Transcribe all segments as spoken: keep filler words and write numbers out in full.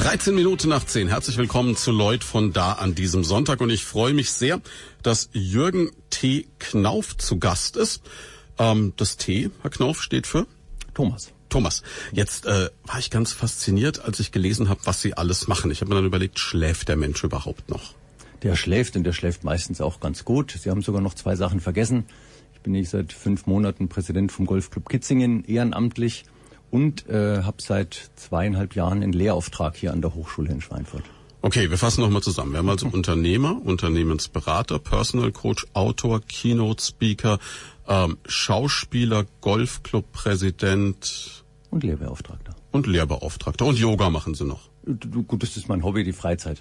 dreizehn Minuten nach zehn. Herzlich willkommen zu Lloyd von da an diesem Sonntag. Und ich freue mich sehr, dass Jürgen T. Knauf zu Gast ist. Ähm, das T, Herr Knauf, steht für? Thomas. Thomas. Jetzt äh, war ich ganz fasziniert, als ich gelesen habe, was Sie alles machen. Ich habe mir dann überlegt, schläft der Mensch überhaupt noch? Der schläft und der schläft meistens auch ganz gut. Sie haben sogar noch zwei Sachen vergessen. Ich bin nicht seit fünf Monaten Präsident vom Golfclub Kitzingen, ehrenamtlich. Und äh, habe seit zweieinhalb Jahren einen Lehrauftrag hier an der Hochschule in Schweinfurt. Okay, wir fassen nochmal zusammen. Wir haben also Unternehmer, Unternehmensberater, Personal Coach, Autor, Keynote Speaker, ähm, Schauspieler, Golfclub-Präsident. Und Lehrbeauftragter. Und Lehrbeauftragter. Und Yoga machen Sie noch. Gut, das ist mein Hobby, die Freizeit.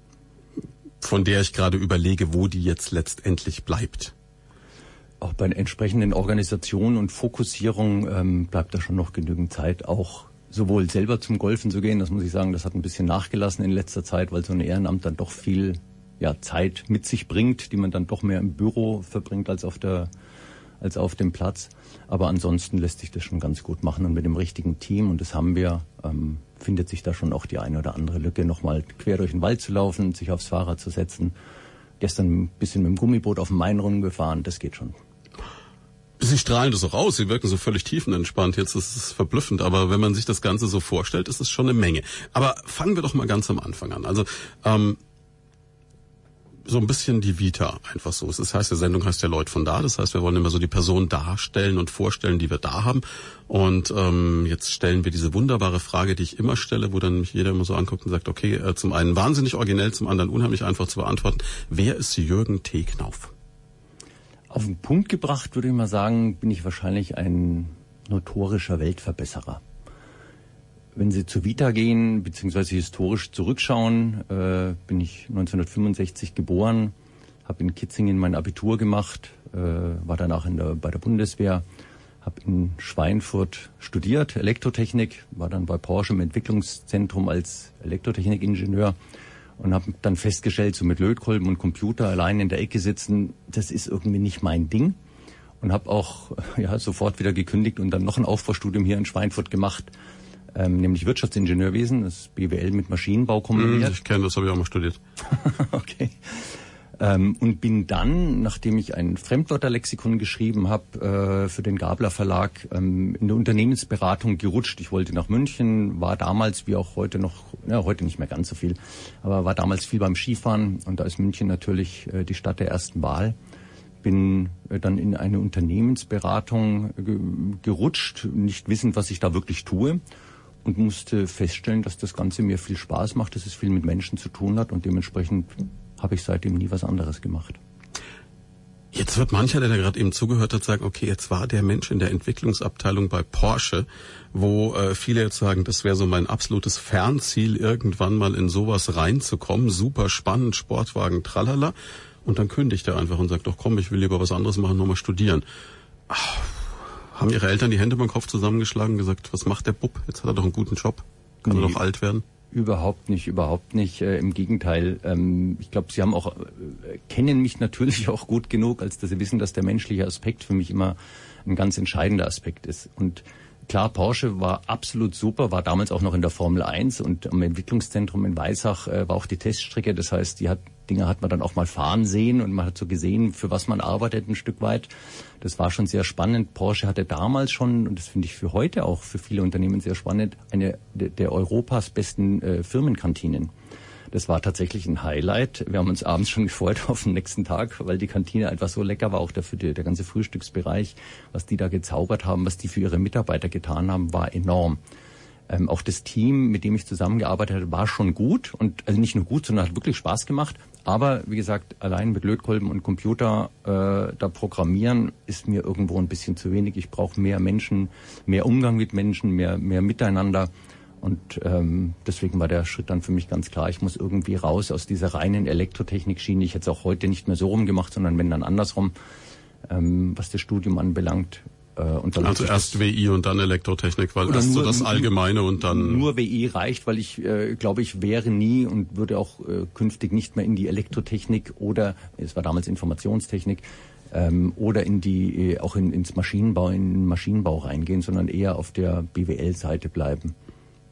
Von der ich gerade überlege, wo die jetzt letztendlich bleibt. Auch bei der entsprechenden Organisation und Fokussierung ähm, bleibt da schon noch genügend Zeit, auch sowohl selber zum Golfen zu gehen, das muss ich sagen, das hat ein bisschen nachgelassen in letzter Zeit, weil so ein Ehrenamt dann doch viel ja, Zeit mit sich bringt, die man dann doch mehr im Büro verbringt als auf der als auf dem Platz. Aber ansonsten lässt sich das schon ganz gut machen und mit dem richtigen Team, und das haben wir, ähm, findet sich da schon auch die eine oder andere Lücke, nochmal quer durch den Wald zu laufen, sich aufs Fahrrad zu setzen. Gestern ein bisschen mit dem Gummiboot auf dem Main rumgefahren, das geht schon. Sie strahlen das auch aus, Sie wirken so völlig tiefenentspannt. Jetzt ist es verblüffend, aber wenn man sich das Ganze so vorstellt, ist es schon eine Menge. Aber fangen wir doch mal ganz am Anfang an. Also ähm, so ein bisschen die Vita einfach so. Das heißt, die Sendung heißt ja Lloyd von da. Das heißt, wir wollen immer so die Person darstellen und vorstellen, die wir da haben. Und ähm, jetzt stellen wir diese wunderbare Frage, die ich immer stelle, wo dann mich jeder immer so anguckt und sagt, okay, äh, zum einen wahnsinnig originell, zum anderen unheimlich einfach zu beantworten. Wer ist Jürgen T. Knauf? Auf den Punkt gebracht, würde ich mal sagen, bin ich wahrscheinlich ein notorischer Weltverbesserer. Wenn Sie zur Vita gehen, beziehungsweise historisch zurückschauen, äh, bin ich neunzehnhundertfünfundsechzig geboren, habe in Kitzingen mein Abitur gemacht, äh, war danach in der, bei der Bundeswehr, habe in Schweinfurt studiert, Elektrotechnik, war dann bei Porsche im Entwicklungszentrum als Elektrotechnikingenieur. Und habe dann festgestellt, so mit Lötkolben und Computer allein in der Ecke sitzen, das ist irgendwie nicht mein Ding. Und habe auch ja sofort wieder gekündigt und dann noch ein Aufbaustudium hier in Schweinfurt gemacht, ähm, nämlich Wirtschaftsingenieurwesen, das B W L mit Maschinenbau kombiniert. Ich kenne das, habe ich auch mal studiert. Okay. Ähm, und bin dann, nachdem ich ein Fremdwörterlexikon geschrieben habe äh, für den Gabler Verlag, ähm, in der Unternehmensberatung gerutscht. Ich wollte nach München, war damals wie auch heute noch, ja heute nicht mehr ganz so viel, aber war damals viel beim Skifahren, und da ist München natürlich äh, die Stadt der ersten Wahl. Bin äh, dann in eine Unternehmensberatung ge- gerutscht, nicht wissend, was ich da wirklich tue, und musste feststellen, dass das Ganze mir viel Spaß macht, dass es viel mit Menschen zu tun hat, und dementsprechend habe ich seitdem nie was anderes gemacht. Jetzt wird mancher, der da gerade eben zugehört hat, sagen, okay, jetzt war der Mensch in der Entwicklungsabteilung bei Porsche, wo äh, viele jetzt sagen, das wäre so mein absolutes Fernziel, irgendwann mal in sowas reinzukommen. Super spannend, Sportwagen, tralala. Und dann kündigt er einfach und sagt, doch komm, ich will lieber was anderes machen, nochmal studieren. Ach, haben Ihre Eltern die Hände beim Kopf zusammengeschlagen und gesagt, was macht der Bub? Jetzt hat er doch einen guten Job. Kann nee. er doch alt werden? Überhaupt nicht, überhaupt nicht. Äh, Im Gegenteil. Ähm, ich glaube, Sie haben auch äh, kennen mich natürlich auch gut genug, als dass Sie wissen, dass der menschliche Aspekt für mich immer ein ganz entscheidender Aspekt ist. Und klar, Porsche war absolut super, war damals auch noch in der Formel eins, und am Entwicklungszentrum in Weissach äh, war auch die Teststrecke. Das heißt, die hat, Dinge hat man dann auch mal fahren sehen, und man hat so gesehen, für was man arbeitet ein Stück weit. Das war schon sehr spannend. Porsche hatte damals schon, und das finde ich für heute auch für viele Unternehmen sehr spannend, eine der Europas besten äh, Firmenkantinen. Das war tatsächlich ein Highlight. Wir haben uns abends schon gefreut auf den nächsten Tag, weil die Kantine einfach so lecker war, auch dafür der, der ganze Frühstücksbereich, was die da gezaubert haben, was die für ihre Mitarbeiter getan haben, war enorm. Ähm, auch das Team, mit dem ich zusammengearbeitet habe, war schon gut, und also nicht nur gut, sondern hat wirklich Spaß gemacht. Aber wie gesagt, allein mit Lötkolben und Computer äh, da programmieren ist mir irgendwo ein bisschen zu wenig. Ich brauche mehr Menschen, mehr Umgang mit Menschen, mehr mehr Miteinander. Und ähm, deswegen war der Schritt dann für mich ganz klar, ich muss irgendwie raus aus dieser reinen Elektrotechnik-Schiene. Ich hätte es auch heute nicht mehr so rumgemacht, sondern wenn dann andersrum, ähm, was das Studium anbelangt. Äh, und dann also erst W I und dann Elektrotechnik, weil erst so das Allgemeine und dann... Nur W I reicht, weil ich äh, glaube, ich wäre nie und würde auch äh, künftig nicht mehr in die Elektrotechnik oder, es war damals Informationstechnik, ähm, oder in die äh, auch in, ins Maschinenbau, in den Maschinenbau reingehen, sondern eher auf der B W L-Seite bleiben.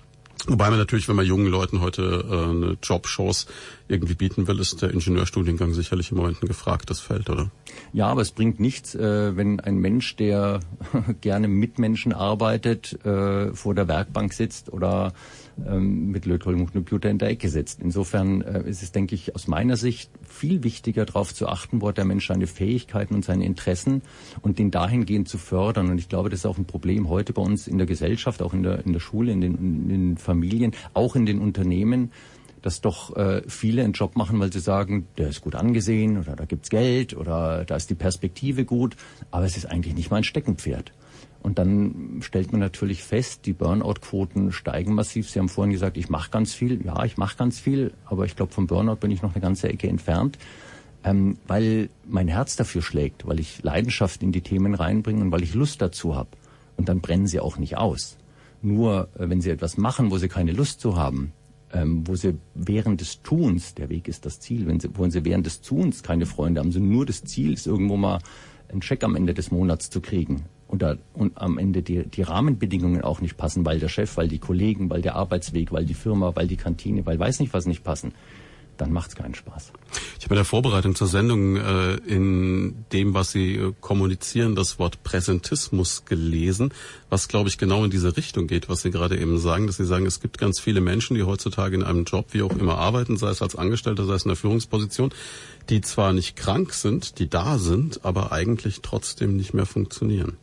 Wobei man natürlich, wenn man jungen Leuten heute äh, eine Jobchance irgendwie bieten will, ist der Ingenieurstudiengang sicherlich im Moment ein gefragtes Feld, oder? Ja, aber es bringt nichts, äh, wenn ein Mensch, der gerne mit Menschen arbeitet, äh, vor der Werkbank sitzt oder ähm, mit Lötkolben und Computer in der Ecke sitzt. Insofern äh, ist es, denke ich, aus meiner Sicht viel wichtiger, darauf zu achten, wo hat der Mensch seine Fähigkeiten und seine Interessen und den dahingehend zu fördern. Und ich glaube, das ist auch ein Problem heute bei uns in der Gesellschaft, auch in der in der Schule, in den, in den Familien, auch in den Unternehmen, dass doch äh, viele einen Job machen, weil sie sagen, der ist gut angesehen oder da gibt's Geld oder da ist die Perspektive gut, aber es ist eigentlich nicht mein Steckenpferd. Und dann stellt man natürlich fest, die Burnout-Quoten steigen massiv. Sie haben vorhin gesagt, ich mache ganz viel. Ja, ich mache ganz viel, aber ich glaube, vom Burnout bin ich noch eine ganze Ecke entfernt, ähm, weil mein Herz dafür schlägt, weil ich Leidenschaft in die Themen reinbringe und weil ich Lust dazu habe. Und dann brennen sie auch nicht aus. Nur, äh, wenn sie etwas machen, wo sie keine Lust zu haben, ähm, wo sie während des Tuns, der Weg ist das Ziel, wenn sie, wo sie während des Tuns keine Freunde haben, sondern nur das Ziel ist, irgendwo mal einen Check am Ende des Monats zu kriegen und, da, und am Ende die, die Rahmenbedingungen auch nicht passen, weil der Chef, weil die Kollegen, weil der Arbeitsweg, weil die Firma, weil die Kantine, weil weiß nicht was nicht passen, dann macht's keinen Spaß. Ich habe in der Vorbereitung zur Sendung äh, in dem, was Sie äh, kommunizieren, das Wort Präsentismus gelesen, was, glaube ich, genau in diese Richtung geht, was Sie gerade eben sagen, dass Sie sagen, es gibt ganz viele Menschen, die heutzutage in einem Job, wie auch immer, arbeiten, sei es als Angestellter, sei es in der Führungsposition, die zwar nicht krank sind, die da sind, aber eigentlich trotzdem nicht mehr funktionieren.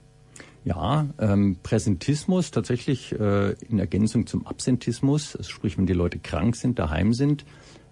Ja, ähm, Präsentismus tatsächlich äh, in Ergänzung zum Absentismus, also sprich, wenn die Leute krank sind, daheim sind.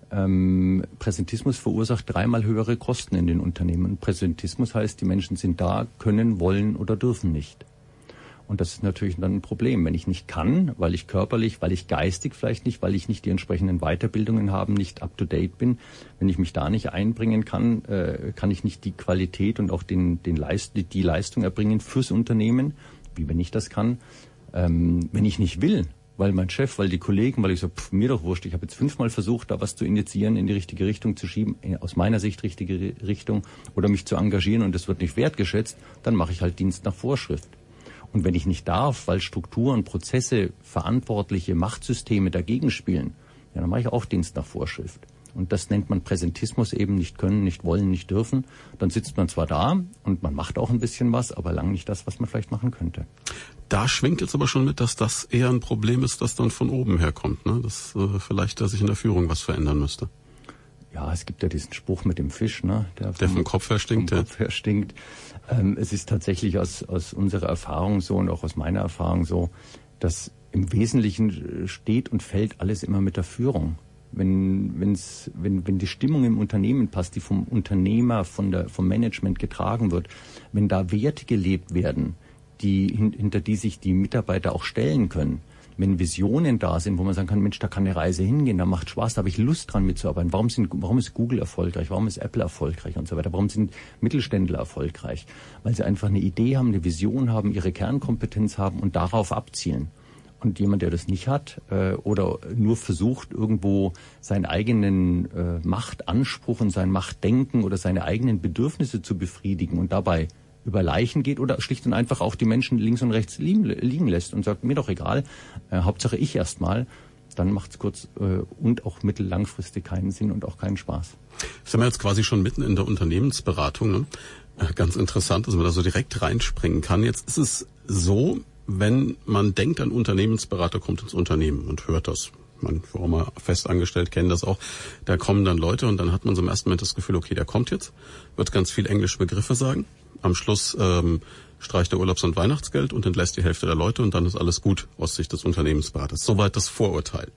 Ähm, Präsentismus verursacht dreimal höhere Kosten in den Unternehmen. Präsentismus heißt, die Menschen sind da, können, wollen oder dürfen nicht. Und das ist natürlich dann ein Problem. Wenn ich nicht kann, weil ich körperlich, weil ich geistig vielleicht nicht, weil ich nicht die entsprechenden Weiterbildungen habe, nicht up-to-date bin, wenn ich mich da nicht einbringen kann, äh, kann ich nicht die Qualität und auch den, den Leist, die Leistung erbringen fürs Unternehmen, wie wenn ich das kann. Ähm, wenn ich nicht will, weil mein Chef, weil die Kollegen, weil ich so, pff, mir doch wurscht, ich habe jetzt fünfmal versucht, da was zu initiieren, in die richtige Richtung zu schieben, aus meiner Sicht richtige Richtung, oder mich zu engagieren und das wird nicht wertgeschätzt, dann mache ich halt Dienst nach Vorschrift. Und wenn ich nicht darf, weil Strukturen, Prozesse, verantwortliche Machtsysteme dagegen spielen, ja, dann mache ich auch Dienst nach Vorschrift. Und das nennt man Präsentismus, eben nicht können, nicht wollen, nicht dürfen. Dann sitzt man zwar da und man macht auch ein bisschen was, aber lang nicht das, was man vielleicht machen könnte. Da schwingt jetzt aber schon mit, dass das eher ein Problem ist, das dann von oben herkommt, ne? Dass äh, vielleicht da sich in der Führung was verändern müsste. Ja, es gibt ja diesen Spruch mit dem Fisch, ne? Der, der vom, vom Kopf her stinkt. Vom Kopf her stinkt. Ähm, es ist tatsächlich aus, aus unserer Erfahrung so und auch aus meiner Erfahrung so, dass im Wesentlichen steht und fällt alles immer mit der Führung. Wenn, wenn's, wenn, wenn die Stimmung im Unternehmen passt, die vom Unternehmer, von der, vom Management getragen wird, wenn da Werte gelebt werden, die, hinter die sich die Mitarbeiter auch stellen können, wenn Visionen da sind, wo man sagen kann, Mensch, da kann eine Reise hingehen, da macht Spaß, da habe ich Lust dran mitzuarbeiten. Warum sind, warum ist Google erfolgreich? Warum ist Apple erfolgreich und so weiter? Warum sind Mittelständler erfolgreich? Weil sie einfach eine Idee haben, eine Vision haben, ihre Kernkompetenz haben und darauf abzielen. Und jemand, der das nicht hat äh, oder nur versucht, irgendwo seinen eigenen äh, Machtanspruch und sein Machtdenken oder seine eigenen Bedürfnisse zu befriedigen und dabei über Leichen geht oder schlicht und einfach auch die Menschen links und rechts liegen, liegen lässt und sagt, mir doch egal, äh, Hauptsache ich erstmal, dann macht es kurz äh, und auch mittellangfristig keinen Sinn und auch keinen Spaß. Sind wir jetzt quasi schon mitten in der Unternehmensberatung, ne? Äh, ganz interessant, dass man da so direkt reinspringen kann. Jetzt ist es so, wenn man denkt, ein Unternehmensberater kommt ins Unternehmen und hört das. Man, warum mal fest angestellt, kennen das auch. Da kommen dann Leute und dann hat man so im ersten Moment das Gefühl, okay, der kommt jetzt, wird ganz viel englische Begriffe sagen. Am Schluss ähm, streicht er Urlaubs- und Weihnachtsgeld und entlässt die Hälfte der Leute und dann ist alles gut aus Sicht des Unternehmensberaters. Soweit das Vorurteil.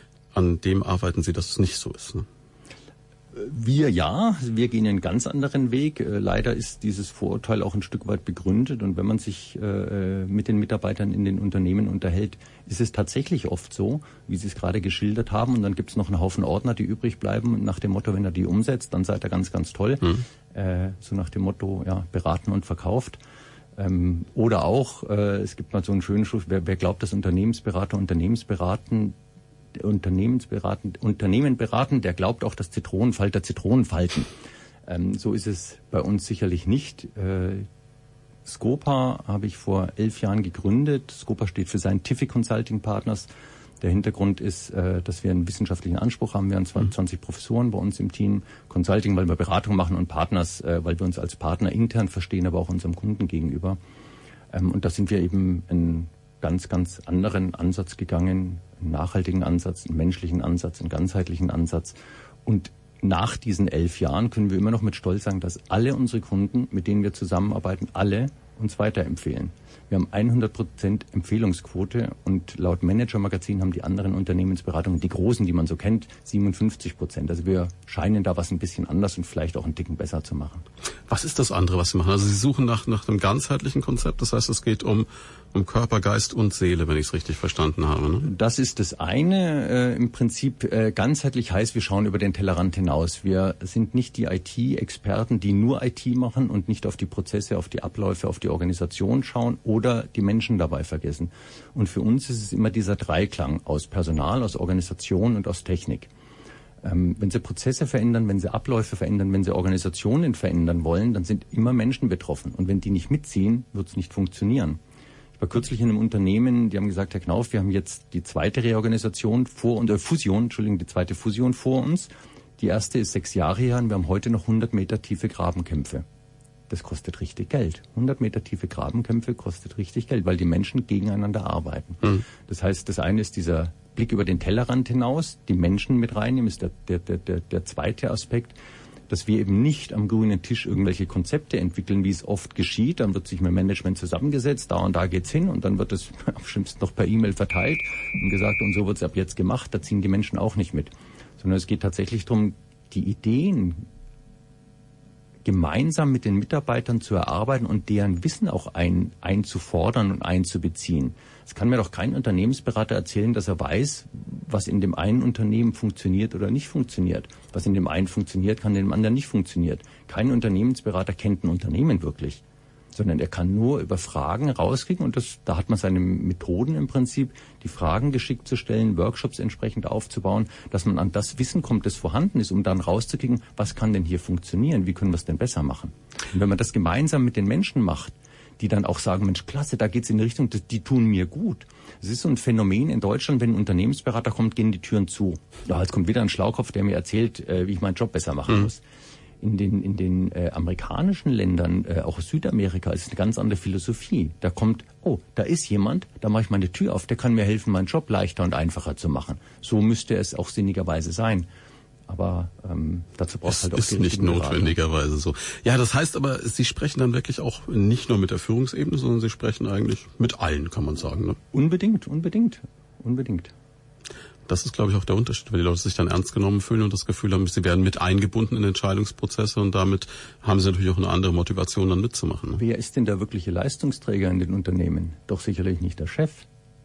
An dem arbeiten Sie, dass es nicht so ist, ne? Wir ja, wir gehen einen ganz anderen Weg. Leider ist dieses Vorurteil auch ein Stück weit begründet und wenn man sich äh, mit den Mitarbeitern in den Unternehmen unterhält, ist es tatsächlich oft so, wie Sie es gerade geschildert haben und dann gibt es noch einen Haufen Ordner, die übrig bleiben und nach dem Motto, wenn er die umsetzt, dann seid ihr ganz, ganz toll. Mhm. Äh, so nach dem Motto, ja, beraten und verkauft. Ähm, oder auch, äh, es gibt mal so einen schönen Schluss, wer, wer glaubt, dass Unternehmensberater Unternehmensberaten Unternehmensberaten, Unternehmen beraten, der glaubt auch, dass Zitronenfalter Zitronen falten. Ähm, so ist es bei uns sicherlich nicht. Äh, Scopa habe ich vor elf Jahren gegründet. Scopa steht für Scientific Consulting Partners. Der Hintergrund ist, äh, dass wir einen wissenschaftlichen Anspruch haben. Wir haben zwanzig mhm. Professoren bei uns im Team, Consulting, weil wir Beratung machen und Partners, äh, weil wir uns als Partner intern verstehen, aber auch unserem Kunden gegenüber. Ähm, und da sind wir eben einen ganz, ganz anderen Ansatz gegangen, einen nachhaltigen Ansatz, einen menschlichen Ansatz, einen ganzheitlichen Ansatz. Und nach diesen elf Jahren können wir immer noch mit Stolz sagen, dass alle unsere Kunden, mit denen wir zusammenarbeiten, alle uns weiterempfehlen. Wir haben hundert Prozent Empfehlungsquote und laut Manager-Magazin haben die anderen Unternehmensberatungen, die großen, die man so kennt, siebenundfünfzig Prozent. Also wir scheinen da was ein bisschen anders und vielleicht auch einen Ticken besser zu machen. Was ist das andere, was Sie machen? Also Sie suchen nach, nach einem ganzheitlichen Konzept, das heißt, es geht um, um Körper, Geist und Seele, wenn ich es richtig verstanden habe. Ne? Das ist das eine. Äh, Im Prinzip äh, ganzheitlich heißt, wir schauen über den Tellerrand hinaus. Wir sind nicht die I T-Experten, die nur I T machen und nicht auf die Prozesse, auf die Abläufe, auf die Organisation schauen oder die Menschen dabei vergessen. Und für uns ist es immer dieser Dreiklang aus Personal, aus Organisation und aus Technik. Ähm, wenn Sie Prozesse verändern, wenn Sie Abläufe verändern, wenn Sie Organisationen verändern wollen, dann sind immer Menschen betroffen. Und wenn die nicht mitziehen, wird es nicht funktionieren. Ich war kürzlich in einem Unternehmen, die haben gesagt, Herr Knauf, wir haben jetzt die zweite Reorganisation vor und äh, Fusion, Entschuldigung, die zweite Fusion vor uns. Die erste ist sechs Jahre her und wir haben heute noch hundert Meter tiefe Grabenkämpfe. Das kostet richtig Geld. hundert Meter tiefe Grabenkämpfe kostet richtig Geld, weil die Menschen gegeneinander arbeiten. Mhm. Das heißt, das eine ist dieser Blick über den Tellerrand hinaus, die Menschen mit reinnehmen, ist der, der, der, der, der zweite Aspekt, dass wir eben nicht am grünen Tisch irgendwelche Konzepte entwickeln, wie es oft geschieht. Dann wird sich mit Management zusammengesetzt, da und da geht's hin und dann wird es am schlimmsten noch per E-Mail verteilt und gesagt, und so wird's ab jetzt gemacht. Da ziehen die Menschen auch nicht mit. Sondern es geht tatsächlich darum, die Ideen gemeinsam mit den Mitarbeitern zu erarbeiten und deren Wissen auch ein, einzufordern und einzubeziehen. Es kann mir doch kein Unternehmensberater erzählen, dass er weiß, was in dem einen Unternehmen funktioniert oder nicht funktioniert. Was in dem einen funktioniert, kann in dem anderen nicht funktioniert. Kein Unternehmensberater kennt ein Unternehmen wirklich, sondern er kann nur über Fragen rauskriegen und das, da hat man seine Methoden im Prinzip, die Fragen geschickt zu stellen, Workshops entsprechend aufzubauen, dass man an das Wissen kommt, das vorhanden ist, um dann rauszukriegen, was kann denn hier funktionieren, wie können wir es denn besser machen. Und wenn man das gemeinsam mit den Menschen macht, die dann auch sagen, Mensch, klasse, da geht's in die Richtung, die tun mir gut. Es ist so ein Phänomen in Deutschland, wenn ein Unternehmensberater kommt, gehen die Türen zu. Ja, jetzt kommt wieder ein Schlaukopf, der mir erzählt, äh, wie ich meinen Job besser machen mhm. muss. In den, in den äh, amerikanischen Ländern, äh, auch Südamerika, ist eine ganz andere Philosophie. Da kommt, oh, da ist jemand, da mache ich meine Tür auf, der kann mir helfen, meinen Job leichter und einfacher zu machen. So müsste es auch sinnigerweise sein. Aber ähm, dazu braucht es halt auch die richtigen Berater. Ist nicht notwendigerweise so. Ja, das heißt aber, Sie sprechen dann wirklich auch nicht nur mit der Führungsebene, sondern Sie sprechen eigentlich mit allen, kann man sagen. Ne? Unbedingt, unbedingt, unbedingt. Das ist, glaube ich, auch der Unterschied, weil die Leute sich dann ernst genommen fühlen und das Gefühl haben, sie werden mit eingebunden in Entscheidungsprozesse und damit haben sie natürlich auch eine andere Motivation, dann mitzumachen. Ne? Wer ist denn der wirkliche Leistungsträger in den Unternehmen? Doch sicherlich nicht der Chef,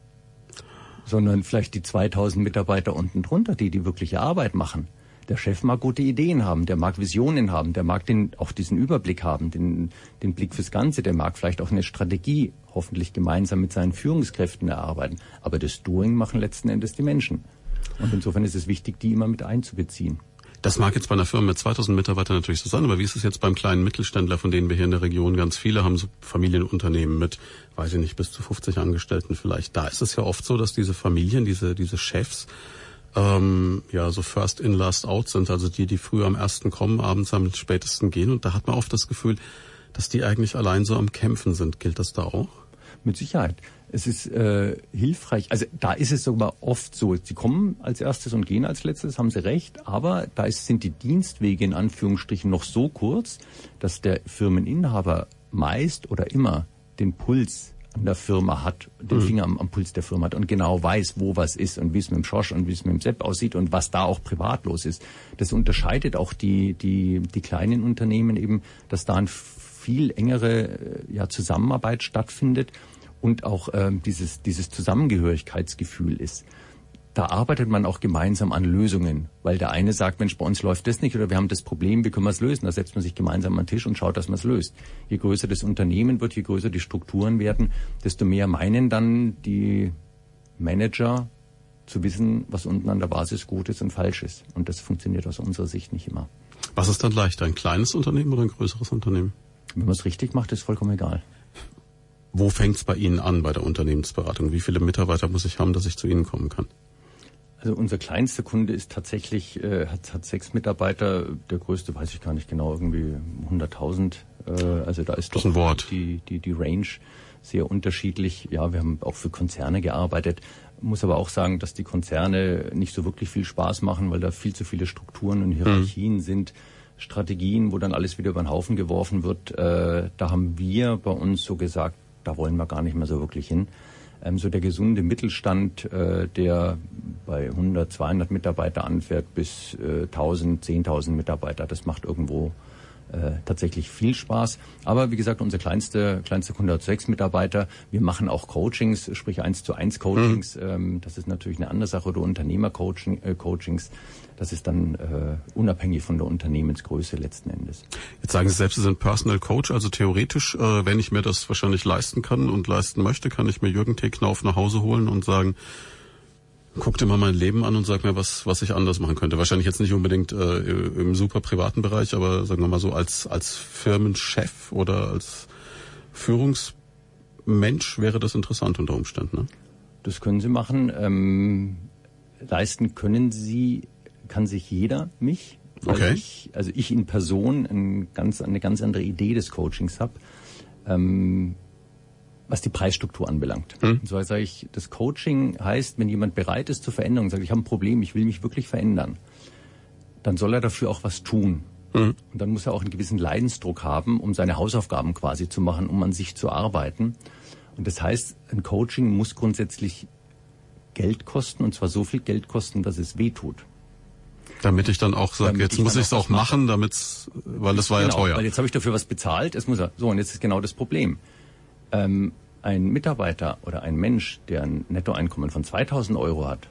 sondern vielleicht die zweitausend Mitarbeiter unten drunter, die die wirkliche Arbeit machen. Der Chef mag gute Ideen haben, der mag Visionen haben, der mag den, auch diesen Überblick haben, den, den Blick fürs Ganze, der mag vielleicht auch eine Strategie hoffentlich gemeinsam mit seinen Führungskräften erarbeiten. Aber das Doing machen letzten Endes die Menschen. Und insofern ist es wichtig, die immer mit einzubeziehen. Das mag jetzt bei einer Firma mit zweitausend Mitarbeitern natürlich so sein, aber wie ist es jetzt beim kleinen Mittelständler, von denen wir hier in der Region ganz viele haben, so Familienunternehmen mit, weiß ich nicht, bis zu fünfzig Angestellten vielleicht. Da ist es ja oft so, dass diese Familien, diese, diese Chefs, ähm, ja, so first in, last out sind, also die, die früher am ersten kommen, abends am spätesten gehen. Und da hat man oft das Gefühl, dass die eigentlich allein so am Kämpfen sind. Gilt das da auch? Mit Sicherheit. Es ist äh, hilfreich. Also da ist es sogar oft so. Sie kommen als erstes und gehen als letztes, haben Sie recht. Aber da ist, sind die Dienstwege in Anführungsstrichen noch so kurz, dass der Firmeninhaber meist oder immer den Puls an der Firma hat, den Finger am, am Puls der Firma hat und genau weiß, wo was ist und wie es mit dem Schorsch und wie es mit dem Sepp aussieht und was da auch privat los ist. Das unterscheidet auch die, die, die kleinen Unternehmen eben, dass da eine viel engere ja, Zusammenarbeit stattfindet und auch ähm, dieses, dieses Zusammengehörigkeitsgefühl ist. Da arbeitet man auch gemeinsam an Lösungen, weil der eine sagt, Mensch, bei uns läuft das nicht oder wir haben das Problem, wie können wir es lösen? Da setzt man sich gemeinsam an den Tisch und schaut, dass man es löst. Je größer das Unternehmen wird, je größer die Strukturen werden, desto mehr meinen dann die Manager zu wissen, was unten an der Basis gut ist und falsch ist. Und das funktioniert aus unserer Sicht nicht immer. Was ist dann leichter, ein kleines Unternehmen oder ein größeres Unternehmen? Wenn man es richtig macht, ist vollkommen egal. Wo fängt es bei Ihnen an, bei der Unternehmensberatung? Wie viele Mitarbeiter muss ich haben, dass ich zu Ihnen kommen kann? Also unser kleinster Kunde ist tatsächlich, äh, hat, hat sechs Mitarbeiter, der größte weiß ich gar nicht genau, irgendwie hunderttausend. Äh, also da ist das doch ein Wort. Die, die, die Range sehr unterschiedlich. Ja, wir haben auch für Konzerne gearbeitet. Muss aber auch sagen, dass die Konzerne nicht so wirklich viel Spaß machen, weil da viel zu viele Strukturen und Hierarchien mhm. sind, Strategien, wo dann alles wieder über den Haufen geworfen wird. Äh, da haben wir bei uns so gesagt, da wollen wir gar nicht mehr so wirklich hin. Ähm, so der gesunde Mittelstand, äh, der bei hundert, zweihundert Mitarbeiter anfährt bis äh, tausend, zehntausend Mitarbeiter, das macht irgendwo äh, tatsächlich viel Spaß. Aber wie gesagt, unser kleinste, kleinste Kunde hat sechs Mitarbeiter. Wir machen auch Coachings, sprich eins zu eins Coachings. Mhm. Ähm, das ist natürlich eine andere Sache, oder Unternehmer-Coaching, äh, Coachings. Das ist dann äh, unabhängig von der Unternehmensgröße letzten Endes. Jetzt sagen Sie selbst, Sie sind Personal Coach, also theoretisch, äh, wenn ich mir das wahrscheinlich leisten kann und leisten möchte, kann ich mir Jürgen T. Knauf nach Hause holen und sagen, guck dir mal mein Leben an und sag mir, was was ich anders machen könnte. Wahrscheinlich jetzt nicht unbedingt äh, im super privaten Bereich, aber sagen wir mal so als als Firmenchef oder als Führungsmensch wäre das interessant unter Umständen. Ne? Das können Sie machen. Ähm, leisten können Sie, kann sich jeder mich. Weil okay. Ich, also ich in Person ein ganz, eine ganz andere Idee des Coachings habe. Ähm, was die Preisstruktur anbelangt. Mhm. Und so sage ich, das Coaching heißt, wenn jemand bereit ist zur Veränderung, sagt, ich habe ein Problem, ich will mich wirklich verändern, dann soll er dafür auch was tun. Mhm. Und dann muss er auch einen gewissen Leidensdruck haben, um seine Hausaufgaben quasi zu machen, um an sich zu arbeiten. Und das heißt, ein Coaching muss grundsätzlich Geld kosten, und zwar so viel Geld kosten, dass es weh tut. Damit ich dann auch sage, jetzt muss ich es auch machen, damit's, weil das war genau, ja teuer. Weil jetzt habe ich dafür was bezahlt, es muss er. So, und jetzt ist genau das Problem. Ähm, ein Mitarbeiter oder ein Mensch, der ein Nettoeinkommen von zweitausend Euro hat,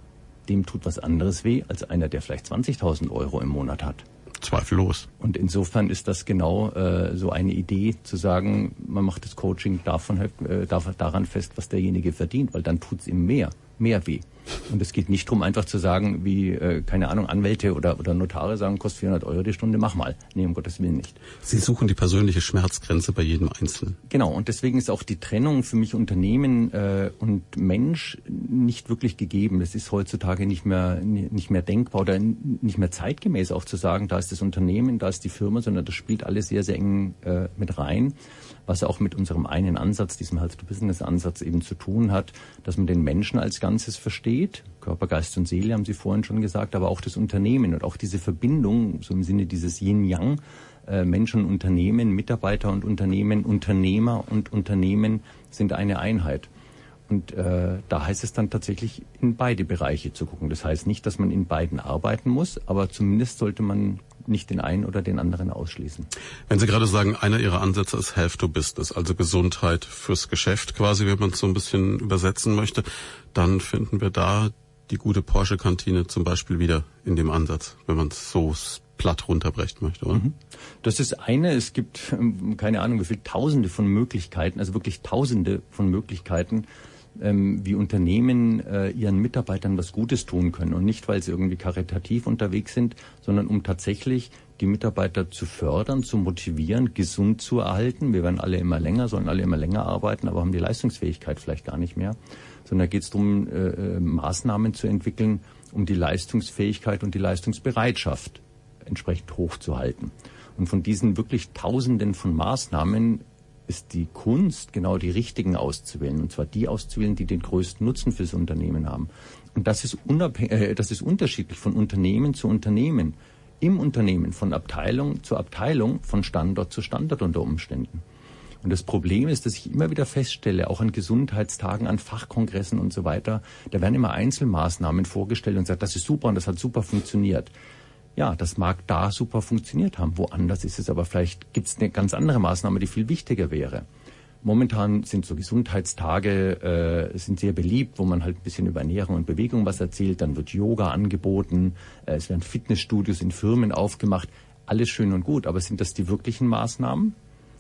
dem tut was anderes weh als einer, der vielleicht zwanzigtausend Euro im Monat hat. Zweifellos. Und insofern ist das genau äh, so eine Idee, zu sagen, man macht das Coaching davon, äh, daran fest, was derjenige verdient, weil dann tut's ihm mehr, mehr weh. Und es geht nicht darum, einfach zu sagen, wie, äh, keine Ahnung, Anwälte oder, oder Notare sagen, kostet vierhundert Euro die Stunde, mach mal. Nee, um Gottes Willen nicht. Sie suchen die persönliche Schmerzgrenze bei jedem Einzelnen. Genau, und deswegen ist auch die Trennung für mich Unternehmen äh, und Mensch nicht wirklich gegeben. Das ist heutzutage nicht mehr, nicht mehr denkbar oder nicht mehr zeitgemäß auch zu sagen, da ist das Unternehmen, da ist die Firma, sondern das spielt alles sehr, sehr eng äh, mit rein. Was auch mit unserem einen Ansatz, diesem Health-to-Business-Ansatz eben zu tun hat, dass man den Menschen als Ganzes versteht. Körper, Geist und Seele haben Sie vorhin schon gesagt, aber auch das Unternehmen und auch diese Verbindung, so im Sinne dieses Yin-Yang, äh, Mensch und Unternehmen, Mitarbeiter und Unternehmen, Unternehmer und Unternehmen sind eine Einheit. Und äh, da heißt es dann tatsächlich, in beide Bereiche zu gucken. Das heißt nicht, dass man in beiden arbeiten muss, aber zumindest sollte man nicht den einen oder den anderen ausschließen. Wenn Sie gerade sagen, einer Ihrer Ansätze ist Health to Business, also Gesundheit fürs Geschäft quasi, wenn man es so ein bisschen übersetzen möchte, dann finden wir da die gute Porsche-Kantine zum Beispiel wieder in dem Ansatz, wenn man es so platt runterbrechen möchte, oder? Das ist eine, es gibt keine Ahnung, wie viele Tausende von Möglichkeiten, also wirklich Tausende von Möglichkeiten, ähm, wie Unternehmen äh, ihren Mitarbeitern was Gutes tun können. Und nicht, weil sie irgendwie karitativ unterwegs sind, sondern um tatsächlich die Mitarbeiter zu fördern, zu motivieren, gesund zu erhalten. Wir werden alle immer länger, sollen alle immer länger arbeiten, aber haben die Leistungsfähigkeit vielleicht gar nicht mehr. Sondern da geht es darum, äh, Maßnahmen zu entwickeln, um die Leistungsfähigkeit und die Leistungsbereitschaft entsprechend hochzuhalten. Und von diesen wirklich Tausenden von Maßnahmen ist die Kunst, genau die richtigen auszuwählen. Und zwar die auszuwählen, die den größten Nutzen fürs Unternehmen haben. Und das ist, unabhängig, äh, das ist unterschiedlich von Unternehmen zu Unternehmen. Im Unternehmen, von Abteilung zu Abteilung, von Standort zu Standort unter Umständen. Und das Problem ist, dass ich immer wieder feststelle, auch an Gesundheitstagen, an Fachkongressen und so weiter, da werden immer Einzelmaßnahmen vorgestellt und sagt, das ist super und das hat super funktioniert. Ja, das mag da super funktioniert haben. Woanders ist es aber vielleicht, gibt es eine ganz andere Maßnahme, die viel wichtiger wäre. Momentan sind so Gesundheitstage äh, sind sehr beliebt, wo man halt ein bisschen über Ernährung und Bewegung was erzählt. Dann wird Yoga angeboten, äh, es werden Fitnessstudios in Firmen aufgemacht. Alles schön und gut, aber sind das die wirklichen Maßnahmen?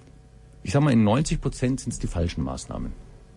Ich sag mal, in neunzig Prozent sind es die falschen Maßnahmen.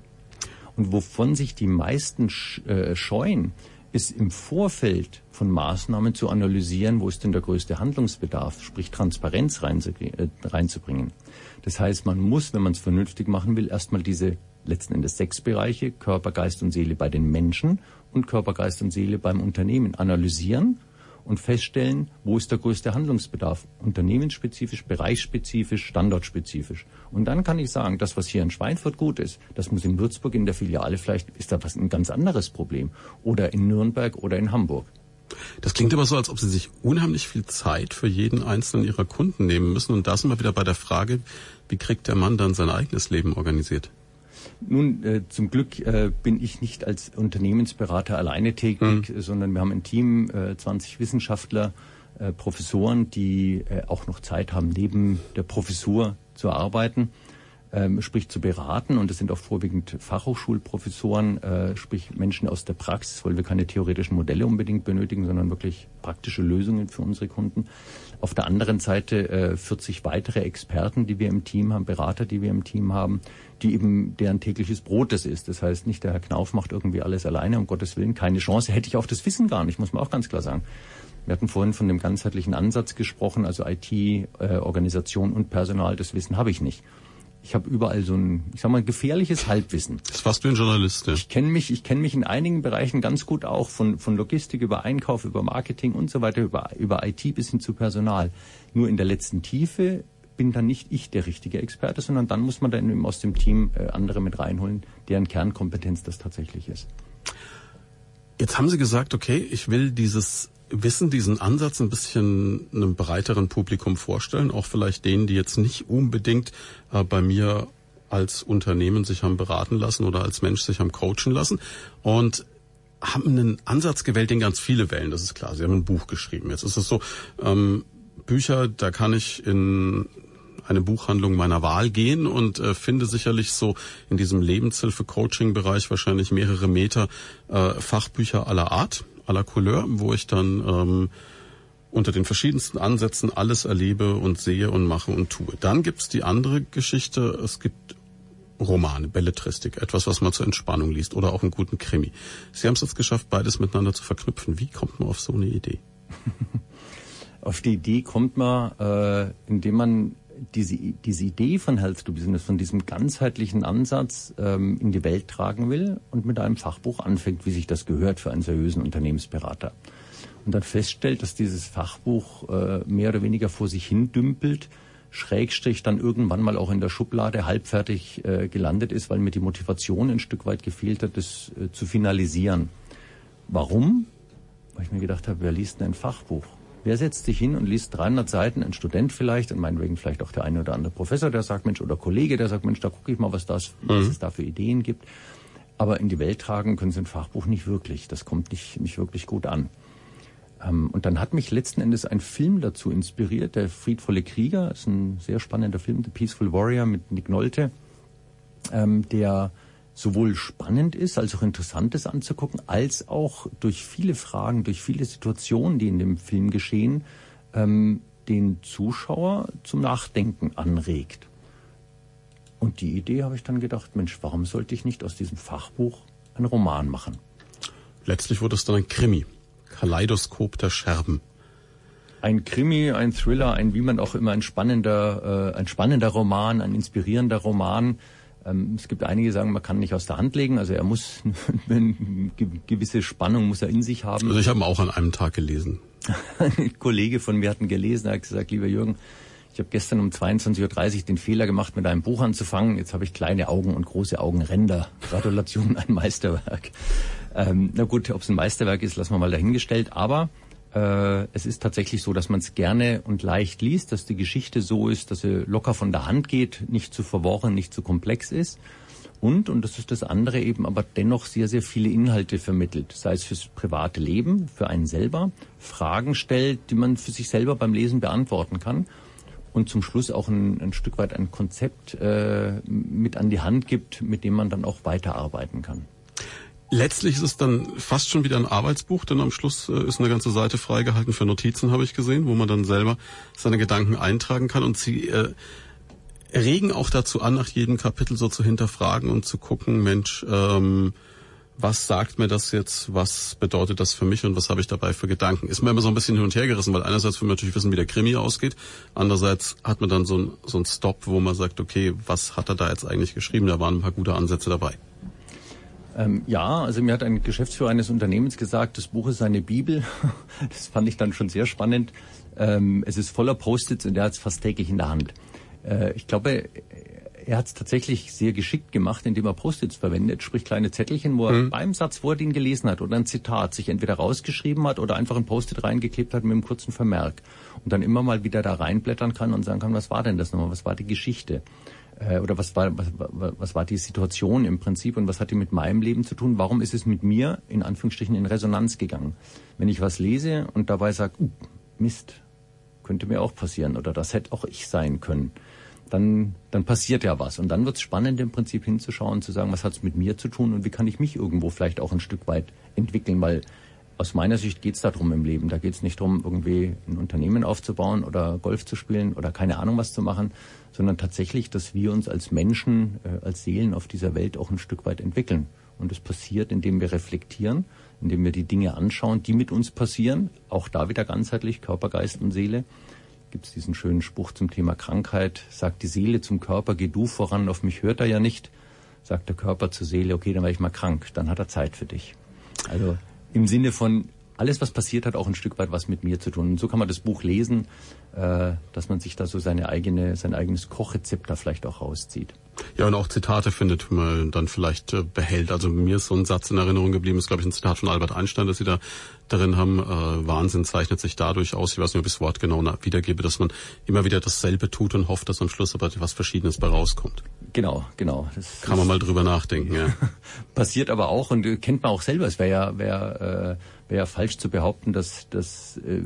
Und wovon sich die meisten sch, äh, scheuen, ist im Vorfeld von Maßnahmen zu analysieren, wo ist denn der größte Handlungsbedarf, sprich Transparenz reinzubringen. Das heißt, man muss, wenn man es vernünftig machen will, erstmal diese letzten Endes sechs Bereiche, Körper, Geist und Seele bei den Menschen und Körper, Geist und Seele beim Unternehmen analysieren und feststellen, wo ist der größte Handlungsbedarf, unternehmensspezifisch, bereichsspezifisch, standortspezifisch. Und dann kann ich sagen, das, was hier in Schweinfurt gut ist, das muss in Würzburg in der Filiale vielleicht, ist da was ein ganz anderes Problem. Oder in Nürnberg oder in Hamburg. Das klingt aber so, als ob Sie sich unheimlich viel Zeit für jeden einzelnen Ihrer Kunden nehmen müssen. Und da sind wir wieder bei der Frage, wie kriegt der Mann dann sein eigenes Leben organisiert? Nun, äh, zum Glück äh, bin ich nicht als Unternehmensberater alleine tätig, mhm. sondern wir haben ein Team, äh, zwanzig Wissenschaftler, äh, Professoren, die äh, auch noch Zeit haben, neben der Professur zu arbeiten, ähm, sprich zu beraten. Und das sind auch vorwiegend Fachhochschulprofessoren, äh, sprich Menschen aus der Praxis, weil wir keine theoretischen Modelle unbedingt benötigen, sondern wirklich praktische Lösungen für unsere Kunden. Auf der anderen Seite äh, vierzig weitere Experten, die wir im Team haben, Berater, die wir im Team haben, die eben deren tägliches Brot das ist. Das heißt, nicht der Herr Knauf macht irgendwie alles alleine, um Gottes Willen, keine Chance. Hätte ich auch das Wissen gar nicht, muss man auch ganz klar sagen. Wir hatten vorhin von dem ganzheitlichen Ansatz gesprochen, also I T, äh, Organisation und Personal, das Wissen habe ich nicht. Ich habe überall so ein, ich sag mal, gefährliches Halbwissen. Das ist fast wie ein Journalist, ja. Ich kenne mich, ich kenne mich in einigen Bereichen ganz gut auch, von, von Logistik über Einkauf, über Marketing und so weiter, über, über I T bis hin zu Personal. Nur in der letzten Tiefe bin dann nicht ich der richtige Experte, sondern dann muss man dann eben aus dem Team äh, andere mit reinholen, deren Kernkompetenz das tatsächlich ist. Jetzt haben Sie gesagt, okay, ich will dieses Wissen, diesen Ansatz ein bisschen einem breiteren Publikum vorstellen, auch vielleicht denen, die jetzt nicht unbedingt äh, bei mir als Unternehmen sich haben beraten lassen oder als Mensch sich haben coachen lassen, und haben einen Ansatz gewählt, den ganz viele wählen, das ist klar. Sie haben ein Buch geschrieben. Jetzt ist es so, ähm, Bücher, da kann ich in eine Buchhandlung meiner Wahl gehen und äh, finde sicherlich so in diesem Lebenshilfe-Coaching-Bereich wahrscheinlich mehrere Meter äh, Fachbücher aller Art, aller Couleur, wo ich dann ähm, unter den verschiedensten Ansätzen alles erlebe und sehe und mache und tue. Dann gibt's die andere Geschichte, es gibt Romane, Belletristik, etwas, was man zur Entspannung liest oder auch einen guten Krimi. Sie haben es jetzt geschafft, beides miteinander zu verknüpfen. Wie kommt man auf so eine Idee? Auf die Idee kommt man, äh, indem man diese, diese Idee von Health to Business, von diesem ganzheitlichen Ansatz ähm, in die Welt tragen will und mit einem Fachbuch anfängt, wie sich das gehört für einen seriösen Unternehmensberater. Und dann feststellt, dass dieses Fachbuch äh, mehr oder weniger vor sich hin dümpelt, Schrägstrich dann irgendwann mal auch in der Schublade halbfertig äh, gelandet ist, weil mir die Motivation ein Stück weit gefehlt hat, das äh, zu finalisieren. Warum? Weil ich mir gedacht habe, wer liest denn ein Fachbuch? Wer setzt sich hin und liest dreihundert Seiten, ein Student vielleicht, und meinetwegen vielleicht auch der eine oder andere Professor, der sagt, Mensch, oder Kollege, der sagt, Mensch, da gucke ich mal, was, das, mhm. was es da für Ideen gibt. Aber in die Welt tragen können Sie ein Fachbuch nicht wirklich. Das kommt nicht, nicht wirklich gut an. Ähm, und dann hat mich letzten Endes ein Film dazu inspiriert, der Friedvolle Krieger, ist ein sehr spannender Film, The Peaceful Warrior mit Nick Nolte, ähm, der sowohl spannend ist, als auch interessant ist anzugucken, als auch durch viele Fragen, durch viele Situationen, die in dem Film geschehen, ähm, den Zuschauer zum Nachdenken anregt. Und die Idee habe ich dann gedacht, Mensch, warum sollte ich nicht aus diesem Fachbuch einen Roman machen? Letztlich wurde es dann ein Krimi. Kaleidoskop der Scherben. Ein Krimi, ein Thriller, ein wie man auch immer, ein spannender, äh, ein spannender Roman, ein inspirierender Roman. Ähm, es gibt einige, die sagen, man kann nicht aus der Hand legen. Also er muss eine gewisse Spannung muss er in sich haben. Also ich habe ihn auch an einem Tag gelesen. Ein Kollege von mir hat ihn gelesen, er hat gesagt, lieber Jürgen, ich habe gestern um zweiundzwanzig Uhr dreißig den Fehler gemacht, mit einem Buch anzufangen. Jetzt habe ich kleine Augen und große Augenränder. Gratulation, ein Meisterwerk. Ähm, na gut, ob es ein Meisterwerk ist, lassen wir mal dahingestellt. Aber äh, es ist tatsächlich so, dass man es gerne und leicht liest, dass die Geschichte so ist, dass sie locker von der Hand geht, nicht zu verworren, nicht zu komplex ist. Und, und das ist das andere eben, aber dennoch sehr, sehr viele Inhalte vermittelt. Sei es fürs private Leben, für einen selber, Fragen stellt, die man für sich selber beim Lesen beantworten kann. Und zum Schluss auch ein, ein Stück weit ein Konzept äh, mit an die Hand gibt, mit dem man dann auch weiterarbeiten kann. Letztlich ist es dann fast schon wieder ein Arbeitsbuch, denn am Schluss äh, ist eine ganze Seite freigehalten für Notizen, habe ich gesehen, wo man dann selber seine Gedanken eintragen kann. Und Sie äh, regen auch dazu an, nach jedem Kapitel so zu hinterfragen und zu gucken, Mensch, ähm, was sagt mir das jetzt, was bedeutet das für mich und was habe ich dabei für Gedanken? Ist mir immer so ein bisschen hin und her gerissen, weil einerseits will man natürlich wissen, wie der Krimi ausgeht, andererseits hat man dann so ein, so ein Stop, wo man sagt, okay, was hat er da jetzt eigentlich geschrieben? Da waren ein paar gute Ansätze dabei. Ähm, ja, also mir hat ein Geschäftsführer eines Unternehmens gesagt, das Buch ist seine Bibel. Das fand ich dann schon sehr spannend. Ähm, es ist voller Post-its und er hat es fast täglich in der Hand. Äh, ich glaube, er hat es tatsächlich sehr geschickt gemacht, indem er Post-its verwendet, sprich kleine Zettelchen, wo er mhm. beim Satz, wo er den gelesen hat oder ein Zitat sich entweder rausgeschrieben hat oder einfach ein Post-it reingeklebt hat mit einem kurzen Vermerk und dann immer mal wieder da reinblättern kann und sagen kann, was war denn das nochmal, was war die Geschichte? Oder was war, was, was war die Situation im Prinzip und was hat die mit meinem Leben zu tun? Warum ist es mit mir, in Anführungsstrichen, in Resonanz gegangen? Wenn ich was lese und dabei sage, uh, Mist, könnte mir auch passieren oder das hätte auch ich sein können, dann, dann passiert ja was. Und dann wird es spannend, im Prinzip hinzuschauen, zu sagen, was hat es mit mir zu tun und wie kann ich mich irgendwo vielleicht auch ein Stück weit entwickeln, weil aus meiner Sicht geht es darum im Leben. Da geht es nicht darum, irgendwie ein Unternehmen aufzubauen oder Golf zu spielen oder keine Ahnung was zu machen, sondern tatsächlich, dass wir uns als Menschen, äh, als Seelen auf dieser Welt auch ein Stück weit entwickeln. Und das passiert, indem wir reflektieren, indem wir die Dinge anschauen, die mit uns passieren. Auch da wieder ganzheitlich, Körper, Geist und Seele. Gibt es diesen schönen Spruch zum Thema Krankheit. Sagt die Seele zum Körper, geh du voran, auf mich hört er ja nicht. Sagt der Körper zur Seele, okay, dann werde ich mal krank, dann hat er Zeit für dich. Also im Sinne von, alles, was passiert, hat auch ein Stück weit was mit mir zu tun. Und so kann man das Buch lesen, äh, dass man sich da so seine eigene, sein eigenes Kochrezept da vielleicht auch rauszieht. Ja, und auch Zitate findet, die man dann vielleicht äh, behält. Also mir ist so ein Satz in Erinnerung geblieben, ist, glaube ich, ein Zitat von Albert Einstein, das Sie da darin haben. Äh, Wahnsinn zeichnet sich dadurch aus, ich weiß nicht, ob ich das Wort genau wiedergebe, dass man immer wieder dasselbe tut und hofft, dass am Schluss aber was Verschiedenes bei rauskommt. Genau, genau. Das kann man mal drüber nachdenken, ja. Passiert aber auch und äh, kennt man auch selber. Es wäre ja, wär, äh, wär ja falsch zu behaupten, dass, dass äh,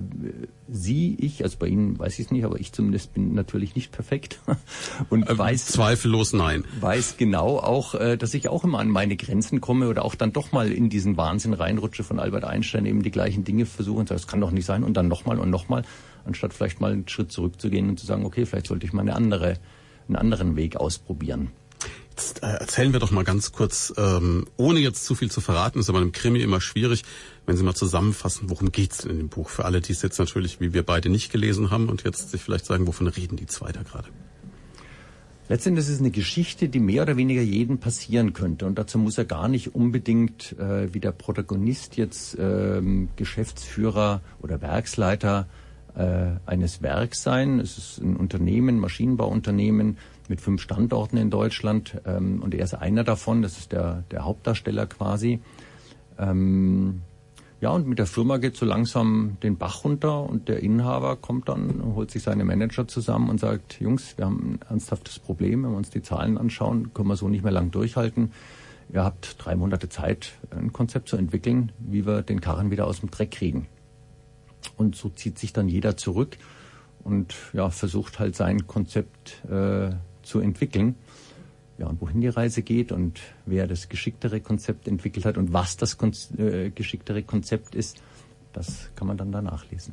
Sie, ich, also bei Ihnen weiß ich es nicht, aber ich zumindest bin natürlich nicht perfekt. und äh, weiß zweifellos nein. Weiß genau auch, äh, dass ich auch immer an meine Grenzen komme oder auch dann doch mal in diesen Wahnsinn reinrutsche von Albert Einstein, eben die gleichen Dinge versuche und sage, das kann doch nicht sein und dann nochmal und nochmal, anstatt vielleicht mal einen Schritt zurückzugehen und zu sagen, okay, vielleicht sollte ich mal eine andere einen anderen Weg ausprobieren. Jetzt äh, erzählen wir doch mal ganz kurz, ähm, ohne jetzt zu viel zu verraten, ist aber im Krimi immer schwierig, wenn Sie mal zusammenfassen, worum geht's denn in dem Buch? Für alle, die es jetzt natürlich, wie wir beide, nicht gelesen haben und jetzt sich vielleicht sagen, wovon reden die zwei da gerade? Letztendlich ist es eine Geschichte, die mehr oder weniger jedem passieren könnte. Und dazu muss er gar nicht unbedingt äh, wie der Protagonist jetzt ähm, Geschäftsführer oder Werksleiter eines Werks sein. Es ist ein Unternehmen, Maschinenbauunternehmen mit fünf Standorten in Deutschland ähm, und er ist einer davon, das ist der, der Hauptdarsteller quasi. Ähm, ja, und mit der Firma geht so langsam den Bach runter und der Inhaber kommt dann, holt sich seine Manager zusammen und sagt, Jungs, wir haben ein ernsthaftes Problem, wenn wir uns die Zahlen anschauen, können wir so nicht mehr lang durchhalten. Ihr habt drei Monate Zeit, ein Konzept zu entwickeln, wie wir den Karren wieder aus dem Dreck kriegen. Und so zieht sich dann jeder zurück und ja, versucht halt sein Konzept äh, zu entwickeln. Ja, und wohin die Reise geht und wer das geschicktere Konzept entwickelt hat und was das Kon- äh, geschicktere Konzept ist, das kann man dann da nachlesen.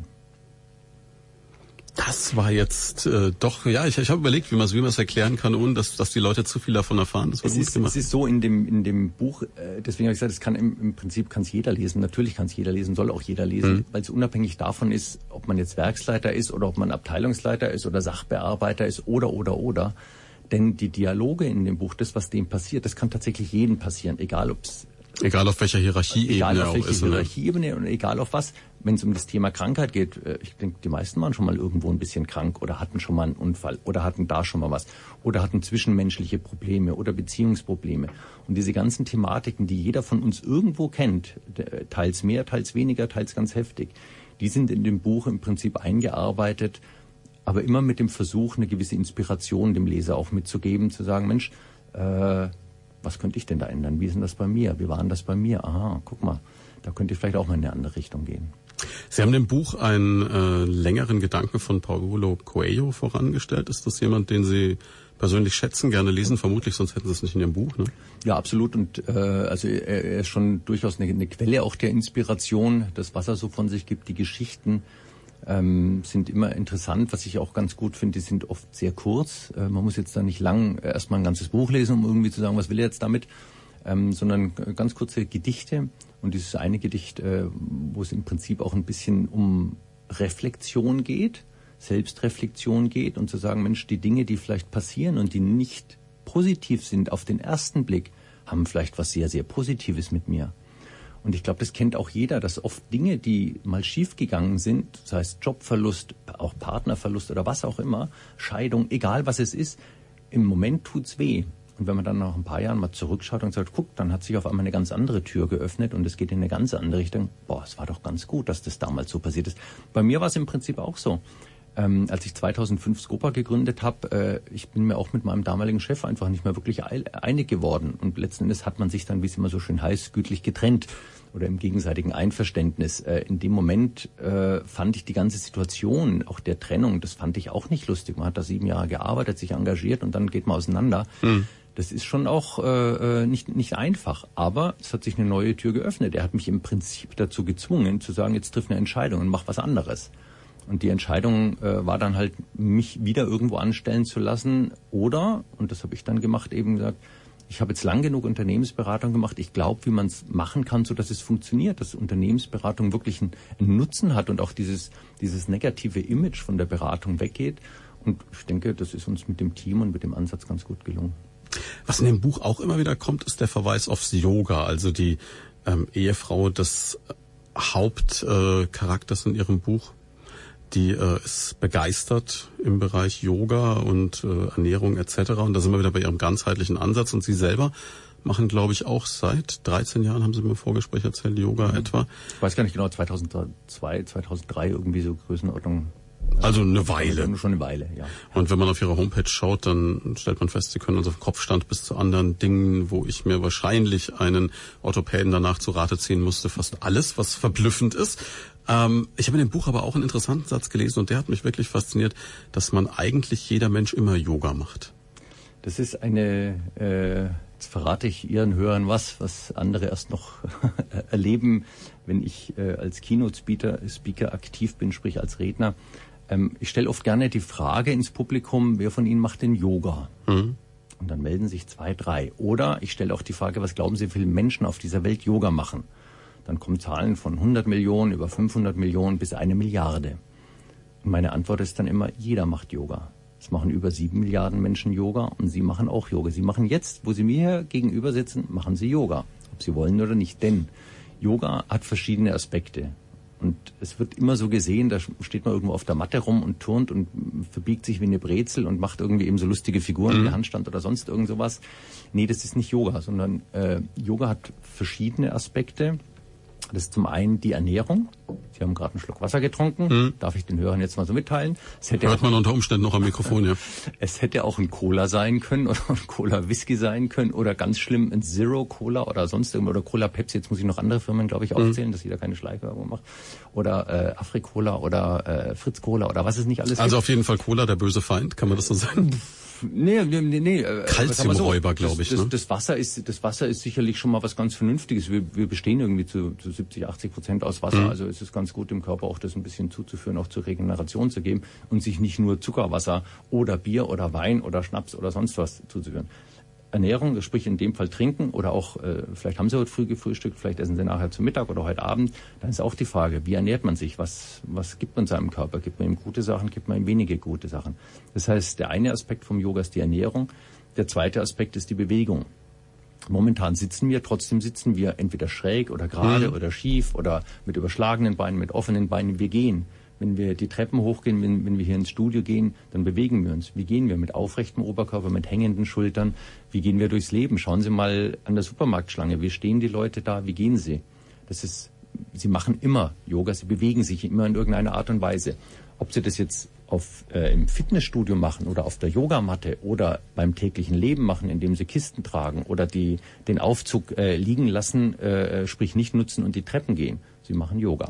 Das war jetzt äh, doch, ja, ich, ich habe überlegt, wie man es wie man es erklären kann, ohne dass, dass die Leute zu viel davon erfahren. Das war es, gut ist, gemacht. Es ist so in dem in dem Buch, äh, deswegen habe ich gesagt, es kann im, im Prinzip kann es jeder lesen. Natürlich kann es jeder lesen, soll auch jeder lesen, mhm. weil es unabhängig davon ist, ob man jetzt Werksleiter ist oder ob man Abteilungsleiter ist oder Sachbearbeiter ist oder oder oder. Denn die Dialoge in dem Buch, das, was dem passiert, das kann tatsächlich jedem passieren, egal ob es Egal auf welcher Hierarchieebene egal auf welcher auch ist. Hierarchieebene und egal auf was, wenn es um das Thema Krankheit geht, ich denke, die meisten waren schon mal irgendwo ein bisschen krank oder hatten schon mal einen Unfall oder hatten da schon mal was oder hatten zwischenmenschliche Probleme oder Beziehungsprobleme. Und diese ganzen Thematiken, die jeder von uns irgendwo kennt, teils mehr, teils weniger, teils ganz heftig, die sind in dem Buch im Prinzip eingearbeitet, aber immer mit dem Versuch, eine gewisse Inspiration dem Leser auch mitzugeben, zu sagen, Mensch, äh, was könnte ich denn da ändern? Wie ist denn das bei mir? Wie war denn das bei mir? Aha, guck mal, da könnte ich vielleicht auch mal in eine andere Richtung gehen. Sie haben dem Buch einen äh, längeren Gedanken von Paulo Coelho vorangestellt. Ist das jemand, den Sie persönlich schätzen, gerne lesen? Vermutlich, sonst hätten Sie es nicht in Ihrem Buch, ne? Ja, absolut. Und äh, also er, er ist schon durchaus eine, eine Quelle auch der Inspiration. Das, was er so von sich gibt, die Geschichten ähm, sind immer interessant. Was ich auch ganz gut finde, die sind oft sehr kurz. Äh, man muss jetzt da nicht lang erstmal ein ganzes Buch lesen, um irgendwie zu sagen, was will er jetzt damit. ähm, sondern ganz kurze Gedichte. Und dieses eine Gedicht, äh, wo es im Prinzip auch ein bisschen um Reflexion geht, Selbstreflexion geht und zu sagen, Mensch, die Dinge, die vielleicht passieren und die nicht positiv sind auf den ersten Blick, haben vielleicht was sehr, sehr Positives mit mir. Und ich glaube, das kennt auch jeder, dass oft Dinge, die mal schiefgegangen sind, sei es Jobverlust, auch Partnerverlust oder was auch immer, Scheidung, egal was es ist, im Moment tut's weh. Und wenn man dann nach ein paar Jahren mal zurückschaut und sagt, guck, dann hat sich auf einmal eine ganz andere Tür geöffnet und es geht in eine ganz andere Richtung. Boah, es war doch ganz gut, dass das damals so passiert ist. Bei mir war es im Prinzip auch so. Ähm, als ich zweitausendfünf Scopa gegründet habe, äh, ich bin mir auch mit meinem damaligen Chef einfach nicht mehr wirklich einig geworden. Und letzten Endes hat man sich dann, wie es immer so schön heißt, gütlich getrennt oder im gegenseitigen Einverständnis. Äh, in dem Moment äh, fand ich die ganze Situation, auch der Trennung, das fand ich auch nicht lustig. Man hat da sieben Jahre gearbeitet, sich engagiert und dann geht man auseinander. Mhm. Das ist schon auch äh, nicht nicht einfach, aber es hat sich eine neue Tür geöffnet. Er hat mich im Prinzip dazu gezwungen, zu sagen, jetzt triff eine Entscheidung und mach was anderes. Und die Entscheidung äh, war dann halt, mich wieder irgendwo anstellen zu lassen oder, und das habe ich dann gemacht, eben gesagt, ich habe jetzt lang genug Unternehmensberatung gemacht, ich glaube, wie man es machen kann, so dass es funktioniert, dass Unternehmensberatung wirklich einen, einen Nutzen hat und auch dieses dieses negative Image von der Beratung weggeht. Und ich denke, das ist uns mit dem Team und mit dem Ansatz ganz gut gelungen. Was in dem Buch auch immer wieder kommt, ist der Verweis aufs Yoga, also die ähm, Ehefrau des Hauptcharakters äh, in ihrem Buch, die äh, ist begeistert im Bereich Yoga und äh, Ernährung et cetera. Und da sind wir wieder bei ihrem ganzheitlichen Ansatz. Und Sie selber machen, glaube ich, auch seit dreizehn Jahren, haben Sie mir im Vorgespräch erzählt, Yoga mhm. etwa. Ich weiß gar nicht genau, zweitausendzwei, zweitausenddrei irgendwie so Größenordnung. Also eine Weile. Schon eine Weile, ja. Und wenn man auf Ihre Homepage schaut, dann stellt man fest, Sie können also vom Kopfstand bis zu anderen Dingen, wo ich mir wahrscheinlich einen Orthopäden danach zu Rate ziehen musste, fast alles, was verblüffend ist. Ähm, ich habe in dem Buch aber auch einen interessanten Satz gelesen und der hat mich wirklich fasziniert, dass man eigentlich jeder Mensch immer Yoga macht. Das ist eine, äh, jetzt verrate ich Ihren Hörern was, was andere erst noch erleben, wenn ich äh, als Keynote-Speaker Speaker aktiv bin, sprich als Redner. Ähm, ich stelle oft gerne die Frage ins Publikum, wer von Ihnen macht denn Yoga? Mhm. Und dann melden sich zwei, drei. Oder ich stelle auch die Frage, was glauben Sie, wie viele Menschen auf dieser Welt Yoga machen? Dann kommen Zahlen von hundert Millionen über fünfhundert Millionen bis eine Milliarde. Und meine Antwort ist dann immer, jeder macht Yoga. Es machen über sieben Milliarden Menschen Yoga und Sie machen auch Yoga. Sie machen jetzt, wo Sie mir hier gegenüber sitzen, machen Sie Yoga. Ob Sie wollen oder nicht. Denn Yoga hat verschiedene Aspekte. Und es wird immer so gesehen, da steht man irgendwo auf der Matte rum und turnt und verbiegt sich wie eine Brezel und macht irgendwie eben so lustige Figuren mhm. wie Handstand oder sonst irgend sowas. Nee, das ist nicht Yoga, sondern äh, Yoga hat verschiedene Aspekte. Das ist zum einen die Ernährung. Sie haben gerade einen Schluck Wasser getrunken. Mhm. Darf ich den Hörern jetzt mal so mitteilen? Es hätte Hört man unter Umständen noch am Mikrofon, ja. Es hätte auch ein Cola sein können oder ein Cola-Whisky sein können oder ganz schlimm ein Zero-Cola oder sonst irgendwas. Oder Cola-Pepsi. Jetzt muss ich noch andere Firmen, glaube ich, aufzählen, mhm. dass jeder keine Schleichwerbung macht. Oder äh, Afri-Cola oder äh, Fritz-Cola oder was es nicht alles Also gibt. auf jeden Fall Cola, der böse Feind, kann man das so sagen? Nee, nee, nee, nee. Calciumräuber, so, glaube ich. Das, ne? das Wasser ist, das Wasser ist sicherlich schon mal was ganz Vernünftiges. Wir, wir bestehen irgendwie zu, zu siebzig, achtzig Prozent aus Wasser. Mhm. Also es ist ganz gut, dem Körper auch das ein bisschen zuzuführen, auch zur Regeneration zu geben und sich nicht nur Zuckerwasser oder Bier oder Wein oder Schnaps oder sonst was zuzuführen. Ernährung, sprich in dem Fall trinken oder auch, äh, vielleicht haben Sie heute früh gefrühstückt, vielleicht essen Sie nachher zu Mittag oder heute Abend, dann ist auch die Frage, wie ernährt man sich? Was, was gibt man seinem Körper? Gibt man ihm gute Sachen, gibt man ihm wenige gute Sachen? Das heißt, der eine Aspekt vom Yoga ist die Ernährung, der zweite Aspekt ist die Bewegung. Momentan sitzen wir, trotzdem sitzen wir entweder schräg oder gerade mhm. oder schief oder mit überschlagenen Beinen, mit offenen Beinen, wir gehen. Wenn wir die Treppen hochgehen, wenn, wenn wir hier ins Studio gehen, dann bewegen wir uns. Wie gehen wir? Mit aufrechtem Oberkörper, mit hängenden Schultern? Wie gehen wir durchs Leben? Schauen Sie mal an der Supermarktschlange. Wie stehen die Leute da? Wie gehen sie? Das ist, sie machen immer Yoga, sie bewegen sich immer in irgendeiner Art und Weise. Ob Sie das jetzt auf, äh, im Fitnessstudio machen oder auf der Yogamatte oder beim täglichen Leben machen, indem Sie Kisten tragen oder die, den Aufzug äh, liegen lassen, äh, sprich nicht nutzen und die Treppen gehen. Sie machen Yoga.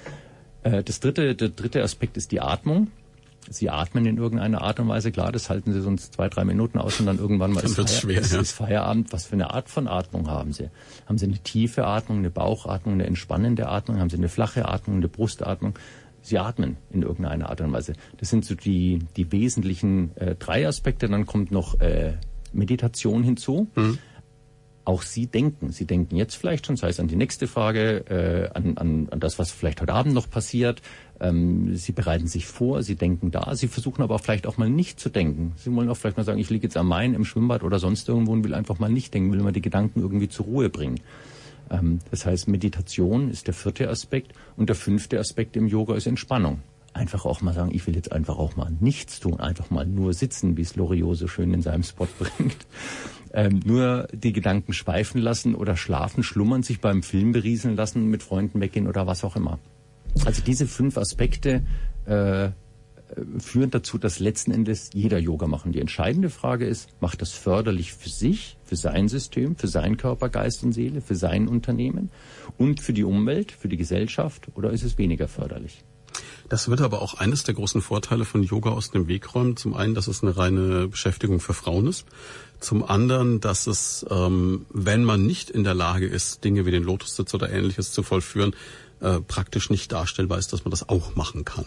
Das dritte, der dritte Aspekt ist die Atmung. Sie atmen in irgendeiner Art und Weise, klar, das halten Sie sonst zwei, drei Minuten aus und dann irgendwann mal ist, Feier, schwer, ist, ja. ist Feierabend. Was für eine Art von Atmung haben Sie? Haben Sie eine tiefe Atmung, eine Bauchatmung, eine entspannende Atmung? Haben Sie eine flache Atmung, eine Brustatmung? Sie atmen in irgendeiner Art und Weise. Das sind so die, die wesentlichen äh, drei Aspekte. Dann kommt noch äh, Meditation hinzu. Mhm. auch Sie denken. Sie denken jetzt vielleicht schon, sei es an die nächste Frage, äh, an, an, an das, was vielleicht heute Abend noch passiert. Ähm, Sie bereiten sich vor, Sie denken da. Sie versuchen aber vielleicht auch mal nicht zu denken. Sie wollen auch vielleicht mal sagen, ich liege jetzt am Main, im Schwimmbad oder sonst irgendwo und will einfach mal nicht denken, will mal die Gedanken irgendwie zur Ruhe bringen. Ähm, das heißt, Meditation ist der vierte Aspekt und der fünfte Aspekt im Yoga ist Entspannung. Einfach auch mal sagen, ich will jetzt einfach auch mal nichts tun, einfach mal nur sitzen, wie es Loriot so schön in seinem Spot bringt. Ähm, nur die Gedanken schweifen lassen oder schlafen, schlummern, sich beim Film berieseln lassen, mit Freunden weggehen oder was auch immer. Also diese fünf Aspekte äh, führen dazu, dass letzten Endes jeder Yoga machen. Die entscheidende Frage ist, macht das förderlich für sich, für sein System, für seinen Körper, Geist und Seele, für sein Unternehmen und für die Umwelt, für die Gesellschaft, oder ist es weniger förderlich? Das wird aber auch eines der großen Vorteile von Yoga aus dem Weg räumen. Zum einen, dass es eine reine Beschäftigung für Frauen ist. Zum anderen, dass es, ähm, wenn man nicht in der Lage ist, Dinge wie den Lotussitz oder Ähnliches zu vollführen, äh, praktisch nicht darstellbar ist, dass man das auch machen kann.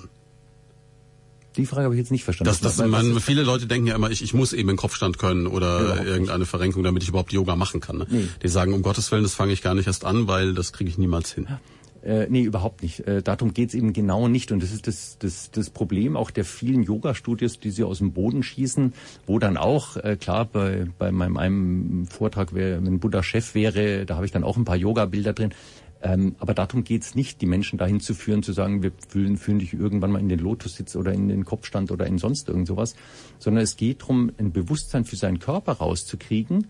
Die Frage habe ich jetzt nicht verstanden. Das, das, man, viele Leute denken ja immer, ich, ich muss eben einen Kopfstand können oder ja, irgendeine nicht. Verrenkung, damit ich überhaupt Yoga machen kann. Ne? Nee. Die sagen, um Gottes Willen, das fange ich gar nicht erst an, weil das kriege ich niemals hin. Ja. Äh, nee, überhaupt nicht. Äh, darum geht's eben genau nicht. Und das ist das, das, das Problem auch der vielen Yoga-Studios, die sie aus dem Boden schießen, wo dann auch, äh, klar, bei, bei meinem einem Vortrag, wer, wenn Buddha Chef wäre, da habe ich dann auch ein paar Yoga-Bilder drin. Ähm, aber darum geht's nicht, die Menschen dahin zu führen, zu sagen, wir fühlen, fühlen dich irgendwann mal in den Lotussitz oder in den Kopfstand oder in sonst irgend sowas. Sondern es geht darum, ein Bewusstsein für seinen Körper rauszukriegen,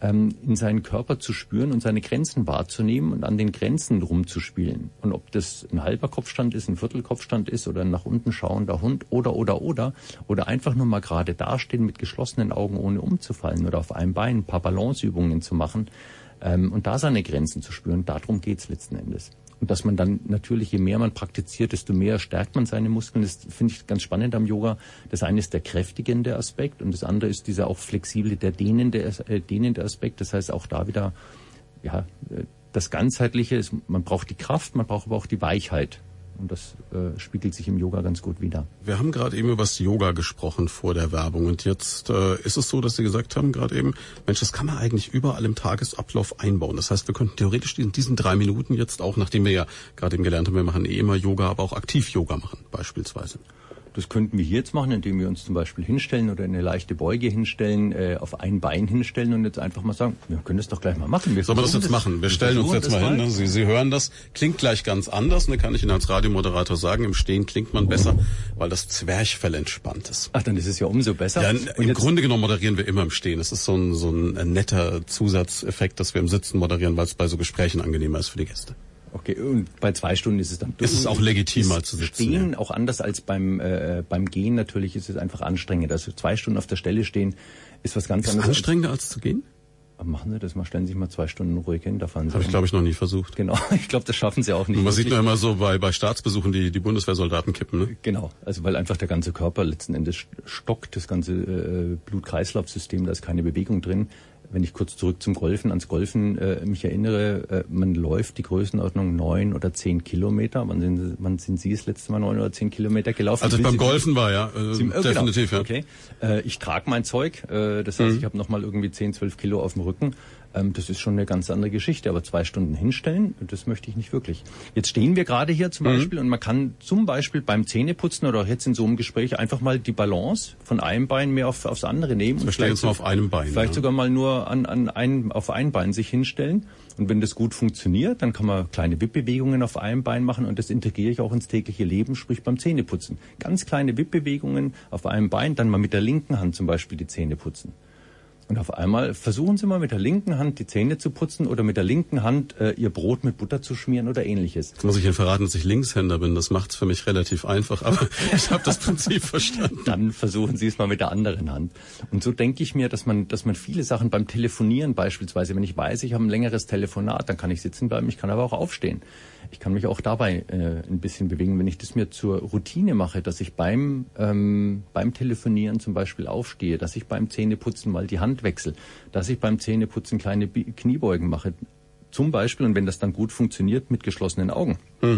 in seinen Körper zu spüren und seine Grenzen wahrzunehmen und an den Grenzen rumzuspielen. Und ob das ein halber Kopfstand ist, ein Viertelkopfstand ist oder ein nach unten schauender Hund oder, oder, oder, oder einfach nur mal gerade dastehen mit geschlossenen Augen, ohne umzufallen oder auf einem Bein ein paar Balanceübungen zu machen ähm, und da seine Grenzen zu spüren. Darum geht's letzten Endes. Und dass man dann natürlich, je mehr man praktiziert, desto mehr stärkt man seine Muskeln. Das finde ich ganz spannend am Yoga. Das eine ist der kräftigende Aspekt und das andere ist dieser auch flexible, der dehnende, äh, dehnende Aspekt. Das heißt auch da wieder, ja, das Ganzheitliche ist, man braucht die Kraft, man braucht aber auch die Weichheit. Und das äh, spiegelt sich im Yoga ganz gut wider. Wir haben gerade eben über das Yoga gesprochen vor der Werbung. Und jetzt äh, ist es so, dass Sie gesagt haben gerade eben, Mensch, das kann man eigentlich überall im Tagesablauf einbauen. Das heißt, wir könnten theoretisch in diesen drei Minuten jetzt auch, nachdem wir ja gerade eben gelernt haben, wir machen eh immer Yoga, aber auch aktiv Yoga machen beispielsweise. Das könnten wir hier jetzt machen, indem wir uns zum Beispiel hinstellen oder eine leichte Beuge hinstellen, äh, auf ein Bein hinstellen und jetzt einfach mal sagen, wir können das doch gleich mal machen. Wir Sollen wir das jetzt das, machen? Wir stellen uns jetzt mal hin. Ne? Sie, Sie hören das. Klingt gleich ganz anders. Und da kann ich Ihnen als Radiomoderator sagen, im Stehen klingt man besser, weil das Zwerchfell entspannt ist. Ach, dann ist es ja umso besser. Ja, im Grunde genommen moderieren wir immer im Stehen. Das ist so ein, so ein netter Zusatzeffekt, dass wir im Sitzen moderieren, weil es bei so Gesprächen angenehmer ist für die Gäste. Okay, und bei zwei Stunden ist es dann... Ist es auch legitim, mal zu sitzen. Stehen, ja. Auch anders als beim äh, beim Gehen natürlich, ist es einfach anstrengend. Also zwei Stunden auf der Stelle stehen ist was ganz ist anderes. Ist anstrengender als, als zu gehen? Machen Sie das mal, stellen Sie sich mal zwei Stunden ruhig hin, da fahren Sie. Habe ich, glaube ich, noch nie versucht. Genau, ich glaube, das schaffen Sie auch nicht. Und man sieht nur immer so bei, bei Staatsbesuchen die, die Bundeswehrsoldaten kippen, ne? Genau, also weil einfach der ganze Körper letzten Endes stockt, das ganze äh, Blut-Kreislauf-System, da ist keine Bewegung drin. Wenn ich kurz zurück zum Golfen, ans Golfen äh, mich erinnere, äh, man läuft die Größenordnung neun oder zehn Kilometer. Wann sind, wann sind Sie das letzte Mal neun oder zehn Kilometer gelaufen? Also beim Golfen war, ja, äh, Sie, äh, definitiv, genau. ja. Okay. Äh, ich trage mein Zeug, äh, das heißt, mhm. ich habe nochmal irgendwie zehn, zwölf Kilo auf dem Rücken. Ähm, das ist schon eine ganz andere Geschichte, aber zwei Stunden hinstellen, das möchte ich nicht wirklich. Jetzt stehen wir gerade hier zum mhm. Beispiel und man kann zum Beispiel beim Zähneputzen oder auch jetzt in so einem Gespräch einfach mal die Balance von einem Bein mehr auf, aufs andere nehmen. Wir stehen jetzt nur auf einem Bein. Vielleicht ja. sogar mal nur an, an ein, auf ein Bein sich hinstellen. Und wenn das gut funktioniert, dann kann man kleine Wippbewegungen auf einem Bein machen und das integriere ich auch ins tägliche Leben, sprich beim Zähneputzen. Ganz kleine Wippbewegungen auf einem Bein, dann mal mit der linken Hand zum Beispiel die Zähne putzen. Und auf einmal versuchen Sie mal mit der linken Hand die Zähne zu putzen oder mit der linken Hand äh, Ihr Brot mit Butter zu schmieren oder Ähnliches. Jetzt muss ich Ihnen verraten, dass ich Linkshänder bin. Das macht es für mich relativ einfach, aber ich habe das Prinzip verstanden. Dann versuchen Sie es mal mit der anderen Hand. Und so denke ich mir, dass man, dass man viele Sachen beim Telefonieren beispielsweise, wenn ich weiß, ich habe ein längeres Telefonat, dann kann ich sitzen bleiben, ich kann aber auch aufstehen. Ich kann mich auch dabei äh, ein bisschen bewegen. Wenn ich das mir zur Routine mache, dass ich beim ähm, beim Telefonieren zum Beispiel aufstehe, dass ich beim Zähneputzen mal die Hand wechsle, dass ich beim Zähneputzen kleine B- Kniebeugen mache, zum Beispiel, und wenn das dann gut funktioniert, mit geschlossenen Augen. Mhm.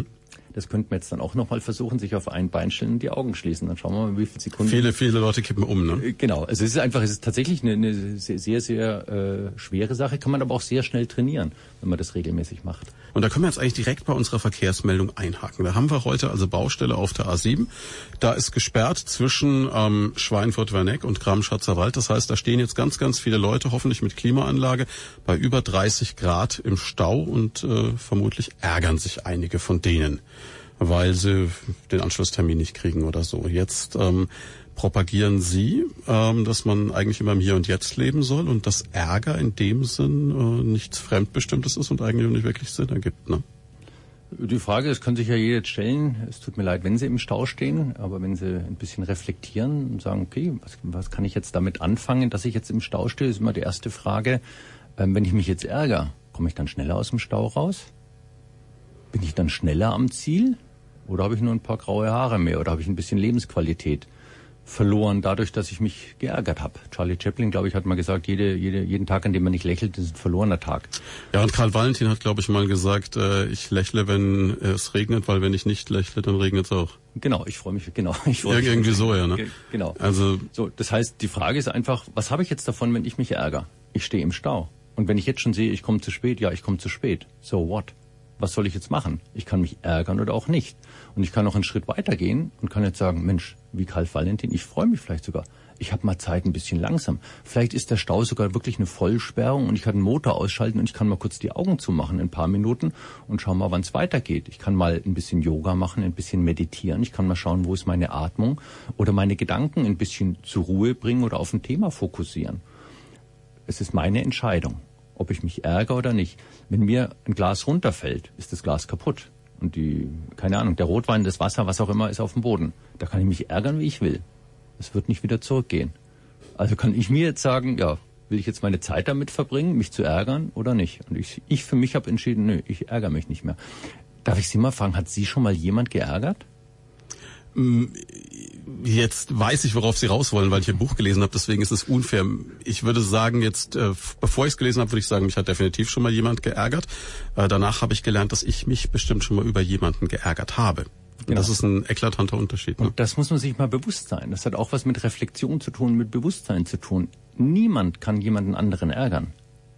Das könnten wir jetzt dann auch nochmal versuchen, sich auf ein Bein stellen und die Augen schließen. Dann schauen wir mal, wie viele Sekunden... Viele, viele Leute kippen um, ne? Genau. Also es ist einfach, es ist tatsächlich eine, eine sehr, sehr, sehr äh, schwere Sache, kann man aber auch sehr schnell trainieren, wenn man das regelmäßig macht. Und da können wir jetzt eigentlich direkt bei unserer Verkehrsmeldung einhaken. Da haben wir heute also Baustelle auf der A sieben. Da ist gesperrt zwischen ähm, Schweinfurt-Werneck und Gramm-Schatzer Wald. Das heißt, da stehen jetzt ganz, ganz viele Leute, hoffentlich mit Klimaanlage, bei über dreißig Grad im Stau und äh, vermutlich ärgern sich einige von denen, weil sie den Anschlusstermin nicht kriegen oder so. Jetzt ähm, propagieren Sie, ähm, dass man eigentlich immer im Hier und Jetzt leben soll und dass Ärger in dem Sinn äh, nichts Fremdbestimmtes ist und eigentlich auch nicht wirklich Sinn ergibt, ne? Die Frage, das kann sich ja jeder jetzt stellen. Es tut mir leid, wenn Sie im Stau stehen, aber wenn Sie ein bisschen reflektieren und sagen, okay, was, was kann ich jetzt damit anfangen, dass ich jetzt im Stau stehe, ist immer die erste Frage. Ähm, wenn ich mich jetzt ärgere, komme ich dann schneller aus dem Stau raus? Bin ich dann schneller am Ziel? Oder habe ich nur ein paar graue Haare mehr? Oder habe ich ein bisschen Lebensqualität verloren, dadurch, dass ich mich geärgert habe? Charlie Chaplin, glaube ich, hat mal gesagt, jede, jede, jeden Tag, an dem man nicht lächelt, ist ein verlorener Tag. Ja, und Karl Valentin hat, glaube ich, mal gesagt, äh, ich lächle, wenn es regnet, weil wenn ich nicht lächle, dann regnet es auch. Genau, ich freue mich, genau. Ich freu mich irgendwie so, ja, ne? Ge- Genau. Also, so, das heißt, die Frage ist einfach, was habe ich jetzt davon, wenn ich mich ärgere? Ich stehe im Stau. Und wenn ich jetzt schon sehe, ich komme zu spät, ja, ich komme zu spät. So what? Was soll ich jetzt machen? Ich kann mich ärgern oder auch nicht. Und ich kann noch einen Schritt weitergehen und kann jetzt sagen, Mensch, wie Karl Valentin, ich freue mich vielleicht sogar. Ich habe mal Zeit ein bisschen langsam. Vielleicht ist der Stau sogar wirklich eine Vollsperrung und ich kann den Motor ausschalten und ich kann mal kurz die Augen zumachen in ein paar Minuten und schau mal, wann es weitergeht. Ich kann mal ein bisschen Yoga machen, ein bisschen meditieren. Ich kann mal schauen, wo ist meine Atmung oder meine Gedanken ein bisschen zur Ruhe bringen oder auf ein Thema fokussieren. Es ist meine Entscheidung, ob ich mich ärgere oder nicht. Wenn mir ein Glas runterfällt, ist das Glas kaputt. Und die, keine Ahnung, der Rotwein, das Wasser, was auch immer, ist auf dem Boden. Da kann ich mich ärgern, wie ich will. Es wird nicht wieder zurückgehen. Also kann ich mir jetzt sagen, ja, will ich jetzt meine Zeit damit verbringen, mich zu ärgern oder nicht? Und ich, ich für mich habe entschieden, nö, ich ärgere mich nicht mehr. Darf ich Sie mal fragen, hat Sie schon mal jemand geärgert? Jetzt weiß ich, worauf Sie raus wollen, weil ich ein Buch gelesen habe, deswegen ist es unfair. Ich würde sagen, jetzt, äh, bevor ich es gelesen habe, würde ich sagen, mich hat definitiv schon mal jemand geärgert. Äh, danach habe ich gelernt, dass ich mich bestimmt schon mal über jemanden geärgert habe. Genau. Das ist ein eklatanter Unterschied. Ne? Und das muss man sich mal bewusst sein. Das hat auch was mit Reflexion zu tun, mit Bewusstsein zu tun. Niemand kann jemanden anderen ärgern.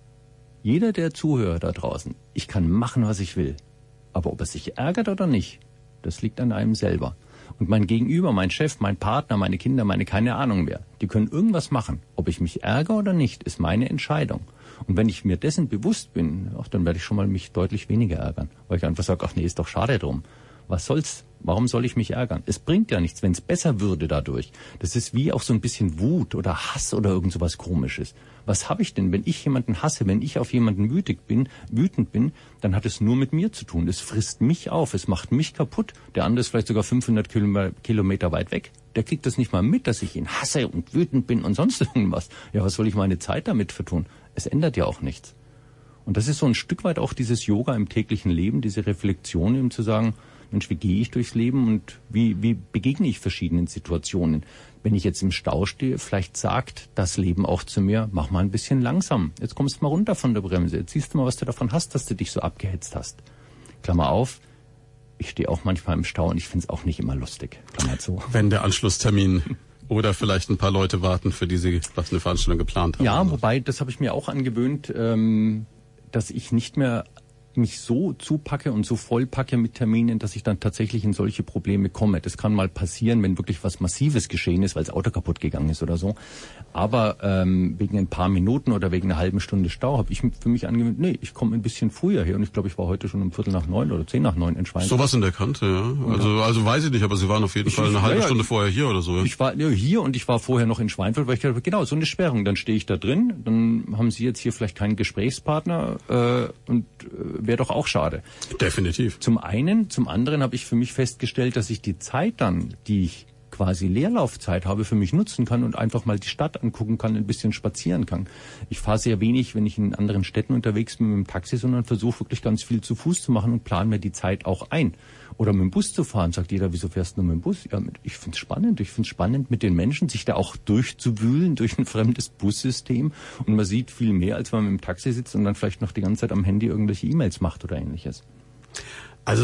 Jeder der Zuhörer da draußen, ich kann machen, was ich will. Aber ob er sich ärgert oder nicht, das liegt an einem selber. Und mein Gegenüber, mein Chef, mein Partner, meine Kinder, meine keine Ahnung mehr, die können irgendwas machen. Ob ich mich ärgere oder nicht, ist meine Entscheidung. Und wenn ich mir dessen bewusst bin, ach, dann werde ich schon mal mich deutlich weniger ärgern. Weil ich einfach sage, ach nee, ist doch schade drum. Was soll's? Warum soll ich mich ärgern? Es bringt ja nichts, wenn es besser würde dadurch. Das ist wie auch so ein bisschen Wut oder Hass oder irgend sowas Komisches. Was habe ich denn, wenn ich jemanden hasse, wenn ich auf jemanden wütig bin, wütend bin, dann hat es nur mit mir zu tun. Es frisst mich auf, es macht mich kaputt. Der andere ist vielleicht sogar fünfhundert Kilometer weit weg. Der kriegt das nicht mal mit, dass ich ihn hasse und wütend bin und sonst irgendwas. Ja, was soll ich meine Zeit damit vertun? Es ändert ja auch nichts. Und das ist so ein Stück weit auch dieses Yoga im täglichen Leben, diese Reflexion, eben zu sagen, Mensch, wie gehe ich durchs Leben und wie, wie begegne ich verschiedenen Situationen? Wenn ich jetzt im Stau stehe, vielleicht sagt das Leben auch zu mir, mach mal ein bisschen langsam. Jetzt kommst du mal runter von der Bremse. Jetzt siehst du mal, was du davon hast, dass du dich so abgehetzt hast. Klammer auf, ich stehe auch manchmal im Stau und ich finde es auch nicht immer lustig. Klammer zu. Wenn der Anschlusstermin oder vielleicht ein paar Leute warten, für die sie was eine Veranstaltung geplant haben. Ja, wobei, das habe ich mir auch angewöhnt, ähm, dass ich nicht mehr mich so zupacke und so vollpacke mit Terminen, dass ich dann tatsächlich in solche Probleme komme. Das kann mal passieren, wenn wirklich was Massives geschehen ist, weil das Auto kaputt gegangen ist oder so. Aber ähm, wegen ein paar Minuten oder wegen einer halben Stunde Stau habe ich für mich angewöhnt, nee, ich komme ein bisschen früher her. Und ich glaube, ich war heute schon um Viertel nach neun oder zehn nach neun in Schweinfurt. Sowas in der Kante, ja. Also, also weiß ich nicht, aber Sie waren auf jeden ich, Fall eine ich, halbe ja, Stunde vorher hier oder so. Ja? Ich war ja, hier und ich war vorher noch in Schweinfurt, weil ich dachte, genau, so eine Sperrung. Dann stehe ich da drin, dann haben Sie jetzt hier vielleicht keinen Gesprächspartner äh, und äh, wäre doch auch schade. Definitiv. Zum einen, zum anderen habe ich für mich festgestellt, dass ich die Zeit dann, die ich quasi Leerlaufzeit habe, für mich nutzen kann und einfach mal die Stadt angucken kann, ein bisschen spazieren kann. Ich fahre sehr wenig, wenn ich in anderen Städten unterwegs bin mit dem Taxi, sondern versuche wirklich ganz viel zu Fuß zu machen und plane mir die Zeit auch ein. Oder mit dem Bus zu fahren, sagt jeder, wieso fährst du nur mit dem Bus? Ja, ich finde es spannend. Ich finde es spannend, mit den Menschen sich da auch durchzuwühlen durch ein fremdes Bussystem. Und man sieht viel mehr, als wenn man mit dem Taxi sitzt und dann vielleicht noch die ganze Zeit am Handy irgendwelche E-Mails macht oder ähnliches. Also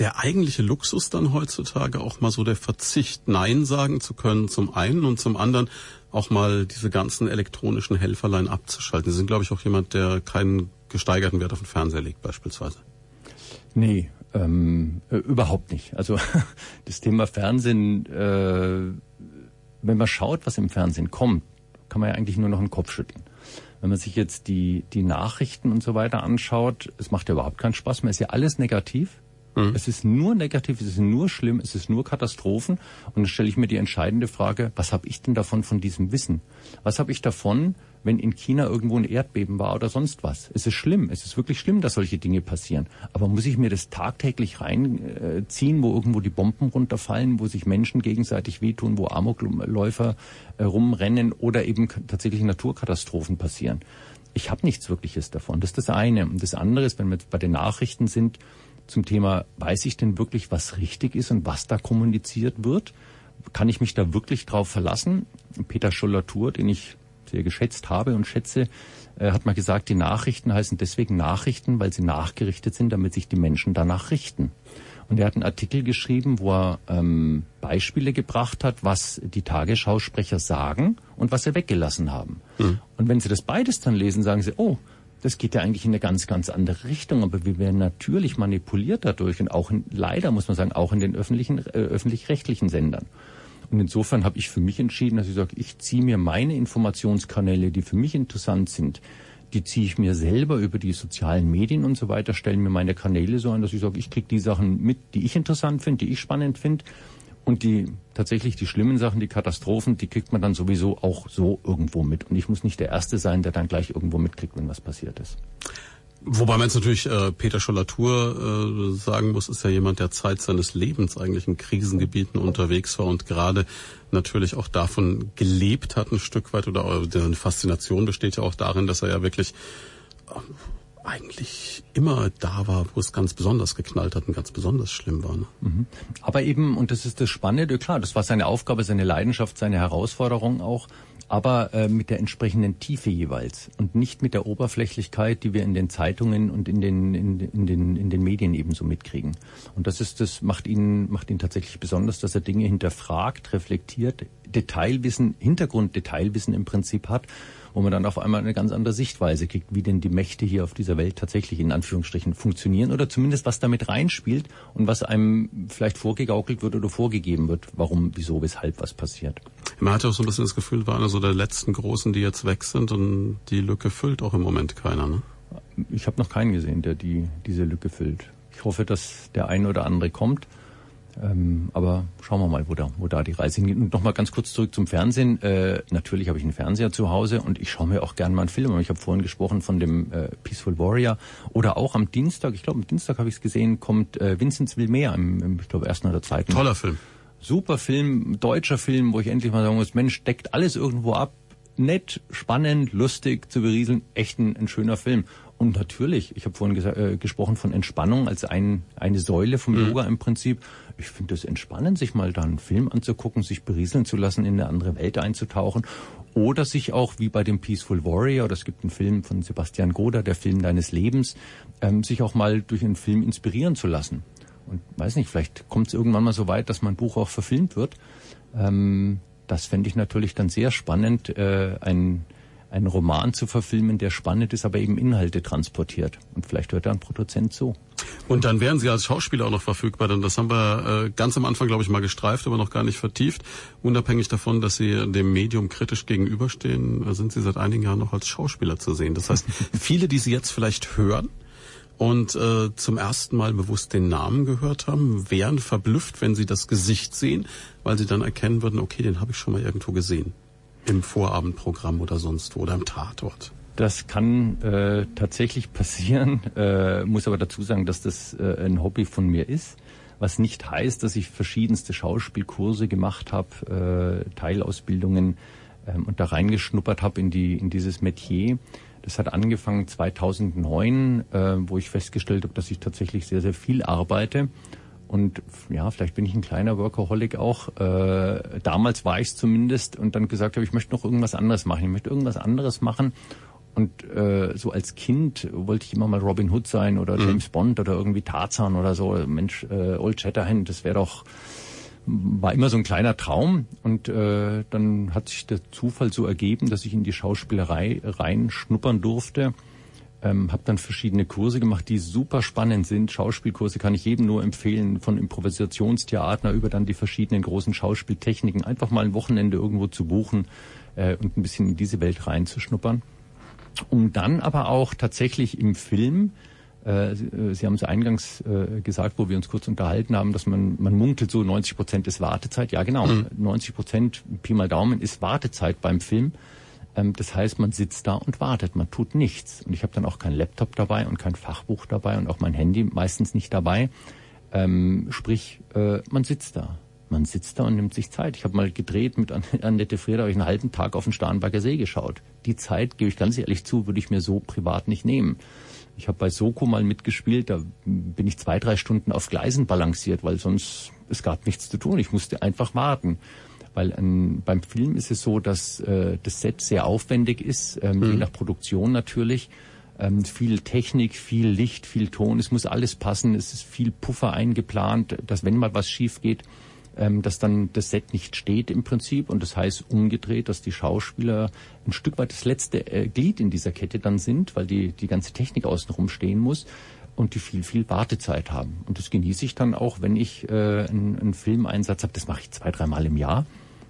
der eigentliche Luxus dann heutzutage auch mal so der Verzicht, Nein sagen zu können zum einen und zum anderen auch mal diese ganzen elektronischen Helferlein abzuschalten. Sie sind, glaube ich, auch jemand, der keinen gesteigerten Wert auf den Fernseher legt beispielsweise. Nee, ähm, äh, überhaupt nicht. Also das Thema Fernsehen, äh, wenn man schaut, was im Fernsehen kommt, kann man ja eigentlich nur noch den Kopf schütteln. Wenn man sich jetzt die, die Nachrichten und so weiter anschaut, es macht ja überhaupt keinen Spaß mehr. Es ist ja alles negativ. Mhm. Es ist nur negativ, es ist nur schlimm, es ist nur Katastrophen. Und dann stelle ich mir die entscheidende Frage, was habe ich denn davon von diesem Wissen? Was habe ich davon, wenn in China irgendwo ein Erdbeben war oder sonst was? Es ist schlimm, es ist wirklich schlimm, dass solche Dinge passieren. Aber muss ich mir das tagtäglich reinziehen, wo irgendwo die Bomben runterfallen, wo sich Menschen gegenseitig wehtun, wo Amokläufer äh, rumrennen oder eben tatsächlich Naturkatastrophen passieren? Ich habe nichts Wirkliches davon. Das ist das eine. Und das andere ist, wenn wir jetzt bei den Nachrichten sind, zum Thema, weiß ich denn wirklich, was richtig ist und was da kommuniziert wird? Kann ich mich da wirklich drauf verlassen? Peter Scholler-Thur, den ich sehr geschätzt habe und schätze, äh, hat mal gesagt, die Nachrichten heißen deswegen Nachrichten, weil sie nachgerichtet sind, damit sich die Menschen danach richten. Und er hat einen Artikel geschrieben, wo er ähm, Beispiele gebracht hat, was die Tagesschausprecher sagen und was sie weggelassen haben. Mhm. Und wenn Sie das beides dann lesen, sagen Sie, oh, das geht ja eigentlich in eine ganz, ganz andere Richtung, aber wir werden natürlich manipuliert dadurch und auch in, leider muss man sagen, auch in den öffentlichen, äh, öffentlich-rechtlichen Sendern. Und insofern habe ich für mich entschieden, dass ich sage, ich ziehe mir meine Informationskanäle, die für mich interessant sind, die ziehe ich mir selber über die sozialen Medien und so weiter, stelle mir meine Kanäle so an, dass ich sage, ich kriege die Sachen mit, die ich interessant finde, die ich spannend finde. Und die tatsächlich die schlimmen Sachen, die Katastrophen, die kriegt man dann sowieso auch so irgendwo mit. Und ich muss nicht der Erste sein, der dann gleich irgendwo mitkriegt, wenn was passiert ist. Wobei man jetzt natürlich äh, Peter Scholler-Thur äh, sagen muss, ist ja jemand, der Zeit seines Lebens eigentlich in Krisengebieten unterwegs war und gerade natürlich auch davon gelebt hat ein Stück weit. Oder eine Faszination besteht ja auch darin, dass er ja wirklich äh, eigentlich immer da war, wo es ganz besonders geknallt hat und ganz besonders schlimm war. Ne? Mhm. Aber eben, und das ist das Spannende, klar, das war seine Aufgabe, seine Leidenschaft, seine Herausforderung auch, aber äh, mit der entsprechenden Tiefe jeweils und nicht mit der Oberflächlichkeit, die wir in den Zeitungen und in den in, in den in den Medien ebenso mitkriegen. Und das ist das macht ihn macht ihn tatsächlich besonders, dass er Dinge hinterfragt, reflektiert, Detailwissen, Hintergrunddetailwissen im Prinzip hat, wo man dann auf einmal eine ganz andere Sichtweise kriegt, wie denn die Mächte hier auf dieser Welt tatsächlich in Anführungsstrichen funktionieren oder zumindest was damit reinspielt und was einem vielleicht vorgegaukelt wird oder vorgegeben wird, warum, wieso, weshalb was passiert. Man hat ja auch so ein bisschen das Gefühl, war einer so der letzten Großen, die jetzt weg sind und die Lücke füllt auch im Moment keiner, ne? Ich habe noch keinen gesehen, der die diese Lücke füllt. Ich hoffe, dass der ein oder andere kommt. Ähm, aber schauen wir mal, wo da, wo da die Reise hingeht. Und nochmal ganz kurz zurück zum Fernsehen. Äh, natürlich habe ich einen Fernseher zu Hause und ich schaue mir auch gerne mal einen Film. Ich habe vorhin gesprochen von dem äh, Peaceful Warrior. Oder auch am Dienstag, ich glaube am Dienstag habe ich es gesehen, kommt äh, Vinzenz will mehr im, im ich glaube, ersten oder zweiten. Toller Film. Super Film, deutscher Film, wo ich endlich mal sagen muss, Mensch, deckt alles irgendwo ab. Nett, spannend, lustig zu berieseln. Echt ein, ein schöner Film. Und natürlich, ich habe vorhin gesa- äh, gesprochen von Entspannung als ein, eine Säule vom mhm. Yoga im Prinzip. Ich finde das entspannend, sich mal da einen Film anzugucken, sich berieseln zu lassen, in eine andere Welt einzutauchen. Oder sich auch, wie bei dem Peaceful Warrior, oder es gibt einen Film von Sebastian Goda, der Film deines Lebens, ähm, sich auch mal durch einen Film inspirieren zu lassen. Und weiß nicht, vielleicht kommt es irgendwann mal so weit, dass mein Buch auch verfilmt wird. Ähm, das fände ich natürlich dann sehr spannend, äh, ein einen Roman zu verfilmen, der spannend ist, aber eben Inhalte transportiert. Und vielleicht hört da ein Produzent zu. Und dann wären Sie als Schauspieler auch noch verfügbar, denn das haben wir äh, ganz am Anfang, glaube ich, mal gestreift, aber noch gar nicht vertieft. Unabhängig davon, dass Sie dem Medium kritisch gegenüberstehen, sind Sie seit einigen Jahren noch als Schauspieler zu sehen. Das heißt, viele, die Sie jetzt vielleicht hören und äh, zum ersten Mal bewusst den Namen gehört haben, wären verblüfft, wenn sie das Gesicht sehen, weil sie dann erkennen würden, okay, den habe ich schon mal irgendwo gesehen. Im Vorabendprogramm oder sonst wo oder im Tatort. Das kann äh, tatsächlich passieren, äh, muss aber dazu sagen, dass das äh, ein Hobby von mir ist, was nicht heißt, dass ich verschiedenste Schauspielkurse gemacht habe, äh, Teilausbildungen äh, und da reingeschnuppert habe in die in dieses Metier. Das hat angefangen zweitausendneun, äh, wo ich festgestellt habe, dass ich tatsächlich sehr, sehr viel arbeite. Und ja, vielleicht bin ich ein kleiner Workaholic auch. Äh, damals war ich es zumindest und dann gesagt habe, ich möchte noch irgendwas anderes machen. Ich möchte irgendwas anderes machen. Und äh, so als Kind wollte ich immer mal Robin Hood sein oder James mhm. Bond oder irgendwie Tarzan oder so. Mensch, äh, Old Shatterhand, das wäre doch, war immer so ein kleiner Traum. Und äh, dann hat sich der Zufall so ergeben, dass ich in die Schauspielerei reinschnuppern durfte. Ähm, habe dann verschiedene Kurse gemacht, die super spannend sind. Schauspielkurse kann ich jedem nur empfehlen, von Improvisationstheater über dann die verschiedenen großen Schauspieltechniken. Einfach mal ein Wochenende irgendwo zu buchen äh, und ein bisschen in diese Welt reinzuschnuppern. Um dann aber auch tatsächlich im Film, äh, Sie haben es eingangs äh, gesagt, wo wir uns kurz unterhalten haben, dass man, man munkelt so neunzig Prozent ist Wartezeit. Ja genau, mhm. neunzig Prozent, Pi mal Daumen, ist Wartezeit beim Film. Das heißt, man sitzt da und wartet, man tut nichts. Und ich habe dann auch kein Laptop dabei und kein Fachbuch dabei und auch mein Handy meistens nicht dabei. Ähm, sprich, äh, man sitzt da. Man sitzt da und nimmt sich Zeit. Ich habe mal gedreht mit Annette Frier, da habe ich einen halben Tag auf den Starnberger See geschaut. Die Zeit, gebe ich ganz ehrlich zu, würde ich mir so privat nicht nehmen. Ich habe bei Soko mal mitgespielt, da bin ich zwei, drei Stunden auf Gleisen balanciert, weil sonst, es gab nichts zu tun. Ich musste einfach warten. Weil ähm, beim Film ist es so, dass äh, das Set sehr aufwendig ist, ähm, mhm. je nach Produktion natürlich. Ähm, viel Technik, viel Licht, viel Ton, es muss alles passen, es ist viel Puffer eingeplant, dass wenn mal was schief geht, ähm, dass dann das Set nicht steht im Prinzip. Und das heißt umgedreht, dass die Schauspieler ein Stück weit das letzte äh, Glied in dieser Kette dann sind, weil die, die ganze Technik außenrum stehen muss. Und die viel, viel Wartezeit haben. Und das genieße ich dann auch, wenn ich äh, einen, einen Filmeinsatz habe. Das mache ich zwei, dreimal im Jahr.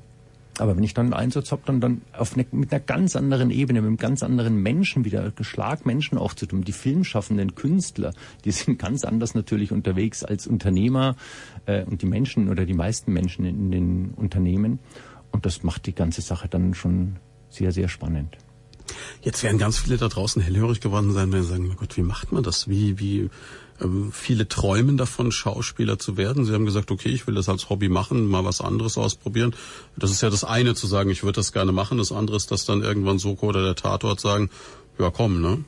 Aber wenn ich dann einen Einsatz habe, dann, dann auf eine, mit einer ganz anderen Ebene, mit einem ganz anderen Menschen wieder, Schlagmenschen auch zu tun. Die filmschaffenden Künstler, die sind ganz anders natürlich unterwegs als Unternehmer äh, und die Menschen oder die meisten Menschen in den Unternehmen. Und das macht die ganze Sache dann schon sehr, sehr spannend. Jetzt werden ganz viele da draußen hellhörig geworden sein, wenn sie sagen, mein Gott, wie macht man das? Wie, wie, ähm, viele träumen davon, Schauspieler zu werden. Sie haben gesagt, okay, ich will das als Hobby machen, mal was anderes ausprobieren. Das ist ja das eine, zu sagen, ich würde das gerne machen. Das andere ist, dass dann irgendwann Soko oder der Tatort sagen, ja komm, ne?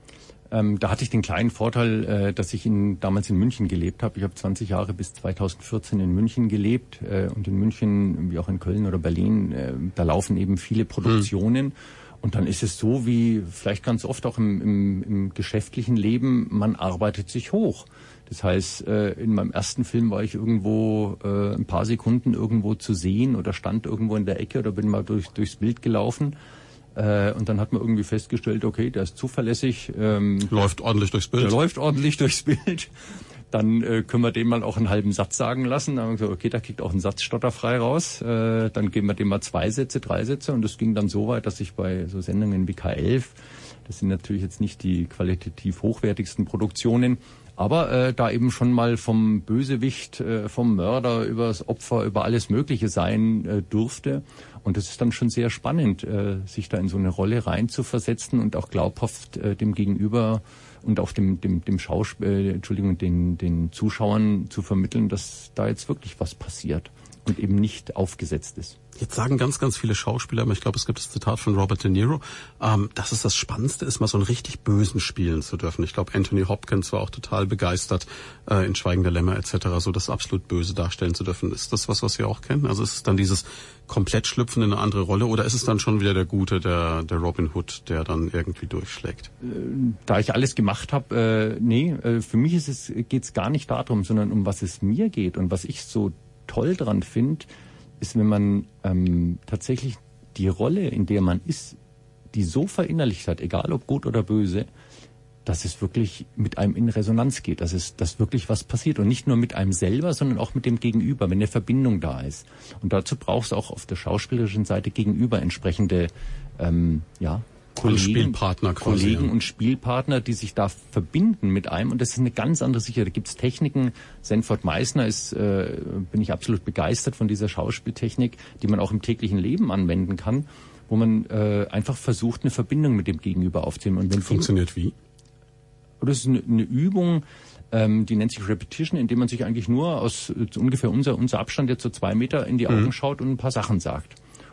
Ähm, da hatte ich den kleinen Vorteil, äh, dass ich in, damals in München gelebt habe. Ich habe zwanzig Jahre bis zweitausendvierzehn in München gelebt. Äh, und in München, wie auch in Köln oder Berlin, äh, da laufen eben viele Produktionen. Hm. Und dann ist es so, wie vielleicht ganz oft auch im, im, im geschäftlichen Leben, man arbeitet sich hoch. Das heißt, äh, in meinem ersten Film war ich irgendwo äh, ein paar Sekunden irgendwo zu sehen oder stand irgendwo in der Ecke oder bin mal durch, durchs Bild gelaufen. Äh, und dann hat man irgendwie festgestellt, okay, der ist zuverlässig. Ähm, läuft ordentlich durchs Bild. Der läuft ordentlich durchs Bild. Dann äh, können wir dem mal auch einen halben Satz sagen lassen. Dann haben wir gesagt, okay, da kriegt auch ein Satz stotterfrei raus. Äh, dann geben wir dem mal zwei Sätze, drei Sätze. Und das ging dann so weit, dass ich bei so Sendungen wie K elf, das sind natürlich jetzt nicht die qualitativ hochwertigsten Produktionen, aber äh, da eben schon mal vom Bösewicht, äh, vom Mörder über das Opfer, über alles Mögliche sein äh, durfte. Und das ist dann schon sehr spannend, äh, sich da in so eine Rolle reinzuversetzen und auch glaubhaft äh, dem Gegenüber und auch dem dem dem Schauspiel, äh, Entschuldigung, den den Zuschauern zu vermitteln, dass da jetzt wirklich was passiert und eben nicht aufgesetzt ist. Jetzt sagen ganz, ganz viele Schauspieler, aber ich glaube, es gibt das Zitat von Robert De Niro, ähm, dass es das Spannendste ist, mal so einen richtig Bösen spielen zu dürfen. Ich glaube, Anthony Hopkins war auch total begeistert, äh, in Schweigen der Lämmer et cetera, so das absolut Böse darstellen zu dürfen. Ist das was, was Sie auch kennen? Also ist es dann dieses komplett Schlüpfen in eine andere Rolle oder ist es dann schon wieder der Gute, der, der Robin Hood, der dann irgendwie durchschlägt? Da ich alles gemacht habe, äh, nee, äh, für mich ist es, geht's gar nicht darum, sondern um was es mir geht und was ich so toll dran finde, ist, wenn man ähm, tatsächlich die Rolle, in der man ist, die so verinnerlicht hat, egal ob gut oder böse, dass es wirklich mit einem in Resonanz geht, dass es, dass wirklich was passiert und nicht nur mit einem selber, sondern auch mit dem Gegenüber, wenn eine Verbindung da ist. Und dazu braucht es auch auf der schauspielerischen Seite gegenüber entsprechende, ähm, ja, Kollegen, Spielpartner quasi, Kollegen ja. und Spielpartner, die sich da verbinden mit einem. Und das ist eine ganz andere Sicherheit. Da gibt es Techniken. Sanford Meisner ist, äh, bin ich absolut begeistert von dieser Schauspieltechnik, die man auch im täglichen Leben anwenden kann, wo man äh, einfach versucht, eine Verbindung mit dem Gegenüber aufzunehmen. Und wenn funktioniert wie? Das ist eine, eine Übung, ähm, die nennt sich Repetition, indem man sich eigentlich nur aus äh, ungefähr unser, unser Abstand jetzt so zwei Meter in die Augen mhm. schaut und ein paar Sachen sagt.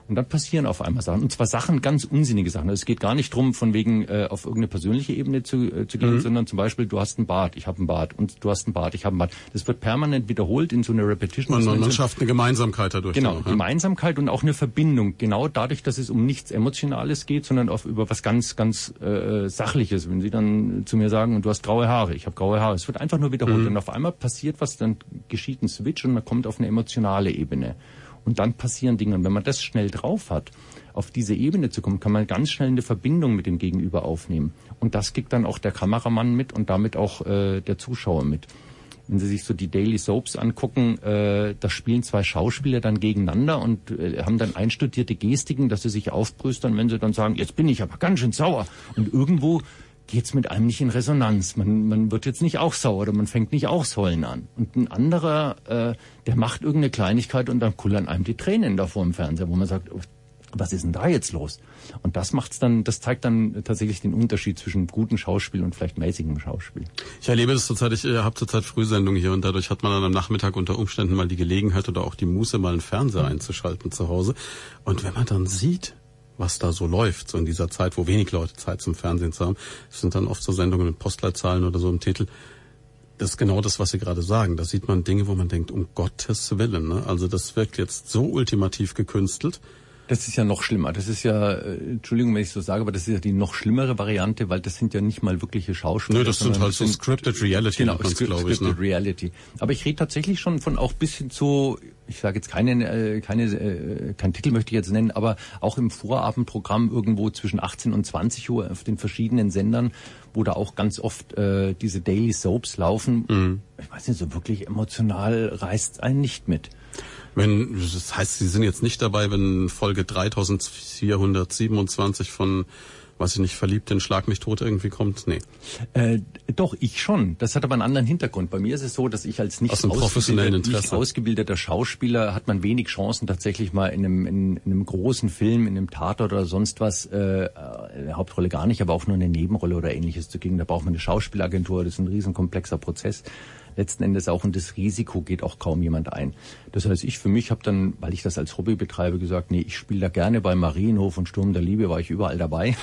Und dann passieren auf einmal Sachen. Und zwar Sachen, ganz unsinnige Sachen. Es geht gar nicht drum, von wegen äh, auf irgendeine persönliche Ebene zu, äh, zu gehen, mhm. sondern zum Beispiel, du hast einen Bart, ich habe einen Bart. Und du hast einen Bart, ich habe einen Bart. Das wird permanent wiederholt in so einer Repetition. Man, man, man schafft eine Gemeinsamkeit dadurch. Genau, auch, ja? Gemeinsamkeit und auch eine Verbindung. Genau dadurch, dass es um nichts Emotionales geht, sondern auf über was ganz, ganz äh, Sachliches. Wenn Sie dann zu mir sagen, du hast graue Haare, ich habe graue Haare. Es wird einfach nur wiederholt. Mhm. Und auf einmal passiert was, dann geschieht ein Switch und man kommt auf eine emotionale Ebene. Und dann passieren Dinge. Und wenn man das schnell drauf hat, auf diese Ebene zu kommen, kann man ganz schnell eine Verbindung mit dem Gegenüber aufnehmen. Und das kriegt dann auch der Kameramann mit und damit auch äh, der Zuschauer mit. Wenn Sie sich so die Daily Soaps angucken, äh, da spielen zwei Schauspieler dann gegeneinander und äh, haben dann einstudierte Gestiken, dass sie sich aufbrüstern, wenn sie dann sagen, jetzt bin ich aber ganz schön sauer. Und irgendwo geht's mit einem nicht in Resonanz. Man, man wird jetzt nicht auch sauer oder man fängt nicht auch das Heulen an. Und ein anderer, äh, der macht irgendeine Kleinigkeit und dann kullern einem die Tränen da vor dem Fernseher, wo man sagt, was ist denn da jetzt los? Und das macht's dann, das zeigt dann tatsächlich den Unterschied zwischen gutem Schauspiel und vielleicht mäßigem Schauspiel. Ich erlebe das zurzeit, ich äh, habe zurzeit Frühsendungen hier und dadurch hat man dann am Nachmittag unter Umständen mal die Gelegenheit oder auch die Muße, mal einen Fernseher einzuschalten zu Hause. Und wenn man dann sieht, was da so läuft, so in dieser Zeit, wo wenig Leute Zeit zum Fernsehen zu haben, das sind dann oft so Sendungen mit Postleitzahlen oder so im Titel. Das ist genau das, was Sie gerade sagen. Da sieht man Dinge, wo man denkt, um Gottes Willen, ne? Also das wirkt jetzt so ultimativ gekünstelt. Das ist ja noch schlimmer. Das ist ja, äh, Entschuldigung, wenn ich so sage, aber das ist ja die noch schlimmere Variante, weil das sind ja nicht mal wirkliche Schauspieler. Nö, das sind halt so Scripted Reality, genau, Scripted, glaube ich, Scripted ne? Reality. Aber ich rede tatsächlich schon von auch bis hin zu, ich sage jetzt keine, äh, keine, äh, keinen Titel möchte ich jetzt nennen, aber auch im Vorabendprogramm irgendwo zwischen achtzehn und zwanzig Uhr auf den verschiedenen Sendern, wo da auch ganz oft äh, diese Daily Soaps laufen. Mhm. Ich weiß nicht, so wirklich emotional reißt einen nicht mit. Wenn, das heißt, Sie sind jetzt nicht dabei, wenn Folge dreitausendvierhundertsiebenundzwanzig von, weiß ich nicht, Verliebt in Schlag mich tot irgendwie kommt? Nee. Äh, doch, ich schon. Das hat aber einen anderen Hintergrund. Bei mir ist es so, dass ich als nicht, aus ausgebildeter, nicht ausgebildeter Schauspieler hat man wenig Chancen, tatsächlich mal in einem, in, in einem großen Film, in einem Tatort oder sonst was, äh, eine Hauptrolle gar nicht, aber auch nur eine Nebenrolle oder ähnliches zu kriegen. Da braucht man eine Schauspielagentur, das ist ein riesen komplexer Prozess. Letzten Endes auch, und das Risiko geht auch kaum jemand ein. Das heißt, ich für mich habe dann, weil ich das als Hobby betreibe, gesagt, nee, ich spiele da gerne bei Marienhof und Sturm der Liebe, war ich überall dabei.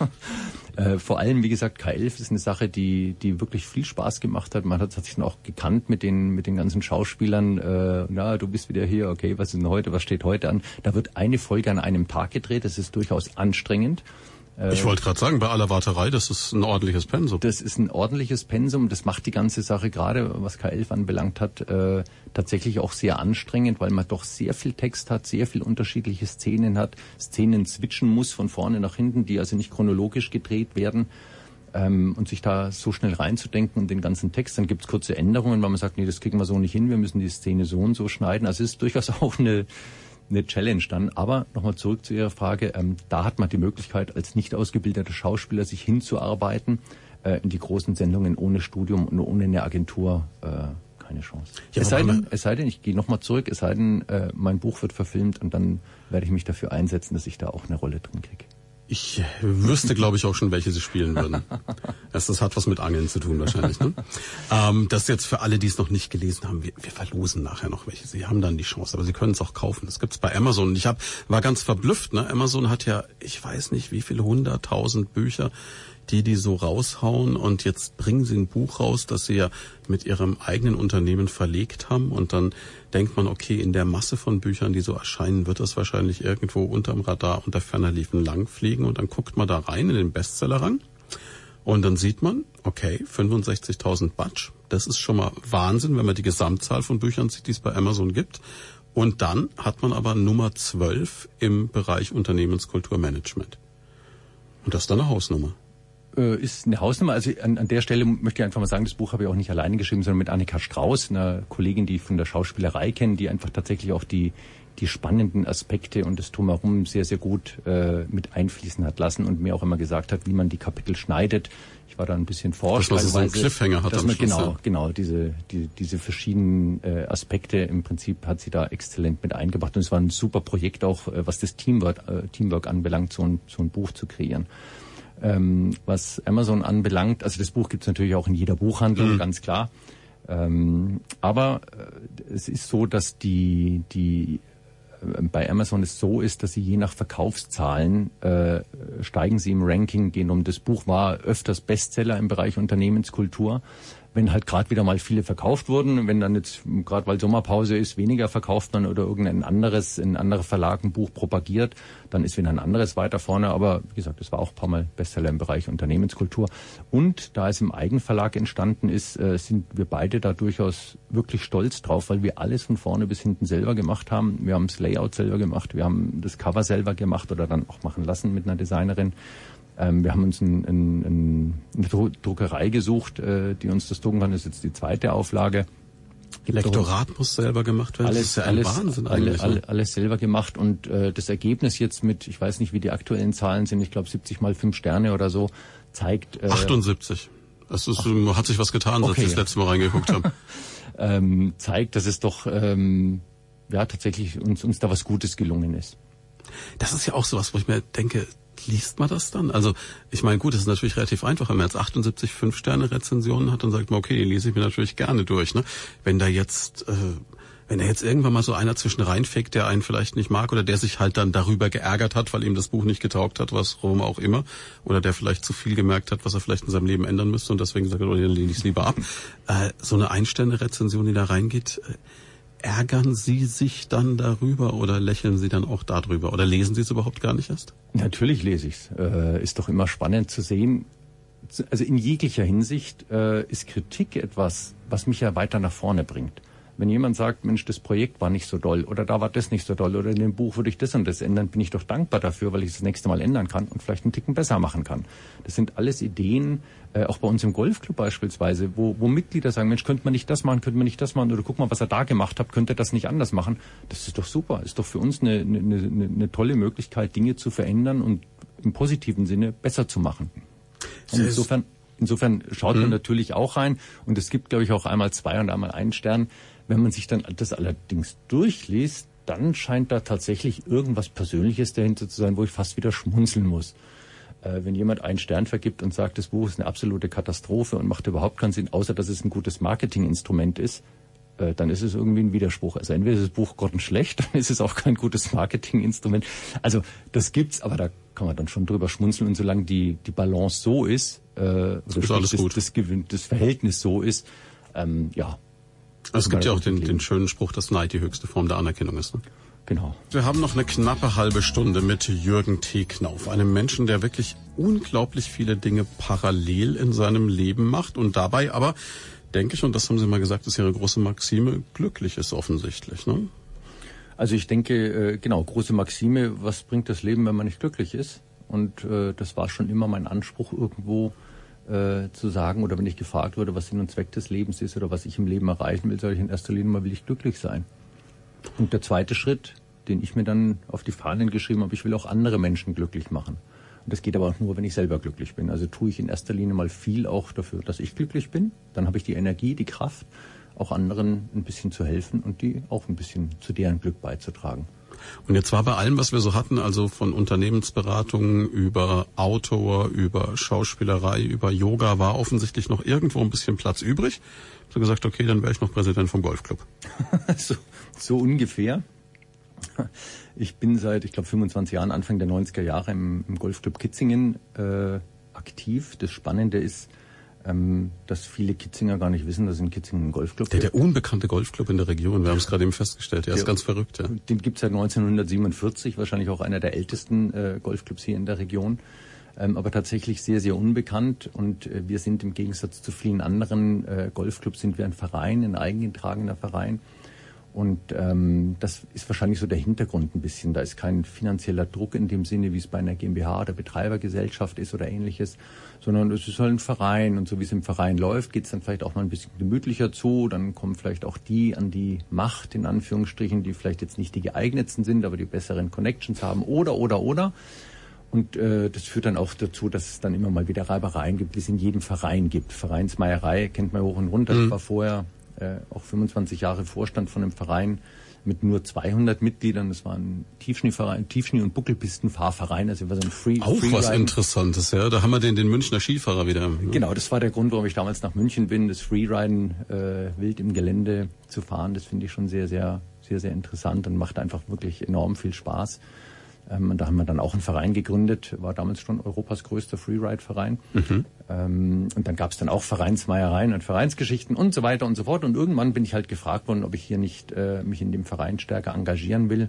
äh, vor allem, wie gesagt, K elf ist eine Sache, die die wirklich viel Spaß gemacht hat. Man hat, hat sich dann auch gekannt mit den mit den ganzen Schauspielern. Äh, na, du bist wieder hier, okay, was ist denn heute, was steht heute an? Da wird eine Folge an einem Tag gedreht, das ist durchaus anstrengend. Ich wollte gerade sagen, bei aller Warterei, das ist ein ordentliches Pensum. Das ist ein ordentliches Pensum. Das macht die ganze Sache, gerade was K elf anbelangt hat, äh, tatsächlich auch sehr anstrengend, weil man doch sehr viel Text hat, sehr viel unterschiedliche Szenen hat, Szenen switchen muss von vorne nach hinten, die also nicht chronologisch gedreht werden. Ähm, und sich da so schnell reinzudenken und den ganzen Text, dann gibt's kurze Änderungen, weil man sagt, nee, das kriegen wir so nicht hin, wir müssen die Szene so und so schneiden. Also es ist durchaus auch eine eine Challenge dann. Aber nochmal zurück zu Ihrer Frage, ähm, da hat man die Möglichkeit, als nicht ausgebildeter Schauspieler sich hinzuarbeiten äh, in die großen Sendungen ohne Studium und ohne eine Agentur, äh, keine Chance. Ja, es, sei denn, es sei denn, ich gehe nochmal zurück, es sei denn, äh, mein Buch wird verfilmt und dann werde ich mich dafür einsetzen, dass ich da auch eine Rolle drin kriege. Ich wüsste, glaube ich, auch schon, welche Sie spielen würden. Das, das hat was mit Angeln zu tun wahrscheinlich. Ne? Ähm, das jetzt für alle, die es noch nicht gelesen haben, wir, wir verlosen nachher noch welche. Sie haben dann die Chance, aber Sie können es auch kaufen. Das gibt's bei Amazon. Und ich hab, war ganz verblüfft. Ne? Amazon hat ja, ich weiß nicht, wie viele hunderttausend Bücher, die die so raushauen. Und jetzt bringen sie ein Buch raus, das sie ja mit ihrem eigenen Unternehmen verlegt haben. Und dann denkt man, okay, in der Masse von Büchern, die so erscheinen, wird das wahrscheinlich irgendwo unterm Radar unter ferner Liefen langfliegen. Und dann guckt man da rein in den Bestsellerrang. Und dann sieht man, okay, fünfundsechzigtausend Batsch. Das ist schon mal Wahnsinn, wenn man die Gesamtzahl von Büchern sieht, die es bei Amazon gibt. Und dann hat man aber Nummer zwölf im Bereich Unternehmenskulturmanagement. Und das ist dann eine Hausnummer. Ist eine Hausnummer. Also an, an der Stelle möchte ich einfach mal sagen, das Buch habe ich auch nicht alleine geschrieben, sondern mit Annika Strauß, einer Kollegin, die ich von der Schauspielerei kenne, die einfach tatsächlich auch die die spannenden Aspekte und das Drumherum sehr, sehr gut äh, mit einfließen hat lassen und mir auch immer gesagt hat, wie man die Kapitel schneidet. Ich war da ein bisschen forscht, dass man so einen Cliffhanger hat dass am man Schluss, genau, ja. genau diese die, diese verschiedenen äh, Aspekte im Prinzip hat sie da exzellent mit eingebracht und es war ein super Projekt auch, äh, was das Teamwork, äh, Teamwork anbelangt, so ein so ein Buch zu kreieren. Ähm, was Amazon anbelangt, also das Buch gibt es natürlich auch in jeder Buchhandlung, mhm. ganz klar. Ähm, aber äh, es ist so, dass die die bei Amazon es so ist, dass sie je nach Verkaufszahlen äh, steigen sie im Ranking, gehen um. Das Buch war öfters Bestseller im Bereich Unternehmenskultur. Wenn halt gerade wieder mal viele verkauft wurden, wenn dann jetzt, gerade weil Sommerpause ist, weniger verkauft man oder irgendein anderes, ein anderer Verlag ein Buch propagiert, dann ist wieder ein anderes weiter vorne. Aber wie gesagt, es war auch ein paar Mal Bestseller im Bereich Unternehmenskultur. Und da es im Eigenverlag entstanden ist, äh, sind wir beide da durchaus wirklich stolz drauf, weil wir alles von vorne bis hinten selber gemacht haben. Wir haben das Layout selber gemacht, wir haben das Cover selber gemacht oder dann auch machen lassen mit einer Designerin. Ähm, wir haben uns ein, ein, ein, eine Dru- Druckerei gesucht, äh, die uns das drucken kann. Das ist jetzt die zweite Auflage. Gibt Lektorat doch, muss selber gemacht werden. Alles, das ist ja ein alles, Wahnsinn alle, eigentlich. Alle, alles selber gemacht und äh, das Ergebnis jetzt mit, ich weiß nicht, wie die aktuellen Zahlen sind, ich glaube siebzig mal fünf Sterne oder so, zeigt... Äh, achtundsiebzig. Das ist, ach, hat sich was getan, seit okay, ich das letzte Mal reingeguckt habe. ähm, zeigt, dass es doch ähm, ja tatsächlich uns, uns da was Gutes gelungen ist. Das ist ja auch sowas, wo ich mir denke... Liest man das dann? Also ich meine, gut, das ist natürlich relativ einfach. Wenn man jetzt achtundsiebzig Fünf-Sterne-Rezensionen hat, dann sagt man, okay, die lese ich mir natürlich gerne durch. Ne? Wenn da jetzt, äh, wenn da jetzt irgendwann mal so einer zwischen reinfegt, der einen vielleicht nicht mag oder der sich halt dann darüber geärgert hat, weil ihm das Buch nicht getaugt hat, was warum auch immer, oder der vielleicht zu viel gemerkt hat, was er vielleicht in seinem Leben ändern müsste und deswegen sagt, oh, dann lehne ich es lieber ab. Äh, so eine Ein-Sterne-Rezension, die da reingeht, äh, ärgern Sie sich dann darüber oder lächeln Sie dann auch darüber? Oder lesen Sie es überhaupt gar nicht erst? Natürlich lese ich es. Äh, ist doch immer spannend zu sehen. Also in jeglicher Hinsicht äh, ist Kritik etwas, was mich ja weiter nach vorne bringt. Wenn jemand sagt, Mensch, das Projekt war nicht so doll oder da war das nicht so doll oder in dem Buch würde ich das und das ändern, bin ich doch dankbar dafür, weil ich es das nächste Mal ändern kann und vielleicht einen Ticken besser machen kann. Das sind alles Ideen, äh, auch bei uns im Golfclub beispielsweise, wo, wo Mitglieder sagen, Mensch, könnte man nicht das machen, könnte man nicht das machen oder guck mal, was er da gemacht hat, könnte er das nicht anders machen. Das ist doch super, ist doch für uns eine, eine, eine, eine tolle Möglichkeit, Dinge zu verändern und im positiven Sinne besser zu machen. Und insofern, insofern schaut man natürlich auch rein und es gibt, glaube ich, auch einmal zwei und einmal einen Stern. Wenn man sich dann das allerdings durchliest, dann scheint da tatsächlich irgendwas Persönliches dahinter zu sein, wo ich fast wieder schmunzeln muss. Äh, wenn jemand einen Stern vergibt und sagt, das Buch ist eine absolute Katastrophe und macht überhaupt keinen Sinn, außer dass es ein gutes Marketinginstrument ist, äh, dann ist es irgendwie ein Widerspruch. Also entweder ist das Buch grottenschlecht, dann ist es auch kein gutes Marketinginstrument. Also das gibt's, aber da kann man dann schon drüber schmunzeln und solange die, die Balance so ist, äh, oder ist alles das, gut. Das, das, das Verhältnis so ist, ähm, ja. Also es gibt ja auch den, den schönen Spruch, dass Neid die höchste Form der Anerkennung ist. Ne? Genau. Wir haben noch eine knappe halbe Stunde mit Jürgen T. Knauf, einem Menschen, der wirklich unglaublich viele Dinge parallel in seinem Leben macht und dabei aber, denke ich, und das haben Sie mal gesagt, ist Ihre große Maxime, glücklich ist offensichtlich. Ne? Also ich denke, genau, große Maxime, was bringt das Leben, wenn man nicht glücklich ist? Und äh, das war schon immer mein Anspruch irgendwo, Äh, zu sagen, oder wenn ich gefragt wurde, was Sinn und Zweck des Lebens ist oder was ich im Leben erreichen will, sage ich in erster Linie mal, will ich glücklich sein. Und der zweite Schritt, den ich mir dann auf die Fahnen geschrieben habe, ich will auch andere Menschen glücklich machen. Und das geht aber auch nur, wenn ich selber glücklich bin. Also tue ich in erster Linie mal viel auch dafür, dass ich glücklich bin. Dann habe ich die Energie, die Kraft, auch anderen ein bisschen zu helfen und die auch ein bisschen zu deren Glück beizutragen. Und jetzt war bei allem, was wir so hatten, also von Unternehmensberatungen über Autor, über Schauspielerei, über Yoga, war offensichtlich noch irgendwo ein bisschen Platz übrig. So gesagt, okay, dann wäre ich noch Präsident vom Golfclub. so, so ungefähr. Ich bin seit, ich glaube, fünfundzwanzig Jahren, Anfang der neunziger Jahre im, im Golfclub Kitzingen äh, aktiv. Das Spannende ist, Ähm, dass viele Kitzinger gar nicht wissen, dass es in Kitzingen einen Golfclub der, gibt. Der unbekannte Golfclub in der Region, wir haben es gerade eben festgestellt, der, der ist ganz verrückt. Ja. Den gibt es seit neunzehnhundertsiebenundvierzig, wahrscheinlich auch einer der ältesten äh, Golfclubs hier in der Region, ähm, aber tatsächlich sehr, sehr unbekannt und äh, wir sind im Gegensatz zu vielen anderen äh, Golfclubs, sind wir ein Verein, ein eigengetragener Verein. Und ähm, das ist wahrscheinlich so der Hintergrund ein bisschen. Da ist kein finanzieller Druck in dem Sinne, wie es bei einer GmbH oder Betreibergesellschaft ist oder ähnliches, sondern es ist halt ein Verein. Und so wie es im Verein läuft, geht es dann vielleicht auch mal ein bisschen gemütlicher zu. Dann kommen vielleicht auch die an die Macht, in Anführungsstrichen, die vielleicht jetzt nicht die geeignetsten sind, aber die besseren Connections haben oder, oder, oder. Und äh, das führt dann auch dazu, dass es dann immer mal wieder Reibereien gibt, wie es in jedem Verein gibt. Vereinsmeierei kennt man hoch und runter. Mhm. Ich war vorher Äh, auch fünfundzwanzig Jahre Vorstand von einem Verein mit nur zweihundert Mitgliedern. Das war ein Tiefschneeverein, Tiefschnee- und Buckelpistenfahrverein. Also war so ein Free Auch Free was Ride. Interessantes, ja. Da haben wir den, den Münchner Skifahrer wieder. Ja. Genau, das war der Grund, warum ich damals nach München bin. Das Freeriden äh, wild im Gelände zu fahren, das finde ich schon sehr, sehr, sehr, sehr interessant und macht einfach wirklich enorm viel Spaß. Ähm, und da haben wir dann auch einen Verein gegründet, war damals schon Europas größter Freeride-Verein. Mhm. Ähm, und dann gab es dann auch Vereinsmeiereien und Vereinsgeschichten und so weiter und so fort. Und irgendwann bin ich halt gefragt worden, ob ich hier nicht äh, mich in dem Verein stärker engagieren will.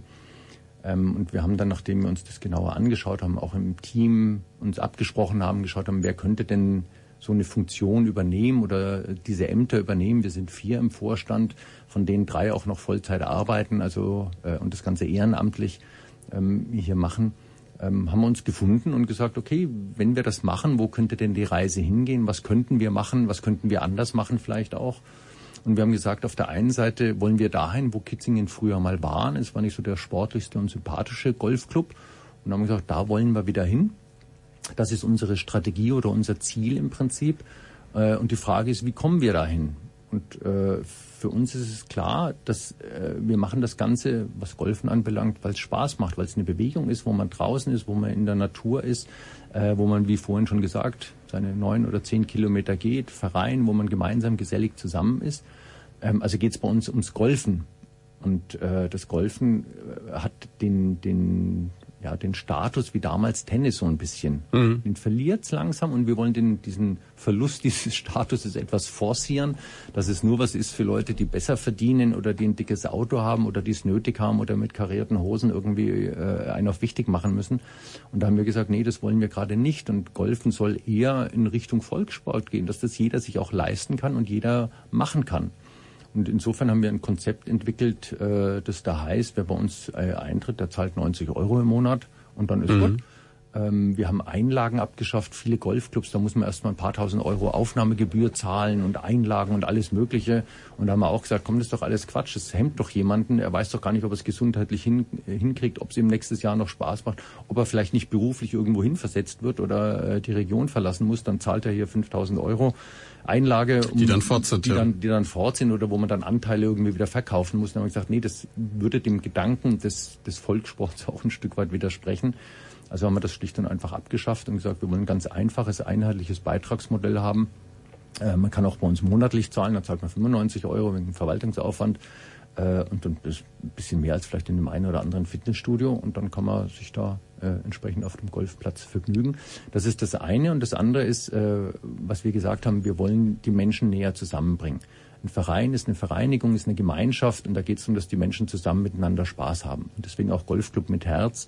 Ähm, und wir haben dann, nachdem wir uns das genauer angeschaut haben, auch im Team uns abgesprochen haben, geschaut haben, wer könnte denn so eine Funktion übernehmen oder diese Ämter übernehmen. Wir sind vier im Vorstand, von denen drei auch noch Vollzeit arbeiten, also äh, und das Ganze ehrenamtlich ähm, hier machen. Ähm, haben wir uns gefunden und gesagt, okay, wenn wir das machen, wo könnte denn die Reise hingehen? Was könnten wir machen? Was könnten wir anders machen vielleicht auch? Und wir haben gesagt, auf der einen Seite wollen wir dahin, wo Kitzingen früher mal waren. Es war nicht so der sportlichste und sympathische Golfclub. Und haben gesagt, da wollen wir wieder hin. Das ist unsere Strategie oder unser Ziel im Prinzip. Und die Frage ist, wie kommen wir dahin? Und äh, für uns ist es klar, dass äh, wir machen das Ganze, was Golfen anbelangt, weil es Spaß macht, weil es eine Bewegung ist, wo man draußen ist, wo man in der Natur ist, äh, wo man, wie vorhin schon gesagt, seine neun oder zehn Kilometer geht, Verein, wo man gemeinsam gesellig zusammen ist. Ähm, also geht es bei uns ums Golfen. Und äh, das Golfen äh, hat den, den, ja, den Status wie damals Tennis so ein bisschen. Mhm. Den verliert es langsam und wir wollen den, diesen Verlust dieses Statuses etwas forcieren, dass es nur was ist für Leute, die besser verdienen oder die ein dickes Auto haben oder die es nötig haben oder mit karierten Hosen irgendwie äh, einen auf wichtig machen müssen. Und da haben wir gesagt, nee, das wollen wir gerade nicht. Und Golfen soll eher in Richtung Volkssport gehen, dass das jeder sich auch leisten kann und jeder machen kann. Und insofern haben wir ein Konzept entwickelt, äh, das da heißt, wer bei uns äh, eintritt, der zahlt neunzig Euro im Monat und dann ist mhm. gut. Ähm, wir haben Einlagen abgeschafft, viele Golfclubs, da muss man erstmal ein paar tausend Euro Aufnahmegebühr zahlen und Einlagen und alles Mögliche. Und da haben wir auch gesagt, komm, das ist doch alles Quatsch, das hemmt doch jemanden, er weiß doch gar nicht, ob er es gesundheitlich hin, hinkriegt, ob es ihm nächstes Jahr noch Spaß macht, ob er vielleicht nicht beruflich irgendwo hin versetzt wird oder äh, die Region verlassen muss, dann zahlt er hier fünftausend Euro. Einlage, um, die dann fort sind, die, ja. dann, die dann fort sind oder wo man dann Anteile irgendwie wieder verkaufen muss. Dann haben wir gesagt, nee, das würde dem Gedanken des, des Volkssports auch ein Stück weit widersprechen. Also haben wir das schlicht und einfach abgeschafft und gesagt, wir wollen ein ganz einfaches, einheitliches Beitragsmodell haben. Äh, man kann auch bei uns monatlich zahlen, da zahlt man fünfundneunzig Euro wegen dem Verwaltungsaufwand äh, und dann ist ein bisschen mehr als vielleicht in dem einen oder anderen Fitnessstudio und dann kann man sich da äh, entsprechend auf dem Golfplatz vergnügen. Das ist das eine und das andere ist, äh, was wir gesagt haben, wir wollen die Menschen näher zusammenbringen. Ein Verein ist eine Vereinigung, ist eine Gemeinschaft und da geht es darum, dass die Menschen zusammen miteinander Spaß haben. Und deswegen auch Golfclub mit Herz.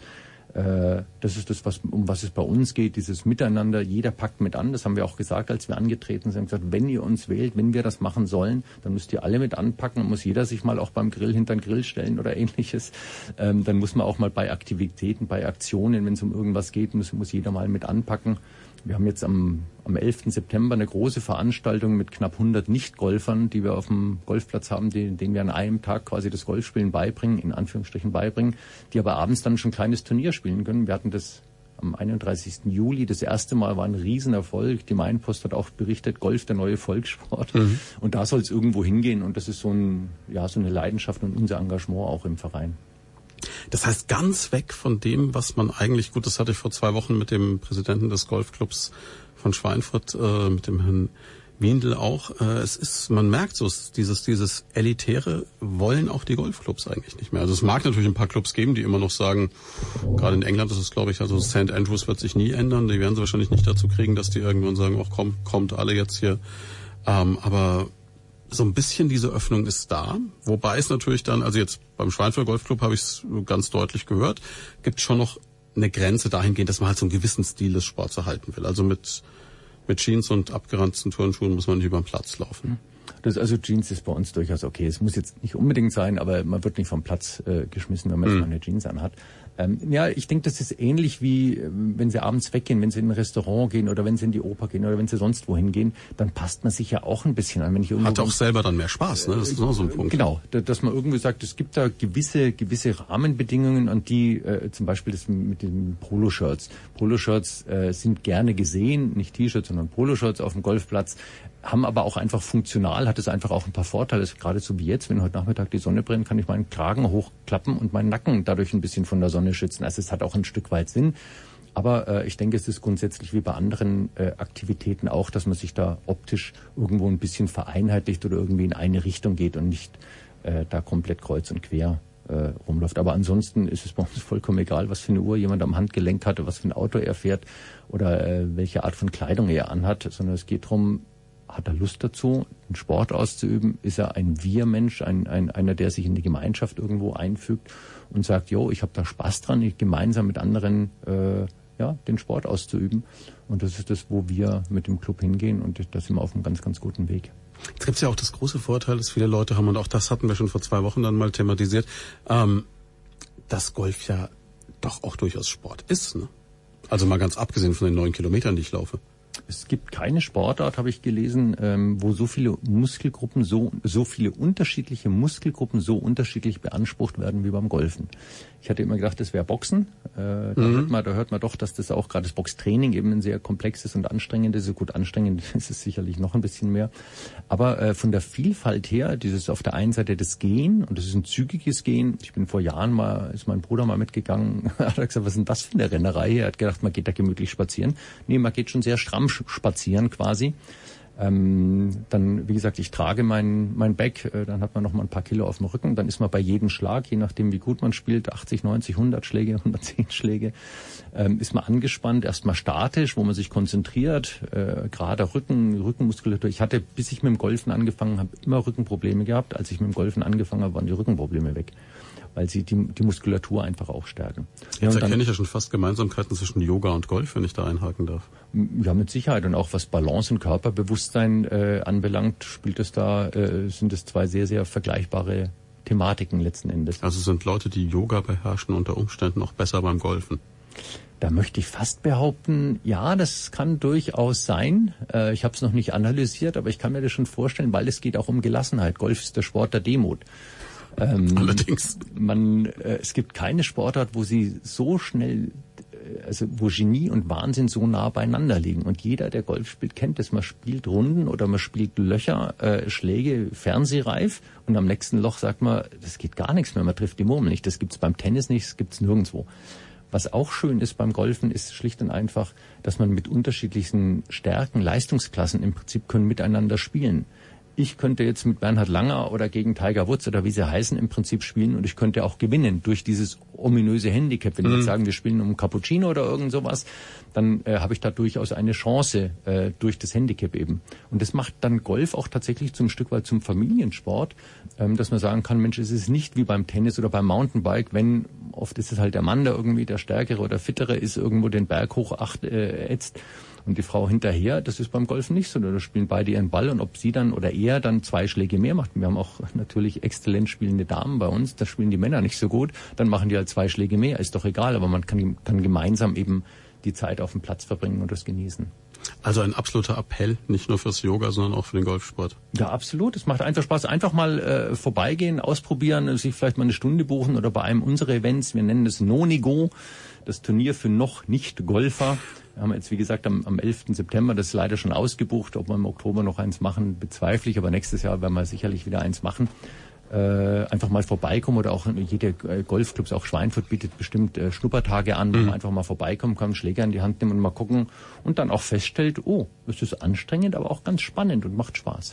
Das ist das, was, um was es bei uns geht, dieses Miteinander. Jeder packt mit an. Das haben wir auch gesagt, als wir angetreten sind. Wir haben gesagt, wenn ihr uns wählt, wenn wir das machen sollen, dann müsst ihr alle mit anpacken. Dann muss jeder sich mal auch beim Grill hinter den Grill stellen oder ähnliches. Ähm, dann muss man auch mal bei Aktivitäten, bei Aktionen, wenn es um irgendwas geht, muss, muss jeder mal mit anpacken. Wir haben jetzt am, am elften September eine große Veranstaltung mit knapp hundert Nicht-Golfern, die wir auf dem Golfplatz haben, denen, denen wir an einem Tag quasi das Golfspielen beibringen, in Anführungsstrichen beibringen, die aber abends dann schon ein kleines Turnier spielen können. Wir hatten das am einunddreißigsten Juli, das erste Mal, war ein Riesenerfolg. Die Mainpost hat auch berichtet, Golf, der neue Volkssport. Mhm. Und da soll es irgendwo hingehen und das ist so, ein, ja, so eine Leidenschaft und unser Engagement auch im Verein. Das heißt, ganz weg von dem, was man eigentlich, gut, das hatte ich vor zwei Wochen mit dem Präsidenten des Golfclubs von Schweinfurt, äh, mit dem Herrn Wiendl auch. Äh, es ist, man merkt so, dieses, dieses Elitäre wollen auch die Golfclubs eigentlich nicht mehr. Also es mag natürlich ein paar Clubs geben, die immer noch sagen, gerade in England ist es, glaube ich, also Saint Andrews wird sich nie ändern. Die werden sie wahrscheinlich nicht dazu kriegen, dass die irgendwann sagen, ach komm, kommt alle jetzt hier. Ähm, aber so ein bisschen diese Öffnung ist da, wobei es natürlich dann, also jetzt beim Schweinfurter Golfclub habe ich es ganz deutlich gehört, gibt schon noch eine Grenze dahingehend, dass man halt so einen gewissen Stil des Sports erhalten will. Also mit mit Jeans und abgeranzten Turnschuhen muss man nicht über den Platz laufen. Das, also Jeans ist bei uns durchaus okay. Es muss jetzt nicht unbedingt sein, aber man wird nicht vom Platz äh, geschmissen, wenn man jetzt mhm. mal eine Jeans anhat. Ähm, ja, ich denke, das ist ähnlich wie, äh, wenn Sie abends weggehen, wenn Sie in ein Restaurant gehen oder wenn Sie in die Oper gehen oder wenn Sie sonst wohin gehen, dann passt man sich ja auch ein bisschen an. Wenn ich irgendwo Hat auch selber dann mehr Spaß, ne? Das ist auch so ein Punkt. Genau, dass man irgendwie sagt, es gibt da gewisse gewisse Rahmenbedingungen, an die äh, zum Beispiel das mit den Poloshirts. Poloshirts äh, sind gerne gesehen, nicht T-Shirts, sondern Poloshirts auf dem Golfplatz, haben aber auch einfach funktional, hat es einfach auch ein paar Vorteile. Gerade so wie jetzt, wenn heute Nachmittag die Sonne brennt, kann ich meinen Kragen hochklappen und meinen Nacken dadurch ein bisschen von der Sonne schützen. Also es hat auch ein Stück weit Sinn. Aber äh, ich denke, es ist grundsätzlich wie bei anderen äh, Aktivitäten auch, dass man sich da optisch irgendwo ein bisschen vereinheitlicht oder irgendwie in eine Richtung geht und nicht äh, da komplett kreuz und quer äh, rumläuft. Aber ansonsten ist es bei uns vollkommen egal, was für eine Uhr jemand am Handgelenk hatte, was für ein Auto er fährt oder äh, welche Art von Kleidung er anhat, sondern es geht darum, hat er Lust dazu, einen Sport auszuüben? Ist er ein Wir-Mensch, ein, ein, einer, der sich in die Gemeinschaft irgendwo einfügt und sagt, jo, ich habe da Spaß dran, ich gemeinsam mit anderen äh, ja, den Sport auszuüben. Und das ist das, wo wir mit dem Club hingehen und da sind wir auf einem ganz, ganz guten Weg. Jetzt gibt es ja auch das große Vorteil, dass viele Leute haben, und auch das hatten wir schon vor zwei Wochen dann mal thematisiert, ähm, dass Golf ja doch auch durchaus Sport ist. Ne? Also mal ganz abgesehen von den neun Kilometern, die ich laufe. Es gibt keine Sportart, habe ich gelesen, ähm, wo so viele Muskelgruppen, so so viele unterschiedliche Muskelgruppen so unterschiedlich beansprucht werden wie beim Golfen. Ich hatte immer gedacht, das wäre Boxen. Äh, da, mhm. hört man, da hört man doch, dass das auch gerade das Boxtraining eben ein sehr komplexes und anstrengendes, so gut anstrengend ist es sicherlich noch ein bisschen mehr. Aber äh, von der Vielfalt her, dieses auf der einen Seite das Gehen, und das ist ein zügiges Gehen. Ich bin vor Jahren mal, ist mein Bruder mal mitgegangen, hat er gesagt, was ist denn das für eine Rennerei? Er hat gedacht, man geht da gemütlich spazieren. Nee, man geht schon sehr stramm spazieren quasi. Ähm, dann, wie gesagt, ich trage mein mein Bag, äh, dann hat man noch mal ein paar Kilo auf dem Rücken, dann ist man bei jedem Schlag, je nachdem wie gut man spielt, achtzig, neunzig, hundert Schläge, hundertzehn Schläge, ähm, ist man angespannt, erstmal statisch, wo man sich konzentriert, äh, gerade Rücken, Rückenmuskulatur. Ich hatte, bis ich mit dem Golfen angefangen habe, immer Rückenprobleme gehabt. Als ich mit dem Golfen angefangen habe, waren die Rückenprobleme weg, weil sie die, die Muskulatur einfach auch stärken. Jetzt ja, erkenne ich ja schon fast Gemeinsamkeiten zwischen Yoga und Golf, wenn ich da einhaken darf. Ja, mit Sicherheit. Und auch was Balance und Körperbewusstsein äh, anbelangt, spielt es da, äh, sind es zwei sehr, sehr vergleichbare Thematiken letzten Endes. Also sind Leute, die Yoga beherrschen, unter Umständen auch besser beim Golfen? Da möchte ich fast behaupten, ja, das kann durchaus sein. Äh, ich habe es noch nicht analysiert, aber ich kann mir das schon vorstellen, weil es geht auch um Gelassenheit. Golf ist der Sport der Demut. Ähm, Allerdings. Man, äh, es gibt keine Sportart, wo sie so schnell, äh, also wo Genie und Wahnsinn so nah beieinander liegen. Und jeder, der Golf spielt, kennt das. Man spielt Runden oder man spielt Löcher, äh, Schläge fernsehreif und am nächsten Loch sagt man, das geht gar nichts mehr, man trifft die Murmel nicht. Das gibt's beim Tennis nicht, das gibt's nirgendwo. Was auch schön ist beim Golfen, ist schlicht und einfach, dass man mit unterschiedlichen Stärken, Leistungsklassen im Prinzip können miteinander spielen. Ich könnte jetzt mit Bernhard Langer oder gegen Tiger Woods oder wie sie heißen im Prinzip spielen und ich könnte auch gewinnen durch dieses ominöse Handicap. Wenn wir mhm. jetzt sagen, wir spielen um Cappuccino oder irgend sowas, dann äh, habe ich da durchaus eine Chance äh, durch das Handicap eben. Und das macht dann Golf auch tatsächlich zum Stück weit zum Familiensport, ähm, dass man sagen kann, Mensch, es ist nicht wie beim Tennis oder beim Mountainbike, wenn oft ist es halt der Mann, der irgendwie der Stärkere oder Fittere ist, irgendwo den Berg hoch acht, äh, ätzt. Und die Frau hinterher, das ist beim Golfen nicht so. Da spielen beide ihren Ball und ob sie dann oder er dann zwei Schläge mehr macht. Wir haben auch natürlich exzellent spielende Damen bei uns, da spielen die Männer nicht so gut. Dann machen die halt zwei Schläge mehr, ist doch egal. Aber man kann, kann gemeinsam eben die Zeit auf dem Platz verbringen und das genießen. Also ein absoluter Appell, nicht nur fürs Yoga, sondern auch für den Golfsport. Ja, absolut. Es macht einfach Spaß. Einfach mal äh, vorbeigehen, ausprobieren, sich vielleicht mal eine Stunde buchen oder bei einem unserer Events, wir nennen das Nonigo, das Turnier für noch nicht Golfer. Wir haben jetzt, wie gesagt, am, am elften September, das ist leider schon ausgebucht. Ob wir im Oktober noch eins machen, bezweifle ich. Aber nächstes Jahr werden wir sicherlich wieder eins machen. Äh, einfach mal vorbeikommen oder auch jede äh, Golfclubs, auch Schweinfurt bietet bestimmt äh, Schnuppertage an, wo mhm. man einfach mal vorbeikommen kann, Schläger in die Hand nehmen und mal gucken und dann auch feststellt, oh, es ist anstrengend, aber auch ganz spannend und macht Spaß.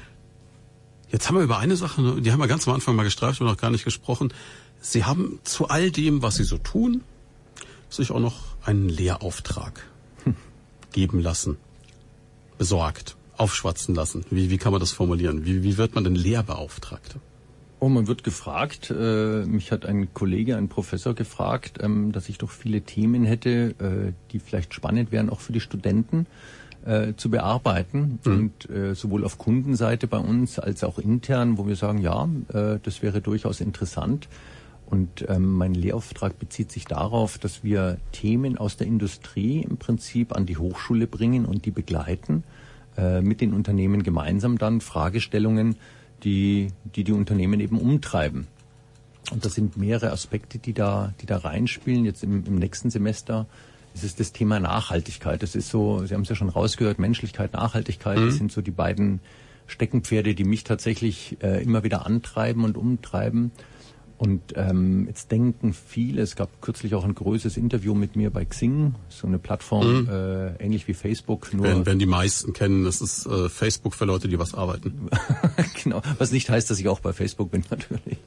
Jetzt haben wir über eine Sache, die haben wir ganz am Anfang mal gestreift und noch gar nicht gesprochen. Sie haben zu all dem, was Sie so tun, sich auch noch einen Lehrauftrag hm. geben lassen, besorgt, aufschwatzen lassen. Wie, wie kann man das formulieren? Wie, wie wird man denn Lehrbeauftragter? Oh, man wird gefragt, äh, mich hat ein Kollege, ein Professor gefragt, ähm, dass ich doch viele Themen hätte, äh, die vielleicht spannend wären, auch für die Studenten äh, zu bearbeiten. Mhm. Und äh, sowohl auf Kundenseite bei uns als auch intern, wo wir sagen, ja, äh, das wäre durchaus interessant. Und ähm, mein Lehrauftrag bezieht sich darauf, dass wir Themen aus der Industrie im Prinzip an die Hochschule bringen und die begleiten, äh, mit den Unternehmen gemeinsam dann Fragestellungen, die, die die Unternehmen eben umtreiben. Und das sind mehrere Aspekte, die da, die da reinspielen. Jetzt im, im nächsten Semester ist es das Thema Nachhaltigkeit. Das ist so, Sie haben es ja schon rausgehört, Menschlichkeit, Nachhaltigkeit, mhm. das sind so die beiden Steckenpferde, die mich tatsächlich äh, immer wieder antreiben und umtreiben. Und ähm, jetzt denken viele, es gab kürzlich auch ein größeres Interview mit mir bei Xing, so eine Plattform, mhm. äh, ähnlich wie Facebook. Nur wenn, wenn die meisten kennen, das ist äh, Facebook für Leute, die was arbeiten. Genau, was nicht heißt, dass ich auch bei Facebook bin natürlich.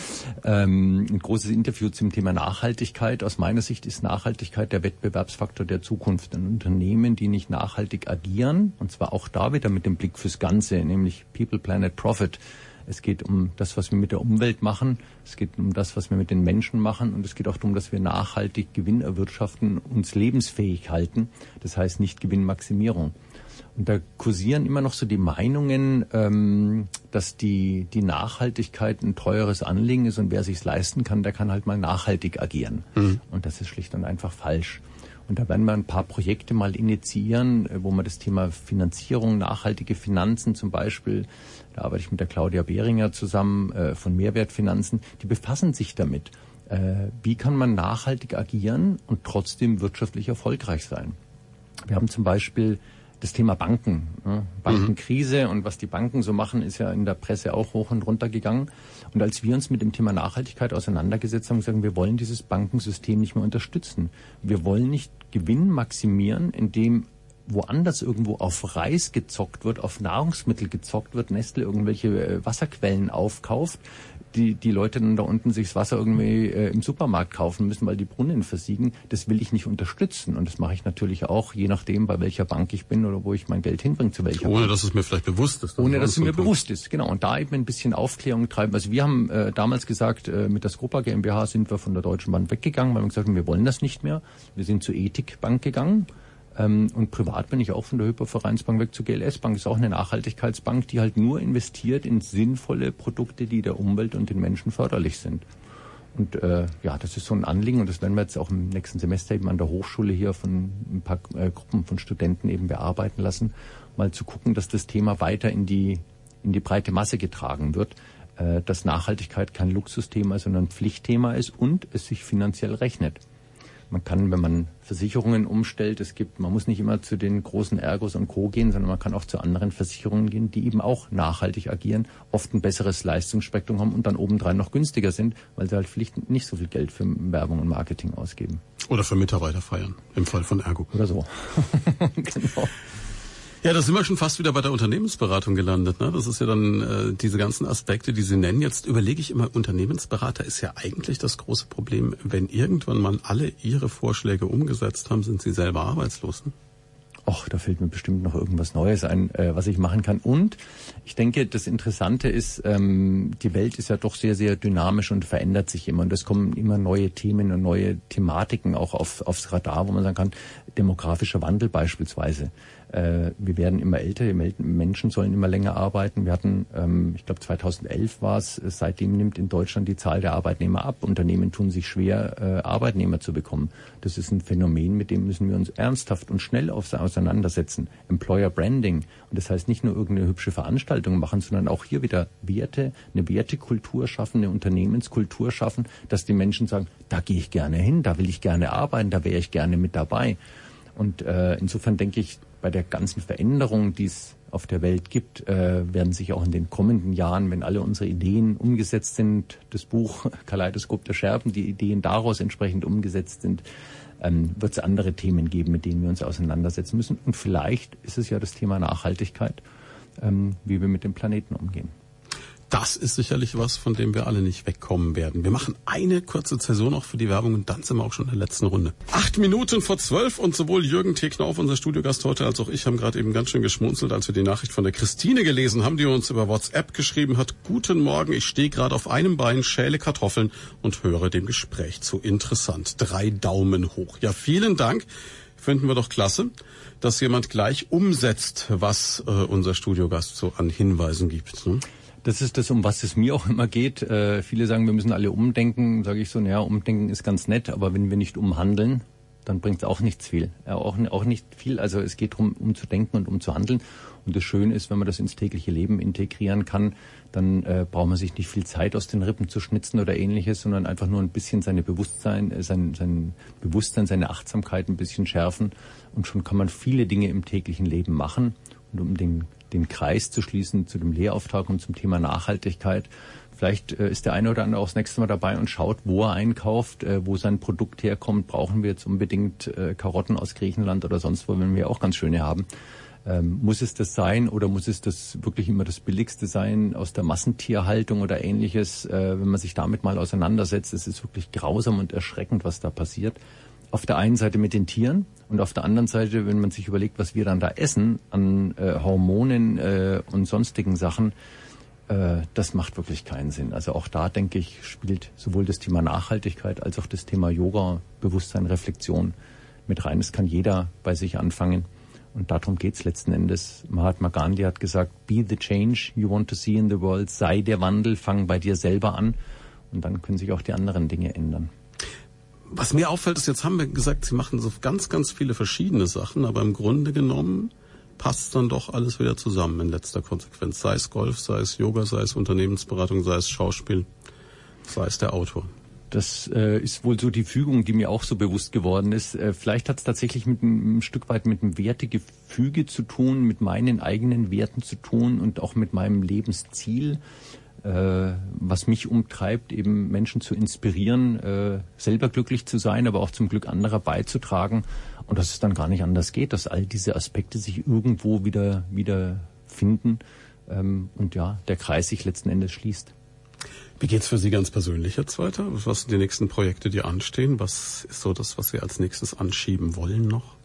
Ähm, ein großes Interview zum Thema Nachhaltigkeit. Aus meiner Sicht ist Nachhaltigkeit der Wettbewerbsfaktor der Zukunft. Ein Unternehmen, die nicht nachhaltig agieren, und zwar auch da wieder mit dem Blick fürs Ganze, nämlich People, Planet, Profit. Es geht um das, was wir mit der Umwelt machen. Es geht um das, was wir mit den Menschen machen. Und es geht auch darum, dass wir nachhaltig Gewinn erwirtschaften, uns lebensfähig halten. Das heißt nicht Gewinnmaximierung. Und da kursieren immer noch so die Meinungen, ähm, dass die, die Nachhaltigkeit ein teures Anliegen ist und wer sich's leisten kann, der kann halt mal nachhaltig agieren. Mhm. Und das ist schlicht und einfach falsch. Und da werden wir ein paar Projekte mal initiieren, wo wir das Thema Finanzierung, nachhaltige Finanzen zum Beispiel, da arbeite ich mit der Claudia Behringer zusammen äh, von Mehrwertfinanzen, die befassen sich damit. Äh, wie kann man nachhaltig agieren und trotzdem wirtschaftlich erfolgreich sein? Wir haben zum Beispiel das Thema Banken, ne? Bankenkrise, mhm. und was die Banken so machen, ist ja in der Presse auch hoch und runter gegangen. Und als wir uns mit dem Thema Nachhaltigkeit auseinandergesetzt haben, gesagt, wir wollen dieses Bankensystem nicht mehr unterstützen. Wir wollen nicht Gewinn maximieren, indem woanders irgendwo auf Reis gezockt wird, auf Nahrungsmittel gezockt wird, Nestle irgendwelche Wasserquellen aufkauft, die die Leute dann da unten sich das Wasser irgendwie äh, im Supermarkt kaufen müssen, weil die Brunnen versiegen. Das will ich nicht unterstützen. Und das mache ich natürlich auch, je nachdem, bei welcher Bank ich bin oder wo ich mein Geld hinbringe, zu welcher Ohne, Bank. dass es mir vielleicht bewusst ist. Ohne, dass es mir bewusst ist, genau. Und da eben ein bisschen Aufklärung treiben. Also wir haben äh, damals gesagt, äh, mit der Scopa GmbH sind wir von der Deutschen Bank weggegangen, weil wir gesagt haben, wir wollen das nicht mehr. Wir sind zur Ethikbank gegangen. Ähm, und privat bin ich auch von der Hypervereinsbank weg zur G L S Bank. Ist auch eine Nachhaltigkeitsbank, die halt nur investiert in sinnvolle Produkte, die der Umwelt und den Menschen förderlich sind. Und äh, ja, das ist so ein Anliegen und das werden wir jetzt auch im nächsten Semester eben an der Hochschule hier von ein paar äh, Gruppen von Studenten eben bearbeiten lassen, mal zu gucken, dass das Thema weiter in die in die breite Masse getragen wird, äh, dass Nachhaltigkeit kein Luxusthema, sondern ein Pflichtthema ist und es sich finanziell rechnet. Man kann, wenn man Versicherungen umstellt, es gibt, man muss nicht immer zu den großen Ergos und Co. gehen, sondern man kann auch zu anderen Versicherungen gehen, die eben auch nachhaltig agieren, oft ein besseres Leistungsspektrum haben und dann obendrein noch günstiger sind, weil sie halt vielleicht nicht so viel Geld für Werbung und Marketing ausgeben. Oder für Mitarbeiter feiern, im Fall von Ergo. Oder so. Genau. Ja, da sind wir schon fast wieder bei der Unternehmensberatung gelandet. Ne? Das ist ja dann äh, diese ganzen Aspekte, die Sie nennen. Jetzt überlege ich immer, Unternehmensberater ist ja eigentlich das große Problem. Wenn irgendwann mal alle Ihre Vorschläge umgesetzt haben, sind Sie selber arbeitslos. Ne? Och, da fällt mir bestimmt noch irgendwas Neues ein, äh, was ich machen kann. Und ich denke, das Interessante ist, ähm, die Welt ist ja doch sehr, sehr dynamisch und verändert sich immer. Und es kommen immer neue Themen und neue Thematiken auch auf, aufs Radar, wo man sagen kann, demografischer Wandel beispielsweise. Äh, wir werden immer älter, die Menschen sollen immer länger arbeiten. Wir hatten, ähm, ich glaube zweitausendelf war es, seitdem nimmt in Deutschland die Zahl der Arbeitnehmer ab. Unternehmen tun sich schwer, äh, Arbeitnehmer zu bekommen. Das ist ein Phänomen, mit dem müssen wir uns ernsthaft und schnell auseinandersetzen. Employer Branding. Und das heißt nicht nur irgendeine hübsche Veranstaltung machen, sondern auch hier wieder Werte, eine Wertekultur schaffen, eine Unternehmenskultur schaffen, dass die Menschen sagen, da gehe ich gerne hin, da will ich gerne arbeiten, da wäre ich gerne mit dabei. Und äh, insofern denke ich, bei der ganzen Veränderung, die es auf der Welt gibt, äh, werden sich auch in den kommenden Jahren, wenn alle unsere Ideen umgesetzt sind, das Buch Kaleidoskop der Scherben, die Ideen daraus entsprechend umgesetzt sind, ähm, wird es andere Themen geben, mit denen wir uns auseinandersetzen müssen. Und vielleicht ist es ja das Thema Nachhaltigkeit, ähm, wie wir mit dem Planeten umgehen. Das ist sicherlich was, von dem wir alle nicht wegkommen werden. Wir machen eine kurze Zäsur noch für die Werbung und dann sind wir auch schon in der letzten Runde. Acht Minuten vor zwölf und sowohl Jürgen T. Knauf, unser Studiogast heute, als auch ich haben gerade eben ganz schön geschmunzelt, als wir die Nachricht von der Christine gelesen haben, die uns über WhatsApp geschrieben hat. Guten Morgen, ich stehe gerade auf einem Bein, schäle Kartoffeln und höre dem Gespräch zu. Interessant. Drei Daumen hoch. Ja, vielen Dank. Finden wir doch klasse, dass jemand gleich umsetzt, was äh, unser Studiogast so an Hinweisen gibt. Ne? Das ist das, um was es mir auch immer geht. Äh, viele sagen, wir müssen alle umdenken. Sage ich so, naja, umdenken ist ganz nett, aber wenn wir nicht umhandeln, dann bringt es auch nichts viel. Ja, auch, auch nicht viel. Also es geht darum, umzudenken und umzuhandeln. Und das Schöne ist, wenn man das ins tägliche Leben integrieren kann, dann äh, braucht man sich nicht viel Zeit aus den Rippen zu schnitzen oder ähnliches, sondern einfach nur ein bisschen seine Bewusstsein, äh, sein, sein Bewusstsein, seine Achtsamkeit ein bisschen schärfen. Und schon kann man viele Dinge im täglichen Leben machen. Und um den den Kreis zu schließen zu dem Lehrauftrag und zum Thema Nachhaltigkeit. Vielleicht äh, ist der eine oder andere auch das nächste Mal dabei und schaut, wo er einkauft, äh, wo sein Produkt herkommt. Brauchen wir jetzt unbedingt äh, Karotten aus Griechenland oder sonst wo, wenn wir auch ganz schöne haben. Ähm, muss es das sein oder muss es das wirklich immer das Billigste sein aus der Massentierhaltung oder Ähnliches? Äh, wenn man sich damit mal auseinandersetzt, es ist wirklich grausam und erschreckend, was da passiert. Auf der einen Seite mit den Tieren und auf der anderen Seite, wenn man sich überlegt, was wir dann da essen an äh, Hormonen äh, und sonstigen Sachen, äh, das macht wirklich keinen Sinn. Also auch da, denke ich, spielt sowohl das Thema Nachhaltigkeit als auch das Thema Yoga, Bewusstsein, Reflexion mit rein. Das kann jeder bei sich anfangen. Und darum geht's letzten Endes. Mahatma Gandhi hat gesagt, be the change you want to see in the world. Sei der Wandel, fang bei dir selber an. Und dann können sich auch die anderen Dinge ändern. Was mir auffällt, ist, jetzt haben wir gesagt, Sie machen so ganz, ganz viele verschiedene Sachen, aber im Grunde genommen passt dann doch alles wieder zusammen in letzter Konsequenz. Sei es Golf, sei es Yoga, sei es Unternehmensberatung, sei es Schauspiel, sei es der Autor. Das äh, ist wohl so die Fügung, die mir auch so bewusst geworden ist. Äh, vielleicht hat es tatsächlich mit ein, ein Stück weit mit dem Wertegefüge zu tun, mit meinen eigenen Werten zu tun und auch mit meinem Lebensziel, äh, was mich umtreibt, eben Menschen zu inspirieren, äh, selber glücklich zu sein, aber auch zum Glück anderer beizutragen. Und dass es dann gar nicht anders geht, dass all diese Aspekte sich irgendwo wieder, wieder finden ähm, und ja, der Kreis sich letzten Endes schließt. Wie geht's für Sie ganz persönlich jetzt weiter? Was sind die nächsten Projekte, die anstehen? Was ist so das, was Sie als nächstes anschieben wollen noch?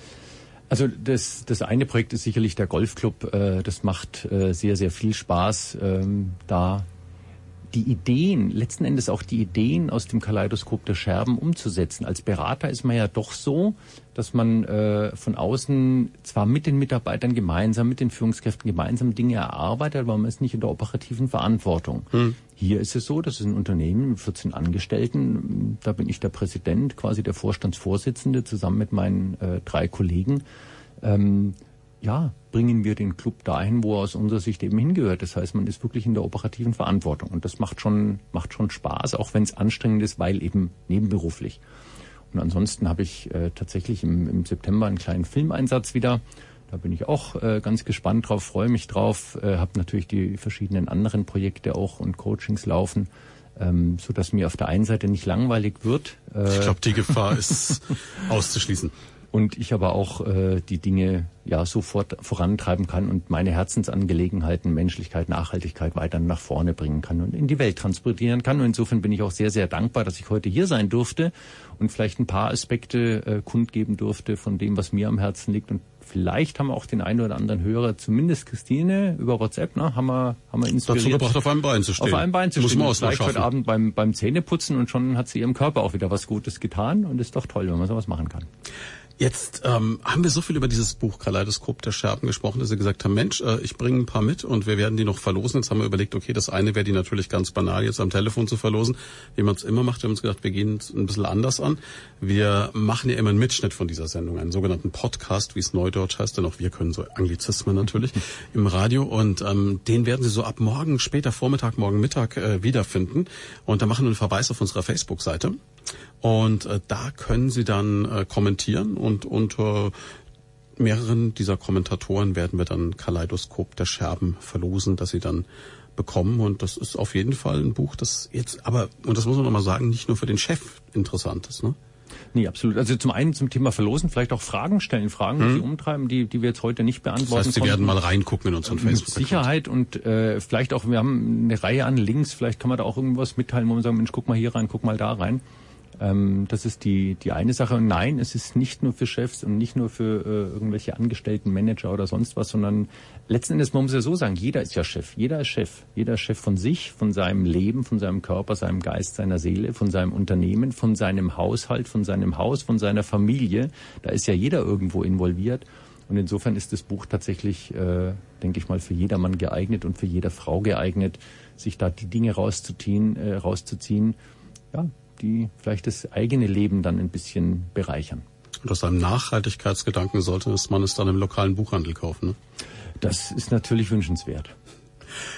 Also das, das eine Projekt ist sicherlich der Golfclub. Äh, das macht äh, sehr, sehr viel Spaß, ähm, da die Ideen, letzten Endes auch die Ideen aus dem Kaleidoskop der Scherben umzusetzen. Als Berater ist man ja doch so, dass man äh, von außen zwar mit den Mitarbeitern gemeinsam, mit den Führungskräften gemeinsam Dinge erarbeitet, aber man ist nicht in der operativen Verantwortung. Hm. Hier ist es so, das ist ein Unternehmen mit vierzehn Angestellten, da bin ich der Präsident, quasi der Vorstandsvorsitzende, zusammen mit meinen äh, drei Kollegen. Ähm, ja, bringen wir den Club dahin, wo er aus unserer Sicht eben hingehört. Das heißt, man ist wirklich in der operativen Verantwortung. Und das macht schon, macht schon Spaß, auch wenn es anstrengend ist, weil eben nebenberuflich. Und ansonsten habe ich äh, tatsächlich im, im September einen kleinen Filmeinsatz wieder. Da bin ich auch äh, ganz gespannt drauf, freue mich drauf. Äh, habe natürlich die verschiedenen anderen Projekte auch und Coachings laufen, ähm, so dass mir auf der einen Seite nicht langweilig wird. Äh, ich glaube, die Gefahr ist auszuschließen. Und ich aber auch äh, die Dinge ja sofort vorantreiben kann und meine Herzensangelegenheiten, Menschlichkeit, Nachhaltigkeit weiter nach vorne bringen kann und in die Welt transportieren kann. Und insofern bin ich auch sehr, sehr dankbar, dass ich heute hier sein durfte und vielleicht ein paar Aspekte äh, kundgeben durfte von dem, was mir am Herzen liegt. Und vielleicht haben wir auch den einen oder anderen Hörer, zumindest Christine über WhatsApp, ne, haben wir, haben wir inspiriert. Dazu gebracht, auf einem Bein zu stehen. Auf einem Bein zu Muss stehen. man auch vielleicht heute Abend beim, beim Zähneputzen und schon hat sie ihrem Körper auch wieder was Gutes getan. Und ist doch toll, wenn man sowas machen kann. Jetzt ähm, haben wir so viel über dieses Buch Kaleidoskop der Scherben gesprochen, dass Sie gesagt haben, Mensch, äh, ich bringe ein paar mit und wir werden die noch verlosen. Jetzt haben wir überlegt, okay, das eine wäre die natürlich ganz banal jetzt am Telefon zu verlosen, wie man es immer macht. Wir haben uns gedacht, wir gehen es ein bisschen anders an. Wir machen ja immer einen Mitschnitt von dieser Sendung, einen sogenannten Podcast, wie es neudeutsch heißt, denn auch wir können so Anglizismen natürlich im Radio. Und ähm, den werden Sie so ab morgen, später Vormittag, morgen Mittag äh, wiederfinden. Und da machen wir einen Verweis auf unserer Facebook-Seite. Und äh, da können Sie dann äh, kommentieren und unter mehreren dieser Kommentatoren werden wir dann Kaleidoskop der Scherben verlosen, das Sie dann bekommen. Und das ist auf jeden Fall ein Buch, das jetzt, aber, und das muss man nochmal sagen, nicht nur für den Chef interessant ist, ne? Nee, absolut. Also zum einen zum Thema Verlosen, vielleicht auch Fragen stellen, Fragen, die hm. Sie umtreiben, die, die wir jetzt heute nicht beantworten Das heißt, Sie konnten. werden mal reingucken in unseren Facebook. Mit Sicherheit und äh, vielleicht auch, wir haben eine Reihe an Links, vielleicht kann man da auch irgendwas mitteilen, wo man sagt, Mensch, guck mal hier rein, guck mal da rein. Ähm, das ist die die eine Sache. Und nein, es ist nicht nur für Chefs und nicht nur für äh, irgendwelche Angestellten, Manager oder sonst was, sondern letzten Endes, man muss ja so sagen, jeder ist ja Chef. Jeder ist Chef. Jeder ist Chef von sich, von seinem Leben, von seinem Körper, seinem Geist, seiner Seele, von seinem Unternehmen, von seinem Haushalt, von seinem Haus, von seiner Familie. Da ist ja jeder irgendwo involviert. Und insofern ist das Buch tatsächlich, äh, denke ich mal, für jedermann geeignet und für jede Frau geeignet, sich da die Dinge rauszuziehen, äh, rauszuziehen, ja, die vielleicht das eigene Leben dann ein bisschen bereichern. Und aus einem Nachhaltigkeitsgedanken sollte man es dann im lokalen Buchhandel kaufen, ne? Das ist natürlich wünschenswert.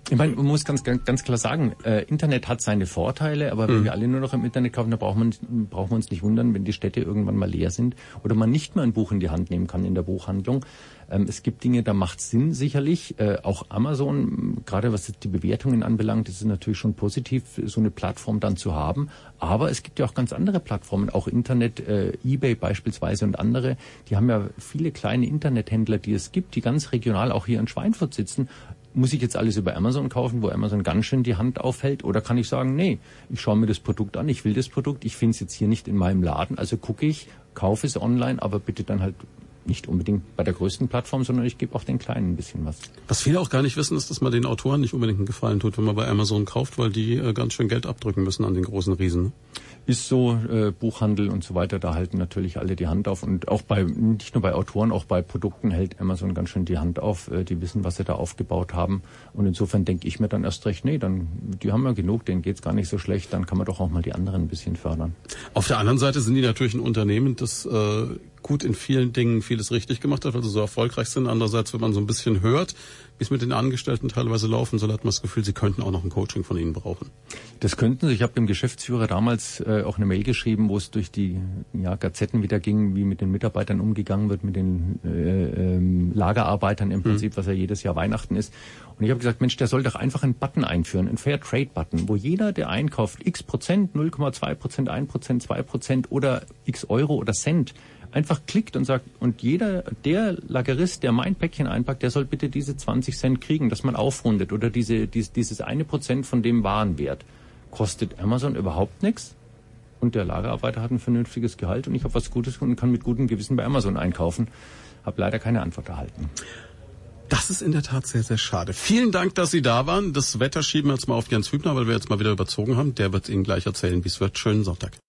Ich meine, man muss ganz, ganz, ganz klar sagen, äh, Internet hat seine Vorteile, aber wenn mhm. wir alle nur noch im Internet kaufen, dann brauchen wir, brauchen wir uns nicht wundern, wenn die Städte irgendwann mal leer sind oder man nicht mehr ein Buch in die Hand nehmen kann in der Buchhandlung. Ähm, es gibt Dinge, da macht es Sinn sicherlich. Äh, auch Amazon, gerade was die Bewertungen anbelangt, ist es natürlich schon positiv, so eine Plattform dann zu haben. Aber es gibt ja auch ganz andere Plattformen, auch Internet, äh, eBay beispielsweise und andere. Die haben ja viele kleine Internethändler, die es gibt, die ganz regional auch hier in Schweinfurt sitzen. Muss ich jetzt alles über Amazon kaufen, wo Amazon ganz schön die Hand aufhält? Oder kann ich sagen, nee, ich schaue mir das Produkt an, ich will das Produkt, ich finde es jetzt hier nicht in meinem Laden, also gucke ich, kaufe es online, aber bitte dann halt nicht unbedingt bei der größten Plattform, sondern ich gebe auch den Kleinen ein bisschen was. Was viele auch gar nicht wissen, ist, dass man den Autoren nicht unbedingt einen Gefallen tut, wenn man bei Amazon kauft, weil die äh, ganz schön Geld abdrücken müssen an den großen Riesen. Ist so, äh, Buchhandel und so weiter, da halten natürlich alle die Hand auf. Und auch bei, nicht nur bei Autoren, auch bei Produkten hält Amazon ganz schön die Hand auf. Äh, die wissen, was sie da aufgebaut haben. Und insofern denke ich mir dann erst recht, nee, dann, die haben ja genug, denen geht's gar nicht so schlecht, dann kann man doch auch mal die anderen ein bisschen fördern. Auf der anderen Seite sind die natürlich ein Unternehmen, das äh, gut in vielen Dingen vieles richtig gemacht hat, weil sie so erfolgreich sind. Andererseits, wenn man so ein bisschen hört, wie es mit den Angestellten teilweise laufen soll, hat man das Gefühl, sie könnten auch noch ein Coaching von ihnen brauchen. Das könnten sie. Ich habe dem Geschäftsführer damals äh, auch eine Mail geschrieben, wo es durch die ja, Gazetten wieder ging, wie mit den Mitarbeitern umgegangen wird, mit den äh, ähm, Lagerarbeitern im Prinzip, mhm. was ja jedes Jahr Weihnachten ist. Und ich habe gesagt, Mensch, der soll doch einfach einen Button einführen, einen Fair Trade Button, wo jeder, der einkauft, x Prozent, null Komma zwei Prozent, ein Prozent, zwei Prozent oder x Euro oder Cent, einfach klickt und sagt, und jeder, der Lagerist, der mein Päckchen einpackt, der soll bitte diese zwanzig Cent kriegen, dass man aufrundet oder diese, dies, dieses eine Prozent von dem Warenwert. Kostet Amazon überhaupt nichts und der Lagerarbeiter hat ein vernünftiges Gehalt und ich habe was Gutes und kann mit gutem Gewissen bei Amazon einkaufen. Habe leider keine Antwort erhalten. Das ist in der Tat sehr, sehr schade. Vielen Dank, dass Sie da waren. Das Wetter schieben wir jetzt mal auf Jens Hübner, weil wir jetzt mal wieder überzogen haben. Der wird Ihnen gleich erzählen, wie es wird. Schönen Sonntag.